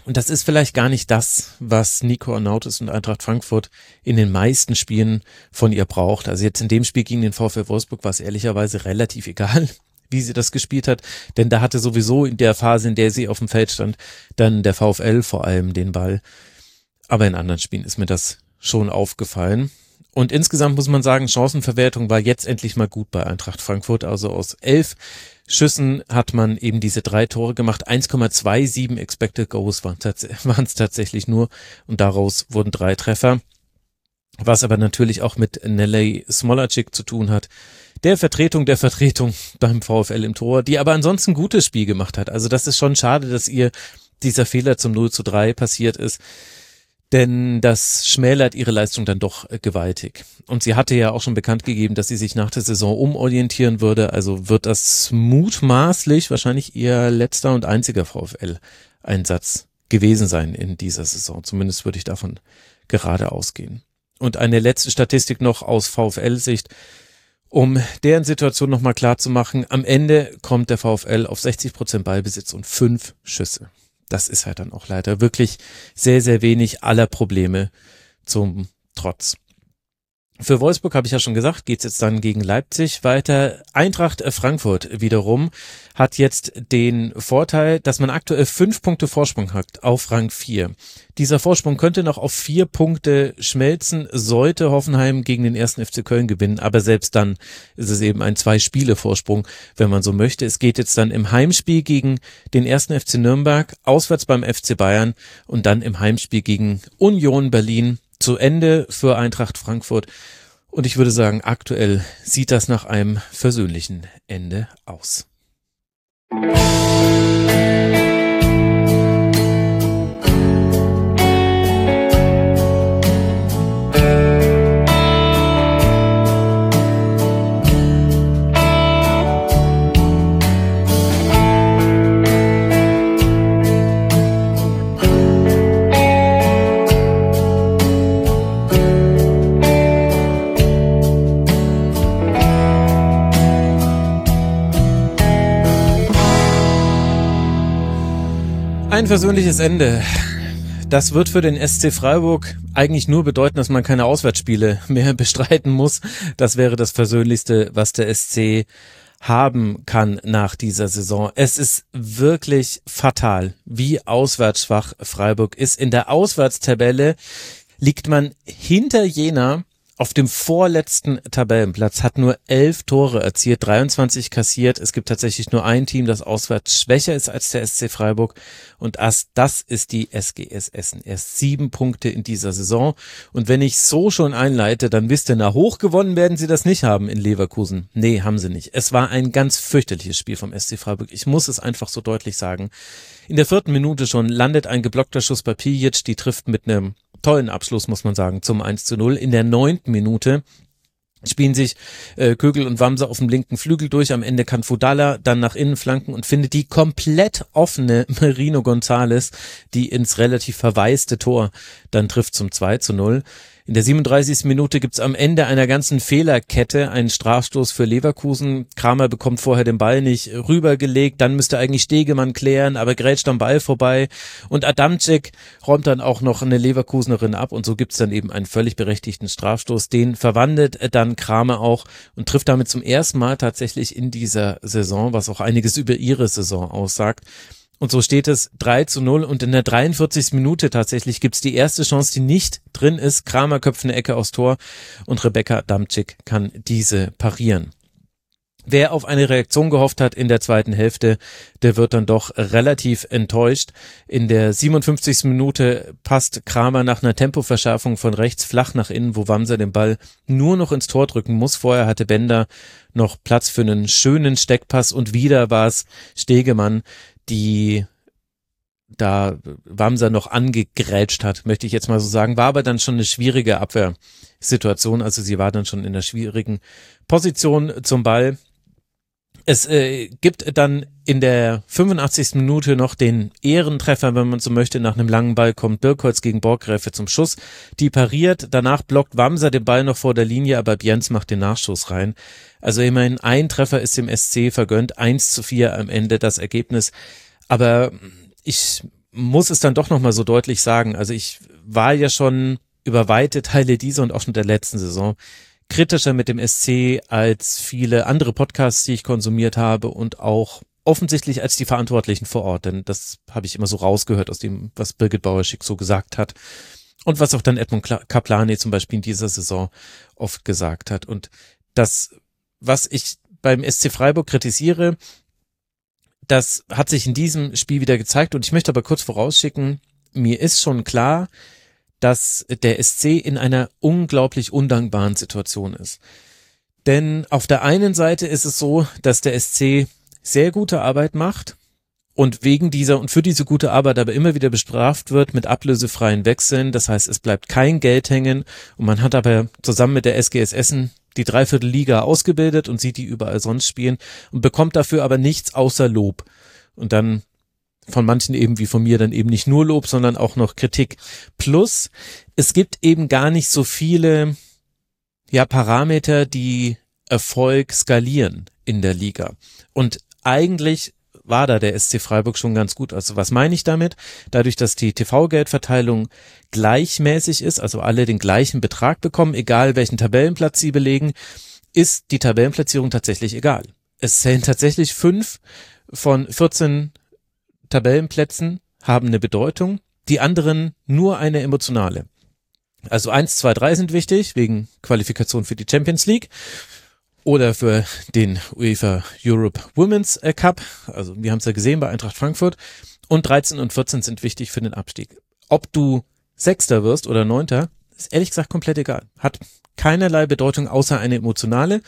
Und das ist vielleicht gar nicht das, was Nico Arnautis und Eintracht Frankfurt in den meisten Spielen von ihr braucht. Also jetzt in dem Spiel gegen den VfL Wolfsburg war es ehrlicherweise relativ egal, wie sie das gespielt hat, denn da hatte sowieso in der Phase, in der sie auf dem Feld stand, dann der VfL vor allem den Ball. Aber in anderen Spielen ist mir das schon aufgefallen. Und insgesamt muss man sagen, Chancenverwertung war jetzt endlich mal gut bei Eintracht Frankfurt. Also aus elf Schüssen hat man eben diese drei Tore gemacht. eins Komma siebenundzwanzig Expected Goals waren es tatsächlich nur und daraus wurden drei Treffer. Was aber natürlich auch mit Nelly Smolacic zu tun hat, der Vertretung der Vertretung beim VfL im Tor, die aber ansonsten ein gutes Spiel gemacht hat. Also das ist schon schade, dass ihr dieser Fehler zum null zu drei passiert ist. Denn das schmälert ihre Leistung dann doch gewaltig. Und sie hatte ja auch schon bekannt gegeben, dass sie sich nach der Saison umorientieren würde. Also wird das mutmaßlich wahrscheinlich ihr letzter und einziger VfL-Einsatz gewesen sein in dieser Saison. Zumindest würde ich davon gerade ausgehen. Und eine letzte Statistik noch aus VfL-Sicht, um deren Situation nochmal klar zu machen. Am Ende kommt der VfL auf sechzig Prozent Ballbesitz und fünf Schüsse. Das ist halt dann auch leider wirklich sehr, sehr wenig aller Probleme zum Trotz. Für Wolfsburg, habe ich ja schon gesagt, geht's jetzt dann gegen Leipzig weiter. Eintracht Frankfurt wiederum hat jetzt den Vorteil, dass man aktuell fünf Punkte Vorsprung hat auf Rang vier. Dieser Vorsprung könnte noch auf vier Punkte schmelzen, sollte Hoffenheim gegen den ersten F C Köln gewinnen, aber selbst dann ist es eben ein Zwei-Spiele-Vorsprung, wenn man so möchte. Es geht jetzt dann im Heimspiel gegen den ersten F C Nürnberg, auswärts beim F C Bayern und dann im Heimspiel gegen Union Berlin zu Ende für Eintracht Frankfurt. Und ich würde sagen, aktuell sieht das nach einem versöhnlichen Ende aus. Ein versöhnliches Ende. Das wird für den S C Freiburg eigentlich nur bedeuten, dass man keine Auswärtsspiele mehr bestreiten muss. Das wäre das Versöhnlichste, was der S C haben kann nach dieser Saison. Es ist wirklich fatal, wie auswärtsschwach Freiburg ist. In der Auswärtstabelle liegt man hinter Jena auf dem vorletzten Tabellenplatz, hat nur elf Tore erzielt, dreiundzwanzig kassiert. Es gibt tatsächlich nur ein Team, das auswärts schwächer ist als der S C Freiburg und das ist die S G S Essen. Erst sieben Punkte in dieser Saison und wenn ich so schon einleite, dann wisst ihr, na hoch gewonnen werden sie das nicht haben in Leverkusen. Nee, haben sie nicht. Es war ein ganz fürchterliches Spiel vom S C Freiburg. Ich muss es einfach so deutlich sagen. In der vierten Minute schon landet ein geblockter Schuss bei Pijic, die trifft mit einem tollen Abschluss, muss man sagen, zum eins zu null. In der neunten Minute spielen sich äh, Kögel und Wamser auf dem linken Flügel durch. Am Ende kann Fudala dann nach innen flanken und findet die komplett offene Merino González, die ins relativ verwaiste Tor dann trifft zum zwei zu null. In der siebenunddreißigsten Minute gibt's am Ende einer ganzen Fehlerkette einen Strafstoß für Leverkusen. Kramer bekommt vorher den Ball nicht rübergelegt, dann müsste eigentlich Stegemann klären, aber grätscht am Ball vorbei und Adamczyk räumt dann auch noch eine Leverkusenerin ab und so gibt's dann eben einen völlig berechtigten Strafstoß. Den verwandelt dann Kramer auch und trifft damit zum ersten Mal tatsächlich in dieser Saison, was auch einiges über ihre Saison aussagt. Und so steht es drei zu null und in der dreiundvierzigsten Minute tatsächlich gibt's die erste Chance, die nicht drin ist. Kramer köpft eine Ecke aufs Tor und Rebecca Adamczyk kann diese parieren. Wer auf eine Reaktion gehofft hat in der zweiten Hälfte, der wird dann doch relativ enttäuscht. In der siebenundfünfzigsten Minute passt Kramer nach einer Tempoverschärfung von rechts flach nach innen, wo Wamser den Ball nur noch ins Tor drücken muss. Vorher hatte Bender noch Platz für einen schönen Steckpass und wieder war es Stegemann, die da Wamser noch angegrätscht hat, möchte ich jetzt mal so sagen, war aber dann schon eine schwierige Abwehrsituation, also sie war dann schon in einer schwierigen Position zum Ball. Es äh, gibt dann in der fünfundachtzigsten Minute noch den Ehrentreffer, wenn man so möchte, nach einem langen Ball kommt Birkholz gegen Borggräfe zum Schuss, die pariert, danach blockt Wamser den Ball noch vor der Linie, aber Bjens macht den Nachschuss rein. Also immerhin ein Treffer ist dem S C vergönnt, eins zu vier am Ende das Ergebnis, aber ich muss es dann doch nochmal so deutlich sagen, also ich war ja schon über weite Teile dieser und auch schon der letzten Saison kritischer mit dem S C als viele andere Podcasts, die ich konsumiert habe und auch offensichtlich als die Verantwortlichen vor Ort, denn das habe ich immer so rausgehört aus dem, was Birgit Bauerschick so gesagt hat und was auch dann Edmund Kaplani zum Beispiel in dieser Saison oft gesagt hat. Und das, was ich beim S C Freiburg kritisiere, das hat sich in diesem Spiel wieder gezeigt und ich möchte aber kurz vorausschicken, mir ist schon klar, dass der S C in einer unglaublich undankbaren Situation ist. Denn auf der einen Seite ist es so, dass der S C sehr gute Arbeit macht und wegen dieser und für diese gute Arbeit aber immer wieder bestraft wird mit ablösefreien Wechseln. Das heißt, es bleibt kein Geld hängen und man hat aber zusammen mit der S G S Essen die Dreiviertelliga ausgebildet und sieht die überall sonst spielen und bekommt dafür aber nichts außer Lob. Und dann von manchen eben wie von mir dann eben nicht nur Lob, sondern auch noch Kritik. Plus, es gibt eben gar nicht so viele ja Parameter, die Erfolg skalieren in der Liga. Und eigentlich war da der S C Freiburg schon ganz gut. Also was meine ich damit? Dadurch, dass die T V-Geldverteilung gleichmäßig ist, also alle den gleichen Betrag bekommen, egal welchen Tabellenplatz sie belegen, ist die Tabellenplatzierung tatsächlich egal. Es zählen tatsächlich fünf von vierzehn Tabellenplätzen haben eine Bedeutung, die anderen nur eine emotionale. Also eins, zwei, drei sind wichtig, wegen Qualifikation für die Champions League oder für den UEFA Europe Women's Cup. Also wir haben es ja gesehen bei Eintracht Frankfurt. Und dreizehn und vierzehn sind wichtig für den Abstieg. Ob du Sechster wirst oder Neunter, ist ehrlich gesagt komplett egal. Hat keinerlei Bedeutung außer eine emotionale.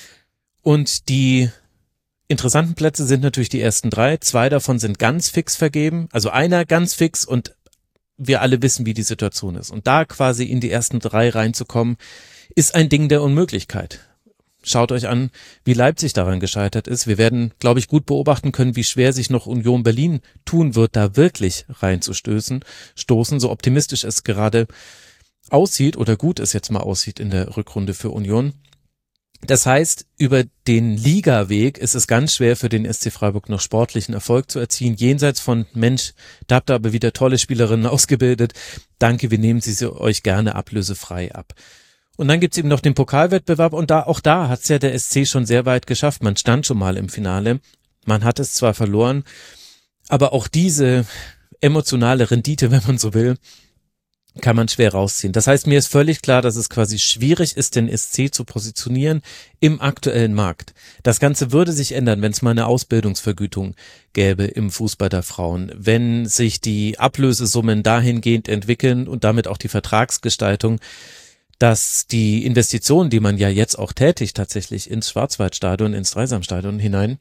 Und die interessanten Plätze sind natürlich die ersten drei. Zwei davon sind ganz fix vergeben. Also einer ganz fix und wir alle wissen, wie die Situation ist. Und da quasi in die ersten drei reinzukommen, ist ein Ding der Unmöglichkeit. Schaut euch an, wie Leipzig daran gescheitert ist. Wir werden, glaube ich, gut beobachten können, wie schwer sich noch Union Berlin tun wird, da wirklich reinzustößen, stoßen, so optimistisch es gerade aussieht oder gut es jetzt mal aussieht in der Rückrunde für Union. Das heißt, über den Ligaweg ist es ganz schwer für den S C Freiburg noch sportlichen Erfolg zu erzielen, jenseits von, Mensch, da habt ihr aber wieder tolle Spielerinnen ausgebildet, danke, wir nehmen sie euch gerne ablösefrei ab. Und dann gibt's eben noch den Pokalwettbewerb und da auch da hat's ja der S C schon sehr weit geschafft. Man stand schon mal im Finale, man hat es zwar verloren, aber auch diese emotionale Rendite, wenn man so will, kann man schwer rausziehen. Das heißt, mir ist völlig klar, dass es quasi schwierig ist, den S C zu positionieren im aktuellen Markt. Das Ganze würde sich ändern, wenn es mal eine Ausbildungsvergütung gäbe im Fußball der Frauen, wenn sich die Ablösesummen dahingehend entwickeln und damit auch die Vertragsgestaltung, dass die Investitionen, die man ja jetzt auch tätigt, tatsächlich ins Schwarzwaldstadion, ins Dreisamstadion hinein,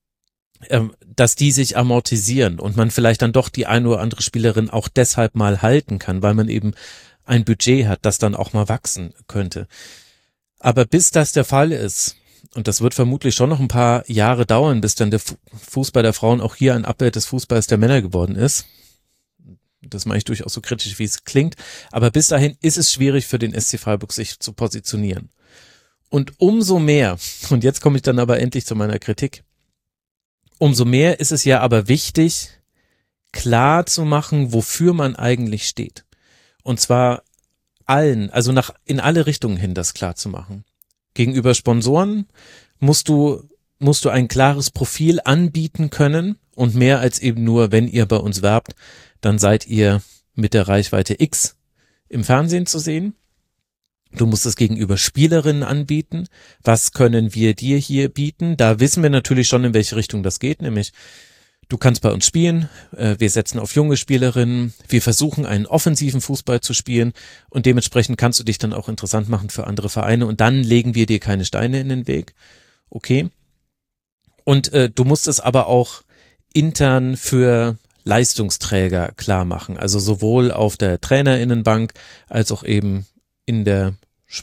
ähm, dass die sich amortisieren und man vielleicht dann doch die eine oder andere Spielerin auch deshalb mal halten kann, weil man eben ein Budget hat, das dann auch mal wachsen könnte. Aber bis das der Fall ist, und das wird vermutlich schon noch ein paar Jahre dauern, bis dann der Fußball der Frauen auch hier ein Abbild des Fußballs der Männer geworden ist, das meine ich durchaus so kritisch, wie es klingt, aber bis dahin ist es schwierig für den S C Freiburg, sich zu positionieren. Und umso mehr, und jetzt komme ich dann aber endlich zu meiner Kritik, umso mehr ist es ja aber wichtig, klar zu machen, wofür man eigentlich steht. Und zwar allen, also nach in alle Richtungen hin das klar zu machen. Gegenüber Sponsoren musst du musst du ein klares Profil anbieten können und mehr als eben nur, wenn ihr bei uns werbt, dann seid ihr mit der Reichweite X im Fernsehen zu sehen. Du musst es gegenüber Spielerinnen anbieten. Was können wir dir hier bieten? Da wissen wir natürlich schon, in welche Richtung das geht, nämlich du kannst bei uns spielen, wir setzen auf junge Spielerinnen, wir versuchen einen offensiven Fußball zu spielen und dementsprechend kannst du dich dann auch interessant machen für andere Vereine und dann legen wir dir keine Steine in den Weg. Okay. Und äh, du musst es aber auch intern für Leistungsträger klar machen, also sowohl auf der Trainerinnenbank als auch eben in der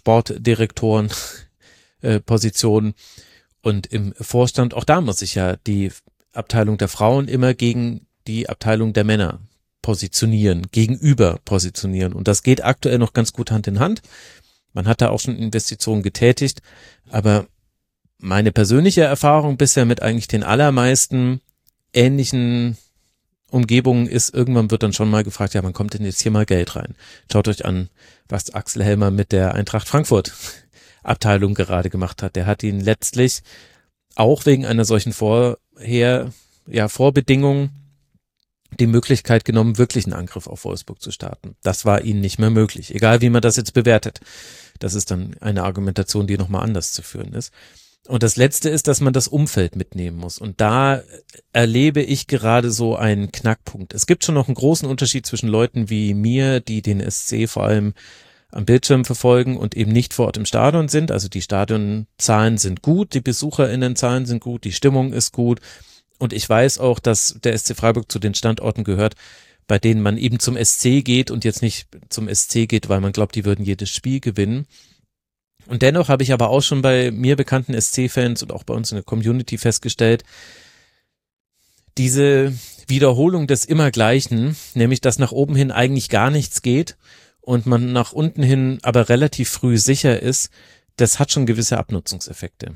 Sportdirektorenposition und im Vorstand. Auch da muss sich ja die Abteilung der Frauen immer gegen die Abteilung der Männer positionieren, gegenüber positionieren. Und das geht aktuell noch ganz gut Hand in Hand. Man hat da auch schon Investitionen getätigt, aber meine persönliche Erfahrung bisher mit eigentlich den allermeisten ähnlichen Umgebungen ist, irgendwann wird dann schon mal gefragt, ja, wann kommt denn jetzt hier mal Geld rein? Schaut euch an, was Axel Helmer mit der Eintracht Frankfurt Abteilung gerade gemacht hat. Der hat ihn letztlich auch wegen einer solchen Vorher, ja, Vorbedingung die Möglichkeit genommen, wirklich einen Angriff auf Wolfsburg zu starten. Das war ihnen nicht mehr möglich, egal wie man das jetzt bewertet. Das ist dann eine Argumentation, die nochmal anders zu führen ist. Und das Letzte ist, dass man das Umfeld mitnehmen muss. Und da erlebe ich gerade so einen Knackpunkt. Es gibt schon noch einen großen Unterschied zwischen Leuten wie mir, die den S C vor allem am Bildschirm verfolgen und eben nicht vor Ort im Stadion sind. Also die Stadionzahlen sind gut, die BesucherInnenzahlen sind gut, die Stimmung ist gut. Und ich weiß auch, dass der S C Freiburg zu den Standorten gehört, bei denen man eben zum S C geht und jetzt nicht zum S C geht, weil man glaubt, die würden jedes Spiel gewinnen. Und dennoch habe ich aber auch schon bei mir bekannten S C-Fans und auch bei uns in der Community festgestellt, diese Wiederholung des Immergleichen, nämlich dass nach oben hin eigentlich gar nichts geht und man nach unten hin aber relativ früh sicher ist, das hat schon gewisse Abnutzungseffekte.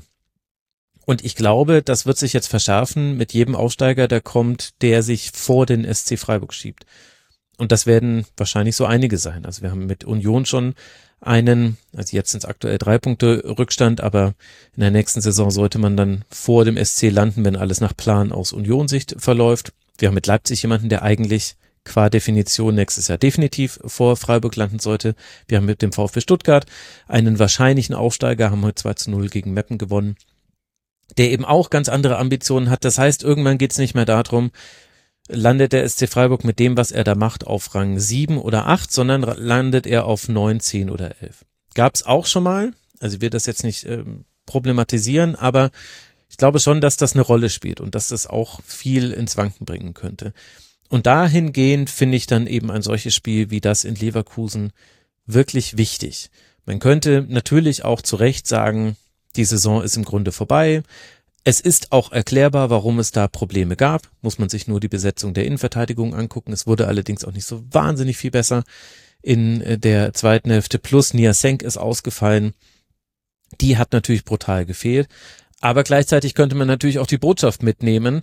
Und ich glaube, das wird sich jetzt verschärfen mit jedem Aufsteiger, der kommt, der sich vor den S C Freiburg schiebt. Und das werden wahrscheinlich so einige sein. Also wir haben mit Union schon einen, also jetzt sind es aktuell drei Punkte Rückstand, aber in der nächsten Saison sollte man dann vor dem S C landen, wenn alles nach Plan aus Union-Sicht verläuft. Wir haben mit Leipzig jemanden, der eigentlich qua Definition nächstes Jahr definitiv vor Freiburg landen sollte. Wir haben mit dem VfB Stuttgart einen wahrscheinlichen Aufsteiger, haben heute zwei zu null gegen Meppen gewonnen, der eben auch ganz andere Ambitionen hat. Das heißt, irgendwann geht es nicht mehr darum, landet der S C Freiburg mit dem, was er da macht, auf Rang sieben oder acht, sondern landet er auf neun, zehn oder elf. Gab es auch schon mal, also ich will das jetzt nicht ähm, problematisieren, aber ich glaube schon, dass das eine Rolle spielt und dass das auch viel ins Wanken bringen könnte. Und dahingehend finde ich dann eben ein solches Spiel wie das in Leverkusen wirklich wichtig. Man könnte natürlich auch zu Recht sagen, die Saison ist im Grunde vorbei. Es ist auch erklärbar, warum es da Probleme gab. Muss man sich nur die Besetzung der Innenverteidigung angucken. Es wurde allerdings auch nicht so wahnsinnig viel besser in der zweiten Hälfte. Plus Niasenk ist ausgefallen. Die hat natürlich brutal gefehlt. Aber gleichzeitig könnte man natürlich auch die Botschaft mitnehmen.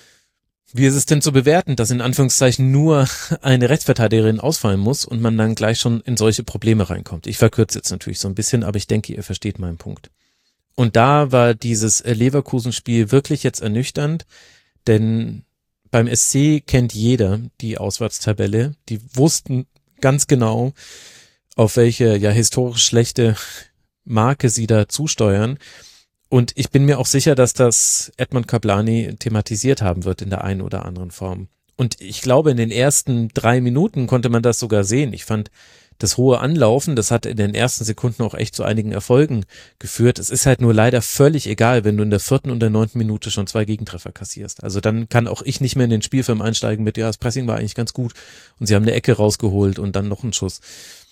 Wie ist es denn zu bewerten, dass in Anführungszeichen nur eine Rechtsverteidigerin ausfallen muss und man dann gleich schon in solche Probleme reinkommt? Ich verkürze jetzt natürlich so ein bisschen, aber ich denke, ihr versteht meinen Punkt. Und da war dieses Leverkusen-Spiel wirklich jetzt ernüchternd, denn beim S C kennt jeder die Auswärtstabelle. Die wussten ganz genau, auf welche ja historisch schlechte Marke sie da zusteuern. Und ich bin mir auch sicher, dass das Edmond Kaplani thematisiert haben wird in der einen oder anderen Form. Und ich glaube, in den ersten drei Minuten konnte man das sogar sehen. Ich fand das hohe Anlaufen, das hat in den ersten Sekunden auch echt zu einigen Erfolgen geführt. Es ist halt nur leider völlig egal, wenn du in der vierten und der neunten Minute schon zwei Gegentreffer kassierst. Also dann kann auch ich nicht mehr in den Spielfilm einsteigen mit, ja, das Pressing war eigentlich ganz gut und sie haben eine Ecke rausgeholt und dann noch einen Schuss.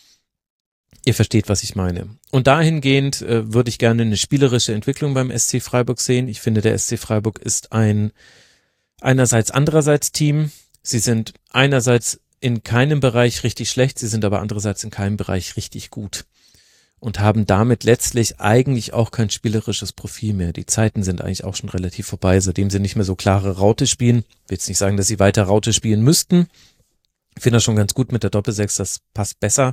Ihr versteht, was ich meine. Und dahingehend äh, würde ich gerne eine spielerische Entwicklung beim S C Freiburg sehen. Ich finde, der S C Freiburg ist ein einerseits andererseits Team. Sie sind einerseits in keinem Bereich richtig schlecht, sie sind aber andererseits in keinem Bereich richtig gut und haben damit letztlich eigentlich auch kein spielerisches Profil mehr. Die Zeiten sind eigentlich auch schon relativ vorbei, seitdem sie nicht mehr so klare Raute spielen. Ich will jetzt nicht sagen, dass sie weiter Raute spielen müssten. Ich finde das schon ganz gut mit der Doppelsechs, das passt besser.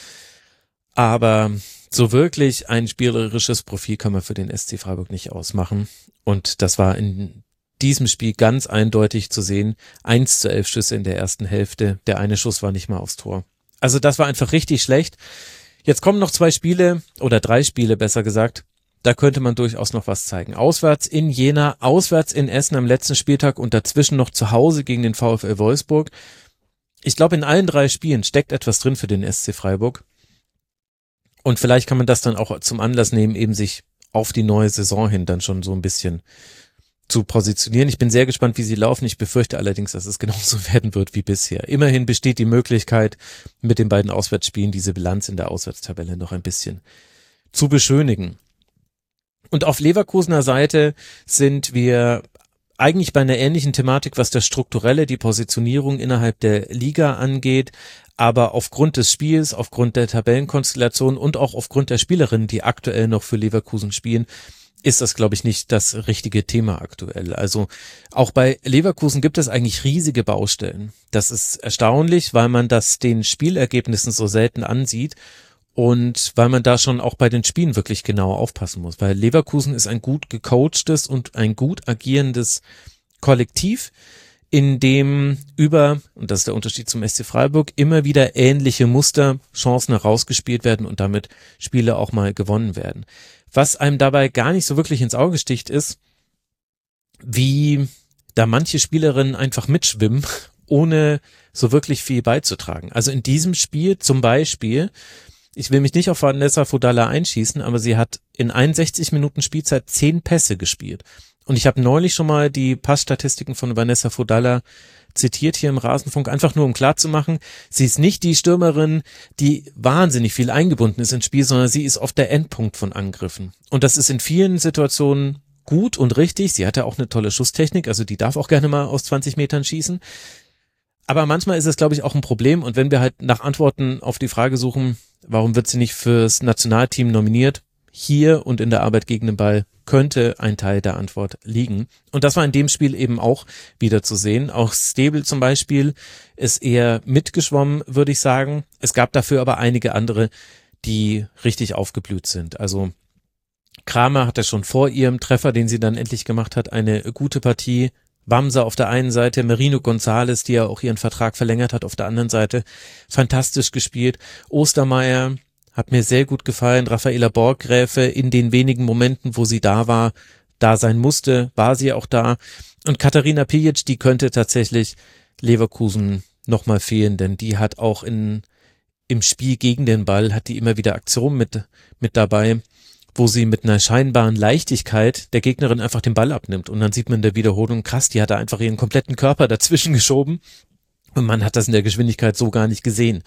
Aber so wirklich ein spielerisches Profil kann man für den S C Freiburg nicht ausmachen. Und das war in diesem Spiel ganz eindeutig zu sehen. eins zu elf Schüsse in der ersten Hälfte. Der eine Schuss war nicht mal aufs Tor. Also das war einfach richtig schlecht. Jetzt kommen noch zwei Spiele oder drei Spiele, besser gesagt. Da könnte man durchaus noch was zeigen. Auswärts in Jena, auswärts in Essen am letzten Spieltag und dazwischen noch zu Hause gegen den VfL Wolfsburg. Ich glaube, in allen drei Spielen steckt etwas drin für den S C Freiburg. Und vielleicht kann man das dann auch zum Anlass nehmen, eben sich auf die neue Saison hin dann schon so ein bisschen zu positionieren. Ich bin sehr gespannt, wie sie laufen. Ich befürchte allerdings, dass es genauso werden wird wie bisher. Immerhin besteht die Möglichkeit, mit den beiden Auswärtsspielen diese Bilanz in der Auswärtstabelle noch ein bisschen zu beschönigen. Und auf Leverkusener Seite sind wir eigentlich bei einer ähnlichen Thematik, was das Strukturelle, die Positionierung innerhalb der Liga angeht. Aber aufgrund des Spiels, aufgrund der Tabellenkonstellation und auch aufgrund der Spielerinnen, die aktuell noch für Leverkusen spielen, ist das, glaube ich, nicht das richtige Thema aktuell. Also auch bei Leverkusen gibt es eigentlich riesige Baustellen. Das ist erstaunlich, weil man das den Spielergebnissen so selten ansieht und weil man da schon auch bei den Spielen wirklich genau aufpassen muss. Weil Leverkusen ist ein gut gecoachtes und ein gut agierendes Kollektiv, in dem über, und das ist der Unterschied zum S C Freiburg, immer wieder ähnliche Muster, Chancen herausgespielt werden und damit Spiele auch mal gewonnen werden. Was einem dabei gar nicht so wirklich ins Auge sticht, ist, wie da manche Spielerinnen einfach mitschwimmen, ohne so wirklich viel beizutragen. Also in diesem Spiel zum Beispiel, ich will mich nicht auf Vanessa Fodalla einschießen, aber sie hat in einundsechzig Minuten Spielzeit zehn Pässe gespielt. Und ich habe neulich schon mal die Passstatistiken von Vanessa Fodalla zitiert hier im Rasenfunk, einfach nur um klarzumachen, sie ist nicht die Stürmerin, die wahnsinnig viel eingebunden ist ins Spiel, sondern sie ist oft der Endpunkt von Angriffen. Und das ist in vielen Situationen gut und richtig. Sie hat ja auch eine tolle Schusstechnik, also die darf auch gerne mal aus zwanzig Metern schießen. Aber manchmal ist es, glaube ich, auch ein Problem. Und wenn wir halt nach Antworten auf die Frage suchen, warum wird sie nicht fürs Nationalteam nominiert, hier und in der Arbeit gegen den Ball könnte ein Teil der Antwort liegen. Und das war in dem Spiel eben auch wieder zu sehen. Auch Stebel zum Beispiel ist eher mitgeschwommen, würde ich sagen. Es gab dafür aber einige andere, die richtig aufgeblüht sind. Also Kramer hatte schon vor ihrem Treffer, den sie dann endlich gemacht hat, eine gute Partie. Wamser auf der einen Seite, Merino González, die ja auch ihren Vertrag verlängert hat, auf der anderen Seite fantastisch gespielt. Ostermeier hat mir sehr gut gefallen. Raffaela Borggräfe in den wenigen Momenten, wo sie da war, da sein musste, war sie auch da. Und Katharina Pijic, die könnte tatsächlich Leverkusen nochmal fehlen, denn die hat auch in im Spiel gegen den Ball, hat die immer wieder Aktionen mit, mit dabei, wo sie mit einer scheinbaren Leichtigkeit der Gegnerin einfach den Ball abnimmt. Und dann sieht man in der Wiederholung, krass, die hat da einfach ihren kompletten Körper dazwischen geschoben. Und man hat das in der Geschwindigkeit so gar nicht gesehen.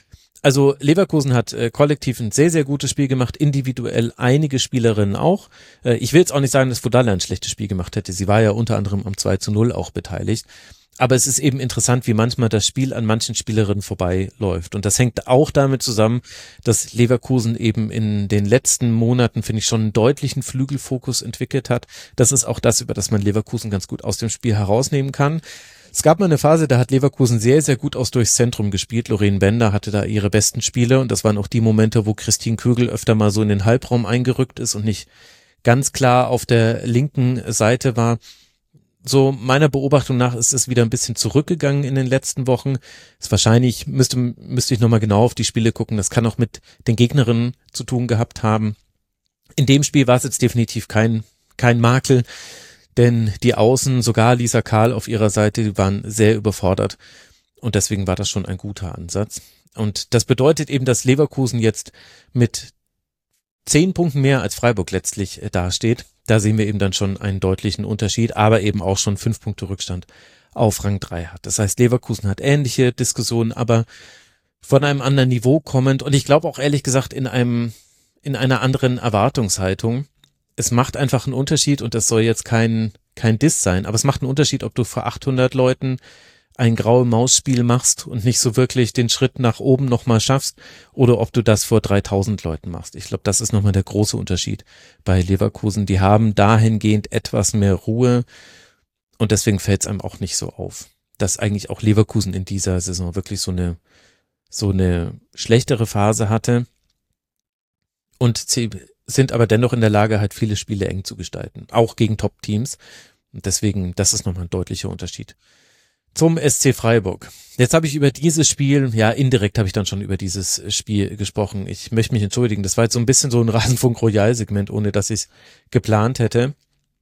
Also Leverkusen hat äh, kollektiv ein sehr, sehr gutes Spiel gemacht, individuell einige Spielerinnen auch. Äh, ich will jetzt auch nicht sagen, dass Fodalla ein schlechtes Spiel gemacht hätte. Sie war ja unter anderem am zwei zu null auch beteiligt. Aber es ist eben interessant, wie manchmal das Spiel an manchen Spielerinnen vorbeiläuft. Und das hängt auch damit zusammen, dass Leverkusen eben in den letzten Monaten, finde ich, schon einen deutlichen Flügelfokus entwickelt hat. Das ist auch das, über das man Leverkusen ganz gut aus dem Spiel herausnehmen kann. Es gab mal eine Phase, da hat Leverkusen sehr, sehr gut aus durchs Zentrum gespielt. Lorraine Bender hatte da ihre besten Spiele und das waren auch die Momente, wo Christine Kögel öfter mal so in den Halbraum eingerückt ist und nicht ganz klar auf der linken Seite war. So meiner Beobachtung nach ist es wieder ein bisschen zurückgegangen in den letzten Wochen. Ist wahrscheinlich, müsste, müsste ich nochmal genau auf die Spiele gucken. Das kann auch mit den Gegnerinnen zu tun gehabt haben. In dem Spiel war es jetzt definitiv kein, kein Makel. Denn die Außen, sogar Lisa Kahl auf ihrer Seite, die waren sehr überfordert und deswegen war das schon ein guter Ansatz. Und das bedeutet eben, dass Leverkusen jetzt mit zehn Punkten mehr als Freiburg letztlich dasteht. Da sehen wir eben dann schon einen deutlichen Unterschied, aber eben auch schon fünf Punkte Rückstand auf Rang drei hat. Das heißt, Leverkusen hat ähnliche Diskussionen, aber von einem anderen Niveau kommend und ich glaube auch ehrlich gesagt in einem in einer anderen Erwartungshaltung. Es macht einfach einen Unterschied und das soll jetzt kein kein Diss sein, aber es macht einen Unterschied, ob du vor achthundert Leuten ein graue Maus-Spiel machst und nicht so wirklich den Schritt nach oben nochmal schaffst oder ob du das vor dreitausend Leuten machst. Ich glaube, das ist nochmal der große Unterschied bei Leverkusen. Die haben dahingehend etwas mehr Ruhe und deswegen fällt es einem auch nicht so auf, dass eigentlich auch Leverkusen in dieser Saison wirklich so eine so eine schlechtere Phase hatte und sie sind aber dennoch in der Lage, halt viele Spiele eng zu gestalten, auch gegen Top-Teams. Und deswegen, das ist nochmal ein deutlicher Unterschied. Zum S C Freiburg. Jetzt habe ich über dieses Spiel, ja indirekt habe ich dann schon über dieses Spiel gesprochen. Ich möchte mich entschuldigen, das war jetzt so ein bisschen so ein Rasenfunk-Royal-Segment, ohne dass ich es geplant hätte.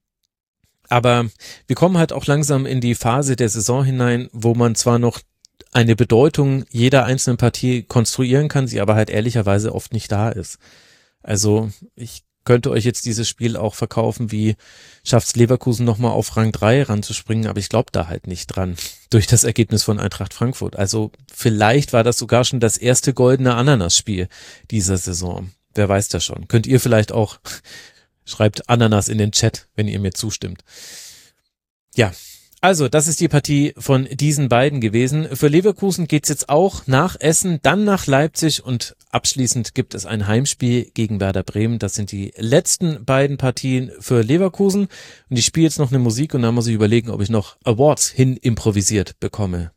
Aber wir kommen halt auch langsam in die Phase der Saison hinein, wo man zwar noch eine Bedeutung jeder einzelnen Partie konstruieren kann, sie aber halt ehrlicherweise oft nicht da ist. Also ich könnte euch jetzt dieses Spiel auch verkaufen, wie schafft's Leverkusen nochmal auf Rang drei ranzuspringen, aber ich glaube da halt nicht dran, durch das Ergebnis von Eintracht Frankfurt. Also vielleicht war das sogar schon das erste goldene Ananas-Spiel dieser Saison. Wer weiß das schon. Könnt ihr vielleicht auch, schreibt Ananas in den Chat, wenn ihr mir zustimmt. Ja, Also, das ist die Partie von diesen beiden gewesen. Für Leverkusen geht's jetzt auch nach Essen, dann nach Leipzig und abschließend gibt es ein Heimspiel gegen Werder Bremen. Das sind die letzten beiden Partien für Leverkusen. Und ich spiele jetzt noch eine Musik und dann muss ich überlegen, ob ich noch Awards hin improvisiert bekomme.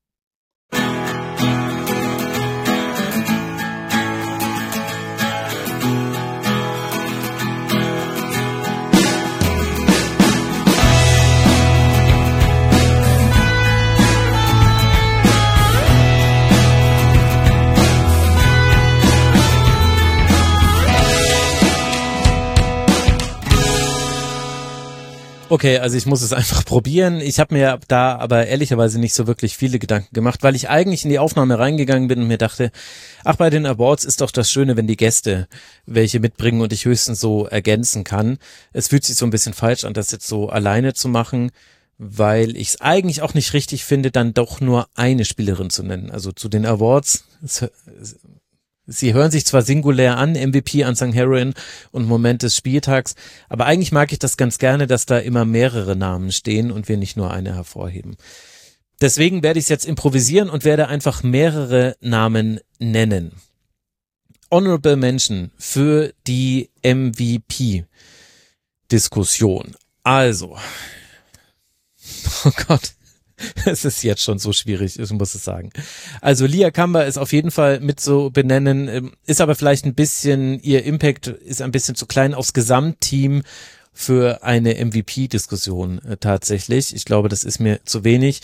Okay, also ich muss es einfach probieren. Ich habe mir da aber ehrlicherweise nicht so wirklich viele Gedanken gemacht, weil ich eigentlich in die Aufnahme reingegangen bin und mir dachte, ach, bei den Awards ist doch das Schöne, wenn die Gäste welche mitbringen und ich höchstens so ergänzen kann. Es fühlt sich so ein bisschen falsch an, das jetzt so alleine zu machen, weil ich es eigentlich auch nicht richtig finde, dann doch nur eine Spielerin zu nennen. Also zu den Awards, es, sie hören sich zwar singulär an, M V P, Unsung Heroine und Moment des Spieltags, aber eigentlich mag ich das ganz gerne, dass da immer mehrere Namen stehen und wir nicht nur eine hervorheben. Deswegen werde ich es jetzt improvisieren und werde einfach mehrere Namen nennen. Honorable Mention für die M V P-Diskussion. Also, oh Gott. Es ist jetzt schon so schwierig, ich muss es sagen. Also Lia Kamba ist auf jeden Fall mit so benennen, ist aber vielleicht ein bisschen, ihr Impact ist ein bisschen zu klein aufs Gesamtteam für eine M V P-Diskussion äh, tatsächlich. Ich glaube, das ist mir zu wenig.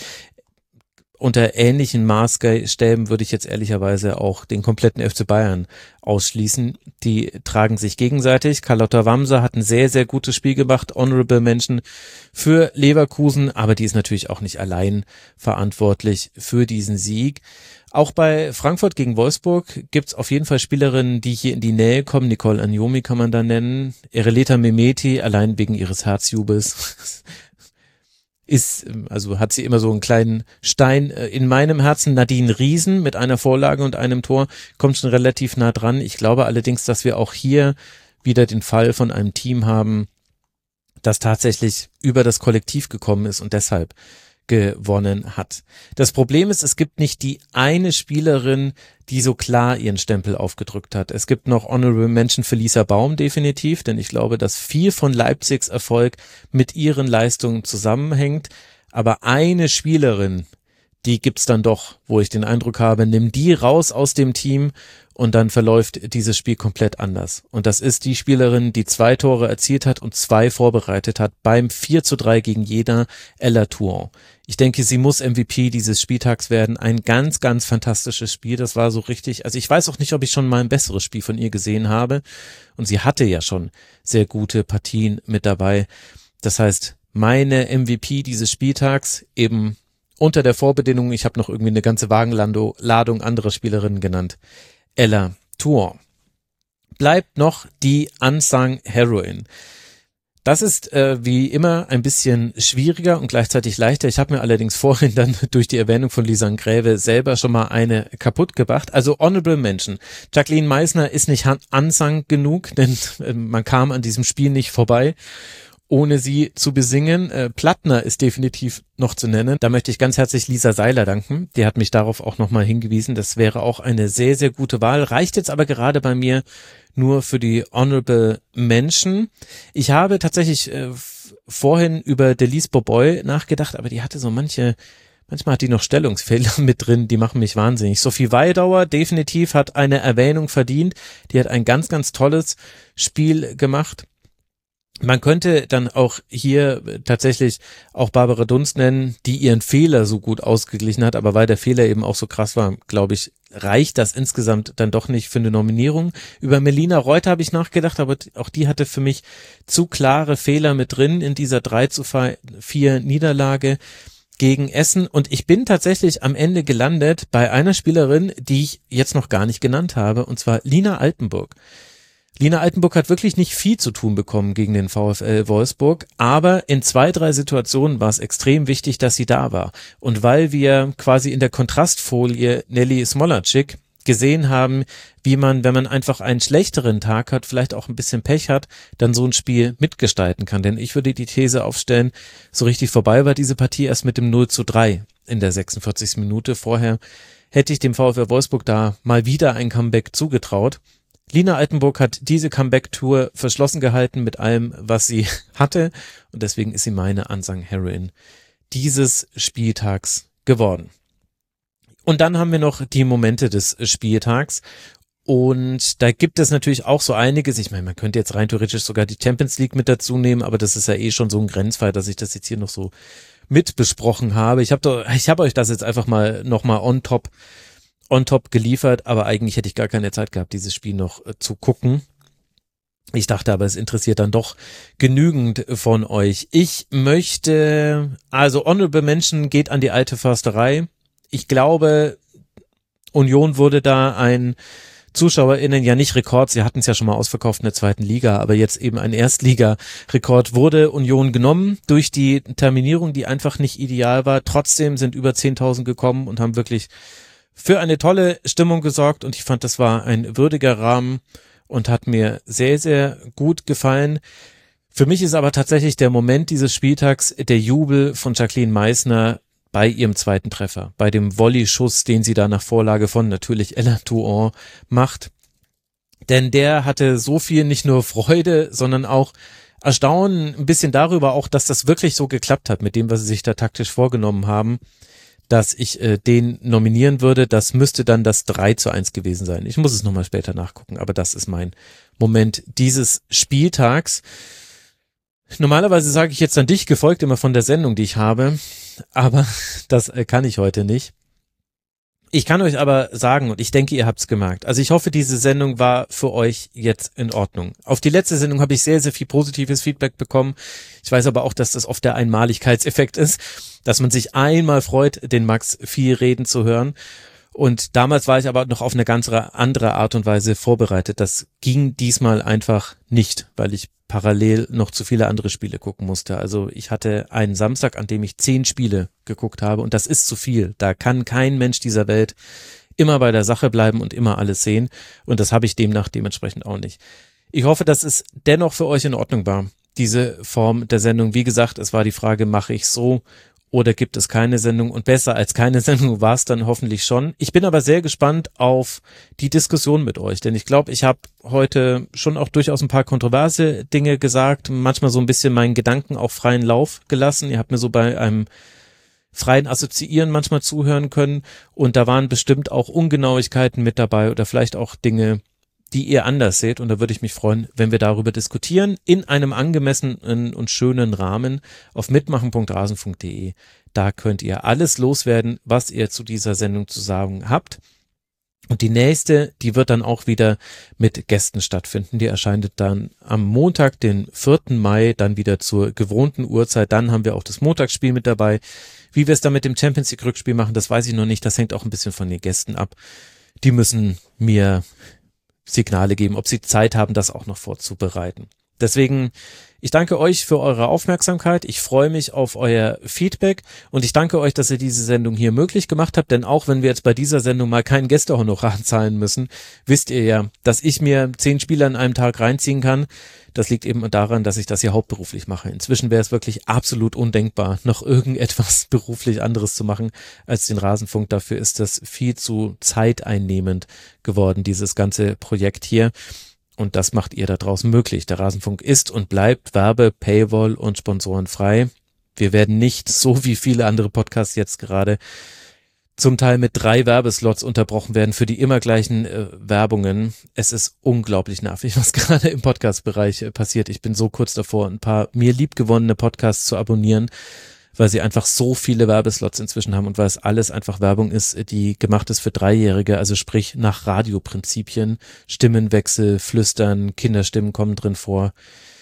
Unter ähnlichen Maßstäben würde ich jetzt ehrlicherweise auch den kompletten F C Bayern ausschließen. Die tragen sich gegenseitig. Carlotta Wamser hat ein sehr, sehr gutes Spiel gemacht. Honorable Mention für Leverkusen, aber die ist natürlich auch nicht allein verantwortlich für diesen Sieg. Auch bei Frankfurt gegen Wolfsburg gibt's auf jeden Fall Spielerinnen, die hier in die Nähe kommen. Nicole Anjomi kann man da nennen. Ereleta Mehmeti, allein wegen ihres Herzjubels. Ist, also hat sie immer so einen kleinen Stein in meinem Herzen. Nadine Riesen mit einer Vorlage und einem Tor kommt schon relativ nah dran. Ich glaube allerdings, dass wir auch hier wieder den Fall von einem Team haben, das tatsächlich über das Kollektiv gekommen ist und deshalb gewonnen hat. Das Problem ist, es gibt nicht die eine Spielerin, die so klar ihren Stempel aufgedrückt hat. Es gibt noch Honorable Mention für Lisa Baum definitiv, denn ich glaube, dass viel von Leipzigs Erfolg mit ihren Leistungen zusammenhängt. Aber eine Spielerin, die gibt's dann doch, wo ich den Eindruck habe, nimm die raus aus dem Team und dann verläuft dieses Spiel komplett anders. Und das ist die Spielerin, die zwei Tore erzielt hat und zwei vorbereitet hat beim vier zu drei gegen Jena, Ella Touré. Ich denke, sie muss M V P dieses Spieltags werden. Ein ganz, ganz fantastisches Spiel. Das war so richtig, also ich weiß auch nicht, ob ich schon mal ein besseres Spiel von ihr gesehen habe. Und sie hatte ja schon sehr gute Partien mit dabei. Das heißt, meine M V P dieses Spieltags eben unter der Vorbedingung, ich habe noch irgendwie eine ganze Wagenladung anderer Spielerinnen genannt. Ella Touré. Bleibt noch die Unsung Heroine. Das ist äh, wie immer ein bisschen schwieriger und gleichzeitig leichter. Ich habe mir allerdings vorhin dann durch die Erwähnung von Lisanne Gräve selber schon mal eine kaputt gemacht. Also Honorable Mention. Jacqueline Meissner ist nicht unsung genug, denn äh, man kam an diesem Spiel nicht vorbei, ohne sie zu besingen. Äh, Plattner ist definitiv noch zu nennen. Da möchte ich ganz herzlich Lisa Seiler danken. Die hat mich darauf auch nochmal hingewiesen. Das wäre auch eine sehr, sehr gute Wahl. Reicht jetzt aber gerade bei mir nur für die Honorable Mention. Ich habe tatsächlich äh, vorhin über Delise Boboy nachgedacht, aber die hatte so manche, manchmal hat die noch Stellungsfehler mit drin, die machen mich wahnsinnig. Sophie Weidauer definitiv hat eine Erwähnung verdient. Die hat ein ganz, ganz tolles Spiel gemacht. Man könnte dann auch hier tatsächlich auch Barbara Dunst nennen, die ihren Fehler so gut ausgeglichen hat, aber weil der Fehler eben auch so krass war, glaube ich, reicht das insgesamt dann doch nicht für eine Nominierung. Über Melina Reuter habe ich nachgedacht, aber auch die hatte für mich zu klare Fehler mit drin in dieser drei zu vier Niederlage gegen Essen und ich bin tatsächlich am Ende gelandet bei einer Spielerin, die ich jetzt noch gar nicht genannt habe, und zwar Lina Altenburg. Lina Altenburg hat wirklich nicht viel zu tun bekommen gegen den VfL Wolfsburg, aber in zwei, drei Situationen war es extrem wichtig, dass sie da war. Und weil wir quasi in der Kontrastfolie Nelly Smolacik, gesehen haben, wie man, wenn man einfach einen schlechteren Tag hat, vielleicht auch ein bisschen Pech hat, dann so ein Spiel mitgestalten kann. Denn ich würde die These aufstellen, so richtig vorbei war diese Partie erst mit dem null zu drei in der sechsundvierzigsten Minute. Vorher hätte ich dem VfL Wolfsburg da mal wieder ein Comeback zugetraut. Lina Altenburg hat diese Comeback-Tour verschlossen gehalten mit allem, was sie hatte. Und deswegen ist sie meine Unsung Heroine dieses Spieltags geworden. Und dann haben wir noch die Momente des Spieltags. Und da gibt es natürlich auch so einiges. Ich meine, man könnte jetzt rein theoretisch sogar die Champions League mit dazu nehmen, aber das ist ja eh schon so ein Grenzfall, dass ich das jetzt hier noch so mit besprochen habe. Ich habe doch, ich habe euch das jetzt einfach mal nochmal on top, on top geliefert, aber eigentlich hätte ich gar keine Zeit gehabt, dieses Spiel noch äh, zu gucken. Ich dachte aber, es interessiert dann doch genügend von euch. Ich möchte, also Honorable Mention geht an die alte Försterei. Ich glaube, Union wurde da ein ZuschauerInnen ja nicht Rekord, sie hatten es ja schon mal ausverkauft in der zweiten Liga, aber jetzt eben ein Erstliga-Rekord wurde Union genommen durch die Terminierung, die einfach nicht ideal war. Trotzdem sind über zehntausend gekommen und haben wirklich für eine tolle Stimmung gesorgt und ich fand, das war ein würdiger Rahmen und hat mir sehr, sehr gut gefallen. Für mich ist aber tatsächlich der Moment dieses Spieltags der Jubel von Jacqueline Meissner bei ihrem zweiten Treffer, bei dem Volley-Schuss, den sie da nach Vorlage von natürlich Ella Touron macht. Denn der hatte so viel nicht nur Freude, sondern auch Erstaunen ein bisschen darüber auch, dass das wirklich so geklappt hat mit dem, was sie sich da taktisch vorgenommen haben, dass ich äh, den nominieren würde. Das müsste dann das drei zu eins gewesen sein. Ich muss es nochmal später nachgucken, aber das ist mein Moment dieses Spieltags. Normalerweise sage ich jetzt an dich, gefolgt immer von der Sendung, die ich habe, aber das kann ich heute nicht. Ich kann euch aber sagen, und ich denke, ihr habt's gemerkt, also ich hoffe, diese Sendung war für euch jetzt in Ordnung. Auf die letzte Sendung habe ich sehr, sehr viel positives Feedback bekommen. Ich weiß aber auch, dass das oft der Einmaligkeitseffekt ist, dass man sich einmal freut, den Max viel reden zu hören. Und damals war ich aber noch auf eine ganz andere Art und Weise vorbereitet. Das ging diesmal einfach nicht, weil ich parallel noch zu viele andere Spiele gucken musste. Also ich hatte einen Samstag, an dem ich zehn Spiele geguckt habe und das ist zu viel. Da kann kein Mensch dieser Welt immer bei der Sache bleiben und immer alles sehen und das habe ich demnach dementsprechend auch nicht. Ich hoffe, dass es dennoch für euch in Ordnung war, diese Form der Sendung. Wie gesagt, es war die Frage, mache ich so oder gibt es keine Sendung? Und besser als keine Sendung war es dann hoffentlich schon. Ich bin aber sehr gespannt auf die Diskussion mit euch, denn ich glaube, ich habe heute schon auch durchaus ein paar kontroverse Dinge gesagt, manchmal so ein bisschen meinen Gedanken auch freien Lauf gelassen. Ihr habt mir so bei einem freien Assoziieren manchmal zuhören können und da waren bestimmt auch Ungenauigkeiten mit dabei oder vielleicht auch Dinge, die ihr anders seht und da würde ich mich freuen, wenn wir darüber diskutieren in einem angemessenen und schönen Rahmen auf mitmachen punkt rasenfunk punkt de. Da könnt ihr alles loswerden, was ihr zu dieser Sendung zu sagen habt. Und die nächste, die wird dann auch wieder mit Gästen stattfinden. Die erscheint dann am Montag, den vierten Mai, dann wieder zur gewohnten Uhrzeit. Dann haben wir auch das Montagsspiel mit dabei. Wie wir es dann mit dem Champions League Rückspiel machen, das weiß ich noch nicht. Das hängt auch ein bisschen von den Gästen ab. Die müssen mir Signale geben, ob sie Zeit haben, das auch noch vorzubereiten. Deswegen, ich danke euch für eure Aufmerksamkeit. Ich freue mich auf euer Feedback und ich danke euch, dass ihr diese Sendung hier möglich gemacht habt, denn auch wenn wir jetzt bei dieser Sendung mal kein Gästehonorar zahlen müssen, wisst ihr ja, dass ich mir zehn Spieler in einem Tag reinziehen kann. Das liegt eben daran, dass ich das hier hauptberuflich mache. Inzwischen wäre es wirklich absolut undenkbar, noch irgendetwas beruflich anderes zu machen als den Rasenfunk. Dafür ist das viel zu zeiteinnehmend geworden, dieses ganze Projekt hier. Und das macht ihr da draußen möglich. Der Rasenfunk ist und bleibt Werbe-, Paywall- und sponsorenfrei. Wir werden nicht, so wie viele andere Podcasts jetzt gerade, zum Teil mit drei Werbeslots unterbrochen werden für die immer gleichen äh, Werbungen. Es ist unglaublich nervig, was gerade im Podcast-Bereich äh, passiert. Ich bin so kurz davor, ein paar mir liebgewonnene Podcasts zu abonnieren, weil sie einfach so viele Werbeslots inzwischen haben und weil es alles einfach Werbung ist, die gemacht ist für Dreijährige, also sprich nach Radioprinzipien, Stimmenwechsel, Flüstern, Kinderstimmen kommen drin vor.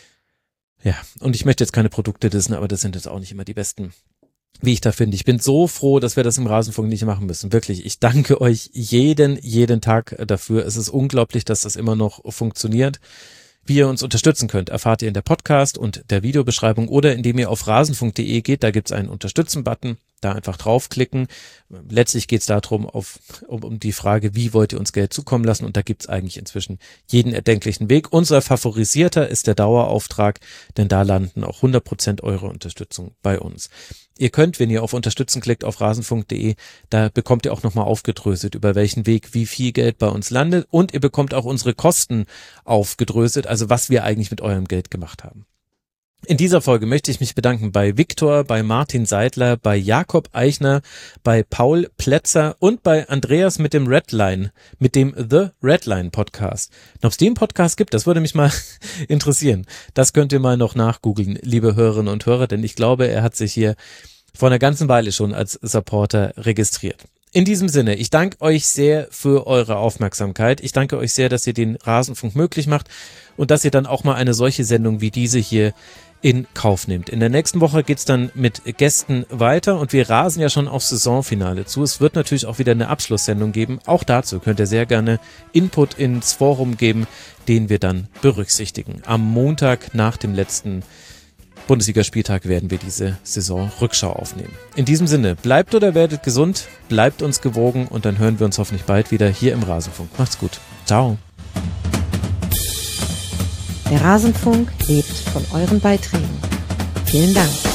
Ja, und ich möchte jetzt keine Produkte dissen, aber das sind jetzt auch nicht immer die besten, wie ich da finde. Ich bin so froh, dass wir das im Rasenfunk nicht machen müssen. Wirklich, ich danke euch jeden, jeden Tag dafür. Es ist unglaublich, dass das immer noch funktioniert. Wie ihr uns unterstützen könnt, erfahrt ihr in der Podcast- und der Videobeschreibung oder indem ihr auf rasenfunk punkt de geht. Da gibt's einen Unterstützen-Button. Da einfach draufklicken. Letztlich geht es darum, auf, um, um die Frage, wie wollt ihr uns Geld zukommen lassen? Und da gibt es eigentlich inzwischen jeden erdenklichen Weg. Unser favorisierter ist der Dauerauftrag, denn da landen auch hundert Prozent eure Unterstützung bei uns. Ihr könnt, wenn ihr auf Unterstützen klickt, auf rasenfunk punkt de, da bekommt ihr auch nochmal aufgedröselt, über welchen Weg wie viel Geld bei uns landet. Und ihr bekommt auch unsere Kosten aufgedröselt, also was wir eigentlich mit eurem Geld gemacht haben. In dieser Folge möchte ich mich bedanken bei Viktor, bei Martin Seidler, bei Jakob Eichner, bei Paul Plätzer und bei Andreas mit dem Redline, mit dem The Redline Podcast. Ob es den Podcast gibt, das würde mich mal interessieren. Das könnt ihr mal noch nachgoogeln, liebe Hörerinnen und Hörer, denn ich glaube, er hat sich hier vor einer ganzen Weile schon als Supporter registriert. In diesem Sinne, ich danke euch sehr für eure Aufmerksamkeit. Ich danke euch sehr, dass ihr den Rasenfunk möglich macht und dass ihr dann auch mal eine solche Sendung wie diese hier in Kauf nimmt. In der nächsten Woche geht's dann mit Gästen weiter und wir rasen ja schon aufs Saisonfinale zu. Es wird natürlich auch wieder eine Abschlusssendung geben. Auch dazu könnt ihr sehr gerne Input ins Forum geben, den wir dann berücksichtigen. Am Montag nach dem letzten Bundesligaspieltag werden wir diese Saisonrückschau aufnehmen. In diesem Sinne, bleibt oder werdet gesund, bleibt uns gewogen und dann hören wir uns hoffentlich bald wieder hier im Rasenfunk. Macht's gut. Ciao. Der Rasenfunk lebt von euren Beiträgen. Vielen Dank.